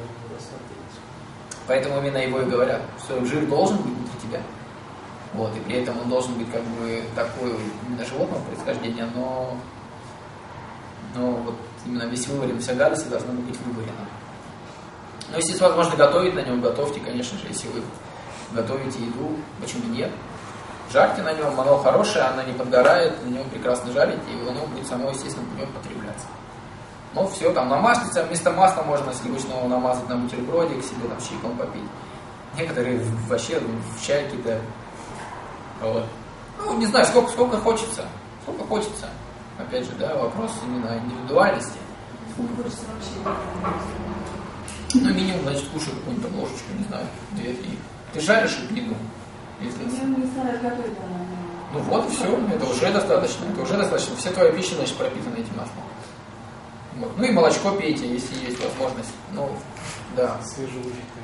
Поэтому именно его и говорят, что жир должен быть внутри тебя. Вот, и при этом он должен быть как бы такой именно животного происхождения, но, но вот именно весь выварен, вся гадость должна быть выварена. Но если возможно готовить на нем, готовьте, конечно же, если вы готовите еду, почему нет. Жарьте на нем, оно хорошее, оно не подгорает, на нем прекрасно жарить, и оно будет само естественным путем потребляться. Ну все, там на маслице, вместо масла можно сливочного намазать на бутербродик, себе там чайком попить. Некоторые вообще в чай какие-то. Вот. Ну, не знаю, сколько, сколько хочется. Сколько хочется. Опять же, да, вопрос именно индивидуальности. Сколько хочется вообще? Ну, минимум, значит, кушай какую-нибудь ложечку, не знаю, две-три. Ты жаришь еду? Если... Я не знаю, готовить она. Ну вот, все, это уже достаточно. Это уже достаточно. Все твоя пища, значит, пропитана этим маслом. Вот. Ну и молочко пейте, если есть возможность. Ну, да. Свежелужненькое.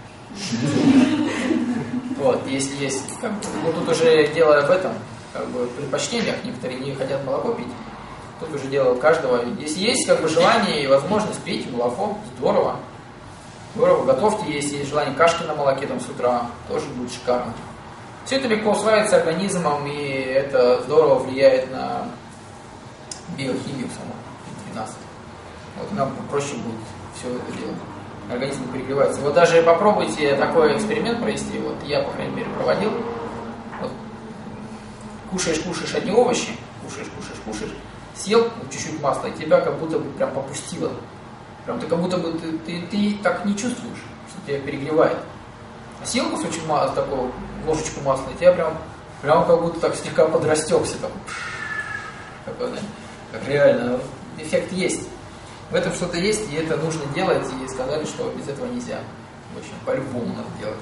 Вот, если есть, как бы, ну тут уже дело в этом, как бы, предпочтениях, некоторые не хотят молоко пить. Тут уже дело каждого. Если есть как бы желание и возможность, пейте молоко, здорово. Здорово, готовьте, если есть желание кашки на молоке там с утра, тоже будет шикарно. Все это легко усваивается организмом, и это здорово влияет на биохимию саму внутри нас. Вот нам проще будет все это делать. Организм перегревается. Вот даже попробуйте такой эксперимент провести. Вот я, по крайней мере, проводил. Вот. Кушаешь, кушаешь одни овощи, кушаешь, кушаешь, кушаешь, съел вот, чуть-чуть масла, и тебя как будто бы прям попустило. Прям ты как будто бы ты, ты, ты так не чувствуешь, что тебя перегревает. А съел кусочек масла, такого, ложечку масла, и тебя прям, прям как будто так слегка подрастекся. Так, такой, да, как реально эффект есть. В этом что-то есть, и это нужно делать, и сказали, что без этого нельзя. В общем, по-любому надо делать.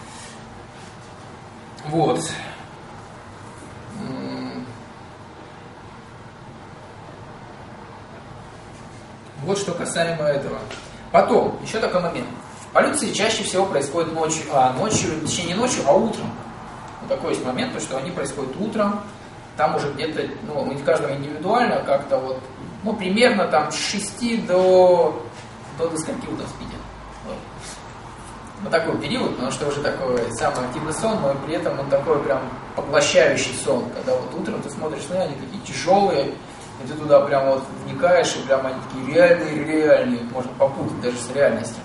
Вот. Вот что касаемо этого. Потом, еще такой момент. Полюции чаще всего происходит ночью, а ночью, точнее не ночью, а утром. Вот такой есть момент, то, что они происходят утром. Там уже где-то, ну, у каждого индивидуально, как-то вот, ну, примерно там с шести до, до, до скольки вы там спите. Вот. Вот такой период, потому что уже такой самый активный сон, но при этом он такой прям поглощающий сон, когда вот утром ты смотришь, ну, они такие тяжелые, и ты туда прям вот вникаешь, и прям они такие реальные, реальные, можно попутать даже с реальностью.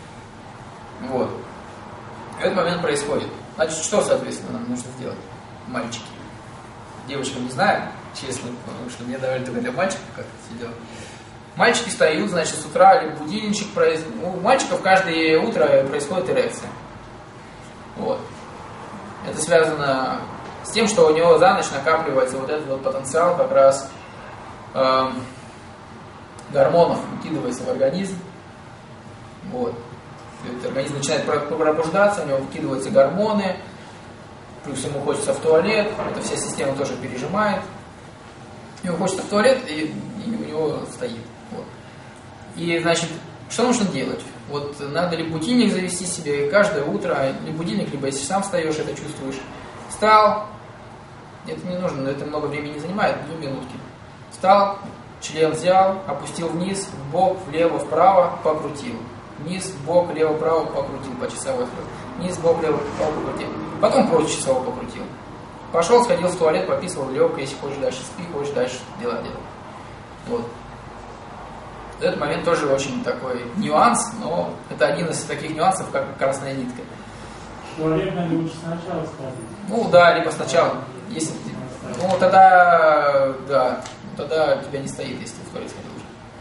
Вот. И этот момент происходит. Значит, что, соответственно, нам нужно сделать, мальчики? Девочкам не знаю, честно, потому что мне давали только для мальчиков как-то все делать. Мальчики встают, значит, с утра, либо будильничек происходит. У мальчиков каждое утро происходит эрекция. Вот. Это связано с тем, что у него за ночь накапливается вот этот вот потенциал как раз э, гормонов, выкидывается в организм. Вот. Этот организм начинает пробуждаться, у него выкидываются гормоны, плюс ему хочется в туалет, эта вся система тоже пережимает. Ему хочется в туалет, и, и у него стоит. Вот. И, значит, что нужно делать? Вот надо ли будильник завести себе каждое утро, либо будильник, либо если сам встаешь, это чувствуешь. Встал, это не нужно, но это много времени занимает, две минутки. Встал, член взял, опустил вниз, в бок, влево, вправо, покрутил. Вниз, бок, лево, право, покрутил по часовой. Вниз, бок, лево, право, покрутил. Потом против часового покрутил. Пошел, сходил в туалет, пописывал, лег, если хочешь дальше спи, хочешь дальше дела делать. Вот. В этот момент тоже очень такой нюанс, но это один из таких нюансов, как красная нитка. Туалет надо лучше сначала сходить. Ну да, либо сначала. Если, ну тогда, да, тогда тебя не стоит, если ты в туалет сходил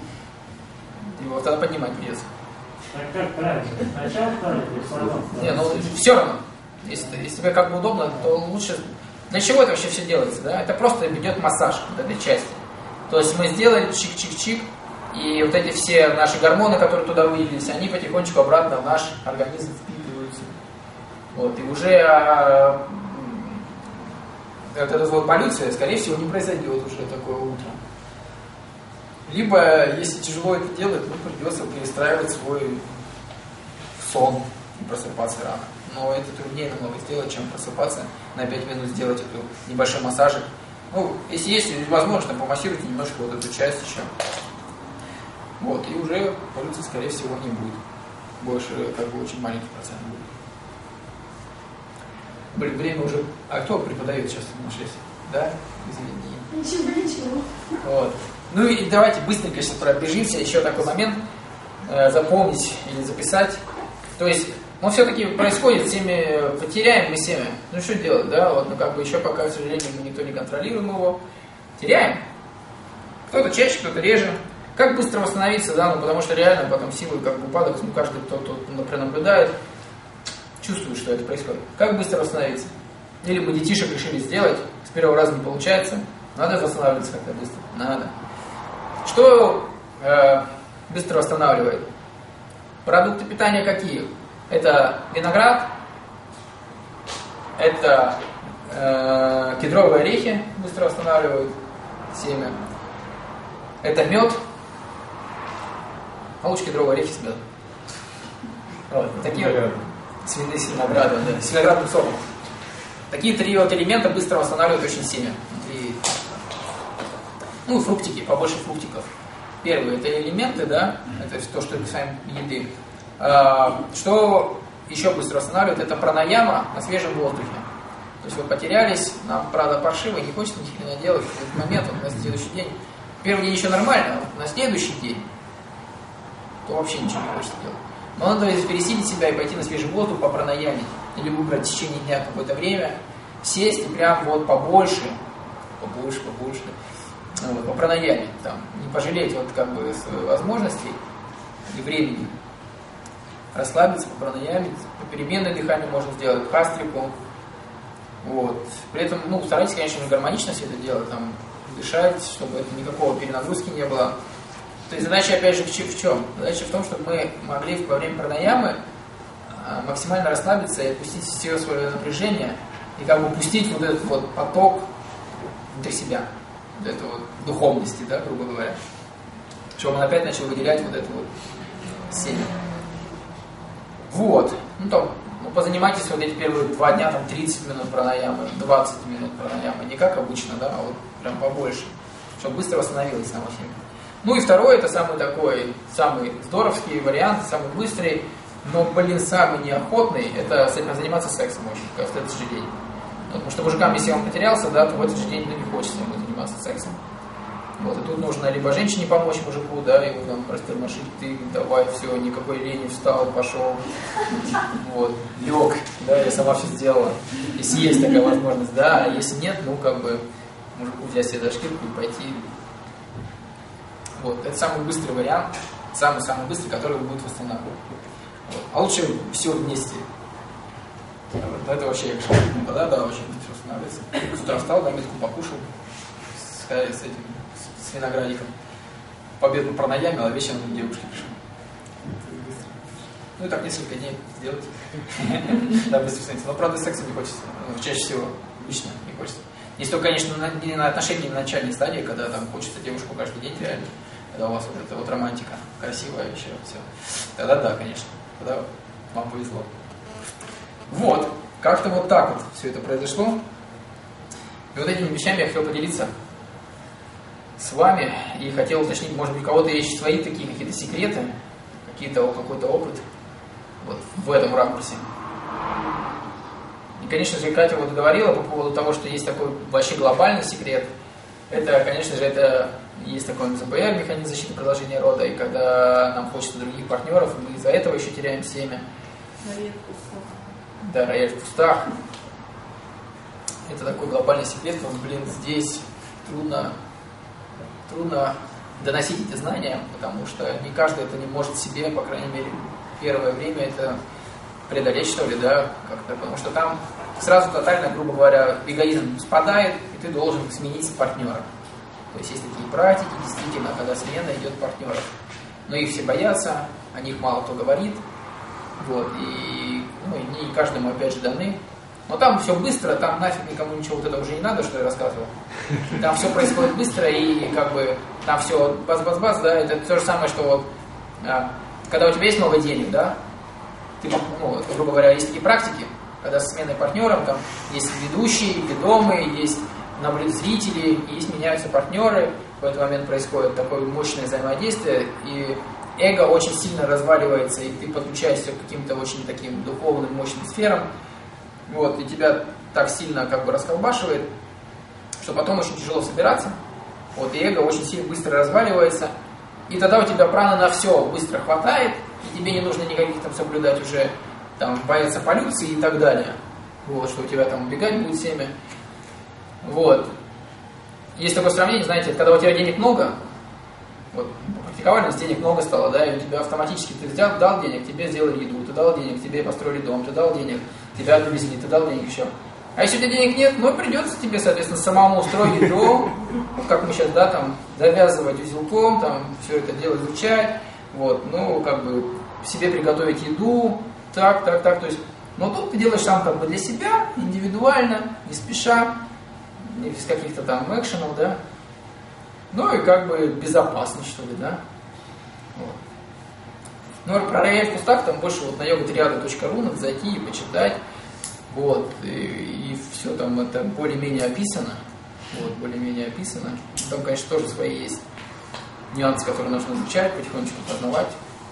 уже. Его тогда поднимать придется. Так как правильно? Сначала второй или потом? Не, ну все равно. Если, если тебе как бы удобно, то лучше... Для чего это вообще все делается? Да? Это просто идет массаж вот этой части. То есть мы сделали чик-чик-чик, и вот эти все наши гормоны, которые туда выделились, они потихонечку обратно в наш организм впитываются. Вот, и уже а, вот эта вот полюция, скорее всего, не произойдет уже такое утро. Либо, если тяжело это делать, ну, придется перестраивать свой сон и просыпаться рано. Но это труднее намного сделать, чем просыпаться на пять минут, сделать эту небольшой массажик. Ну, если есть возможность, помассируйте немножко вот эту часть еще. Вот, и уже полюции, скорее всего, не будет. Больше, как бы, очень маленький процент будет. Блин, время уже... А кто преподает сейчас на шесть? Да? Извини. Ничего, ничего. Вот. Ну и давайте быстренько сейчас пробежимся. Еще такой момент. Э, запомнить или записать. То есть, ну все-таки происходит, семя, потеряем мы семя. Ну что делать, да? Вот, ну как бы еще пока, к сожалению, мы никто не контролируем его. Теряем. Кто-то чаще, кто-то реже. Как быстро восстановиться, да, ну потому что реально потом силы как бы упадок, ну каждый, кто тут наблюдает, чувствует, что это происходит. Как быстро восстановиться? Или мы детишек решили сделать, с первого раза не получается, надо восстанавливаться как-то быстро. Надо. Что э, быстро восстанавливает? Продукты питания какие? Это виноград, это э, кедровые орехи быстро восстанавливают семя, это мед. А лучше кедровые орехи с медом. Вот, такие вот, свиные с виноградом, да, с виноградным соком. Такие три вот элемента быстро восстанавливают очень семя. И, ну, фруктики, побольше фруктиков. Первые это элементы, да, это то, что касаемо еды. А, что еще быстро восстанавливает, это пранаяма на свежем воздухе. То есть вы потерялись, нам, правда, паршиво, не хочется ни хрена делать в этот момент, вот, на следующий день. Первый день еще нормально, а на следующий день то вообще ничего не хочется делать. Но надо пересилить себя и пойти на свежий воздух по пранаяме. Или выбрать в течение дня какое-то время, сесть и прям вот побольше, побольше, побольше, вот, по пранаяме. Там, не пожалеть вот как бы возможностей и времени. Расслабиться по пранаяме, по переменное дыхание можно сделать, хастрику. Вот. При этом, ну, старайтесь, конечно, гармонично все это делать, там, дышать, чтобы это никакого перенагрузки не было. То есть задача, опять же, в чем? Задача в том, чтобы мы могли во время пранаямы максимально расслабиться и отпустить все свое напряжение и как бы пустить вот этот вот поток внутрь себя, вот эту вот духовности, да, грубо говоря. Чтобы он опять начал выделять вот это вот семя. Вот. Ну, там, ну, позанимайтесь вот эти первые два дня, там, тридцать минут пранаямы, двадцать минут пранаямы. Не как обычно, да, а вот прям побольше. Чтобы быстро восстановилось само семя. Ну и второй, это самый такой, самый здоровский вариант, самый быстрый, но, блин, самый неохотный, это заниматься сексом очень, как в следующий же день. Потому что мужикам, если он потерялся, да, то в этот же день ну, не хочется ему заниматься сексом. Вот, и тут нужно либо женщине помочь мужику, да, его там растормошить, ты давай, все, никакой лени, встал, пошел, вот, лег, да, я сама все сделала. Если есть такая возможность, да, а если нет, ну, как бы, мужику взять себе за шкирку и пойти. Вот, это самый быстрый вариант, самый-самый быстрый, который будет восстанавливать. Вот. А лучше все вместе. Вот, это вообще, ну, да, да, очень быстро восстанавливается. С утра встал, да, метку покушал с, с этим, с виноградиком. Победу пранаяме, а вечером к девушке пришел. Ну и так несколько дней сделать. Да, быстро становится. Но, правда, секса не хочется. Чаще всего, лично не хочется. Если только, конечно, не на отношении на начальной стадии, когда там хочется девушку каждый день реально, когда у вас вот эта вот романтика красивая еще, все. Тогда да, конечно. Тогда вам повезло. Вот. Как-то вот так вот все это произошло. И вот этими вещами я хотел поделиться с вами. И хотел уточнить, может быть, у кого-то есть свои такие какие-то секреты, какие-то, какой-то опыт вот в этом ракурсе. И, конечно же, Катя вот говорила по поводу того, что есть такой вообще глобальный секрет. Это, конечно же, это есть такой эм зэ пэ эр, механизм защиты продолжения рода, и когда нам хочется других партнеров, мы из-за этого еще теряем семя. Рояль в кустах. Да, рояль в кустах. Это такой глобальный секрет, вот, блин, здесь трудно, трудно доносить эти знания, потому что не каждый это не может себе, по крайней мере, первое время это преодолеть, что ли, да, как-то, потому что там сразу тотально, грубо говоря, эгоизм спадает, и ты должен сменить партнера. То есть есть такие практики, действительно, когда смена идет партнеров. Но их все боятся, о них мало кто говорит, вот, и, ну, и не каждому, опять же, даны. Но там все быстро, там нафиг никому ничего вот это уже не надо, что я рассказывал. Там все происходит быстро, и как бы там все бац-бац-бац, да, это то же самое, что вот, а, когда у тебя есть много денег, да, ты, ну, грубо говоря, есть такие практики, когда с сменой партнером, там есть ведущие, ведомые, есть наблюдатели, есть меняются партнеры, в этот момент происходит такое мощное взаимодействие, и эго очень сильно разваливается, и ты подключаешься к каким-то очень таким духовным, мощным сферам, вот, и тебя так сильно как бы расколбашивает, что потом очень тяжело собираться, вот, и эго очень сильно быстро разваливается, и тогда у тебя праны на все быстро хватает, и тебе не нужно никаких там соблюдать уже, там, бояться полюции и так далее, вот, что у тебя там убегать будет семя, вот. Есть такое сравнение, знаете, когда у тебя денег много, вот, практиковали, денег много стало, да, и у тебя автоматически, ты взял, дал денег, тебе сделали еду, ты дал денег, тебе построили дом, ты дал денег, тебя довезли, ты дал денег еще. А если у тебя денег нет, ну, придется тебе, соответственно, самому устроить дом, как мы сейчас, да, там, завязывать узелком, там, все это дело изучать, вот, ну, как бы, себе приготовить еду, так, так, так, то есть, но тут ты делаешь сам как бы для себя, индивидуально, не спеша, без каких-то там экшенов, да, ну и как бы безопасно, что ли, да. Вот. Ну, про рояль в кустах там больше вот на йога-триада точка ру надо зайти и почитать, вот, и, и все там это более-менее описано, вот, более-менее описано. Там, конечно, тоже свои есть нюансы, которые нужно изучать, потихонечку познавать.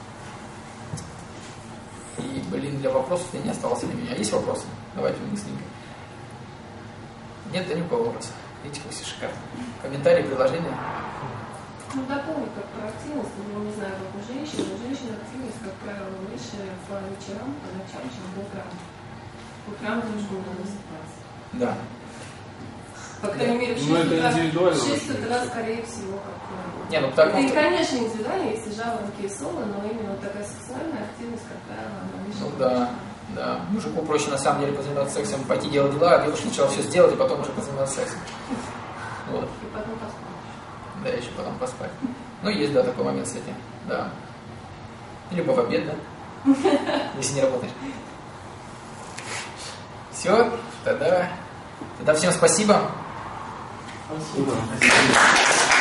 И, блин, для вопросов не осталось времени. А есть вопросы? Давайте быстренько. Нет, да ни у кого вопроса. Видите, как все шикарно. Комментарии, предложения? Ну, дополнить как про активность, ну, не знаю, как у женщин, у женщин активность, как правило, выше по вечерам, по ночам, чем по утрам. По утрам тоже надо высыпаться. Да. По крайней мере, в Ну, это индивидуально. шесть утра, скорее всего, как правило. Не, ну так это, вот... и, конечно, индивидуально, если жаворонки и соло, но именно вот такая сексуальная активность, как правило, она выше. Ну да, да. Мужику проще на самом деле позаниматься сексом, пойти делать дела, а девушке сначала все сделать, и потом уже позаниматься сексом. Вот. И потом поспать. Да, еще потом поспать. Ну, есть, да, такой момент с этим, да. Либо в обед, да, если не работаешь. Все, тогда, тогда всем спасибо. Спасибо. Спасибо.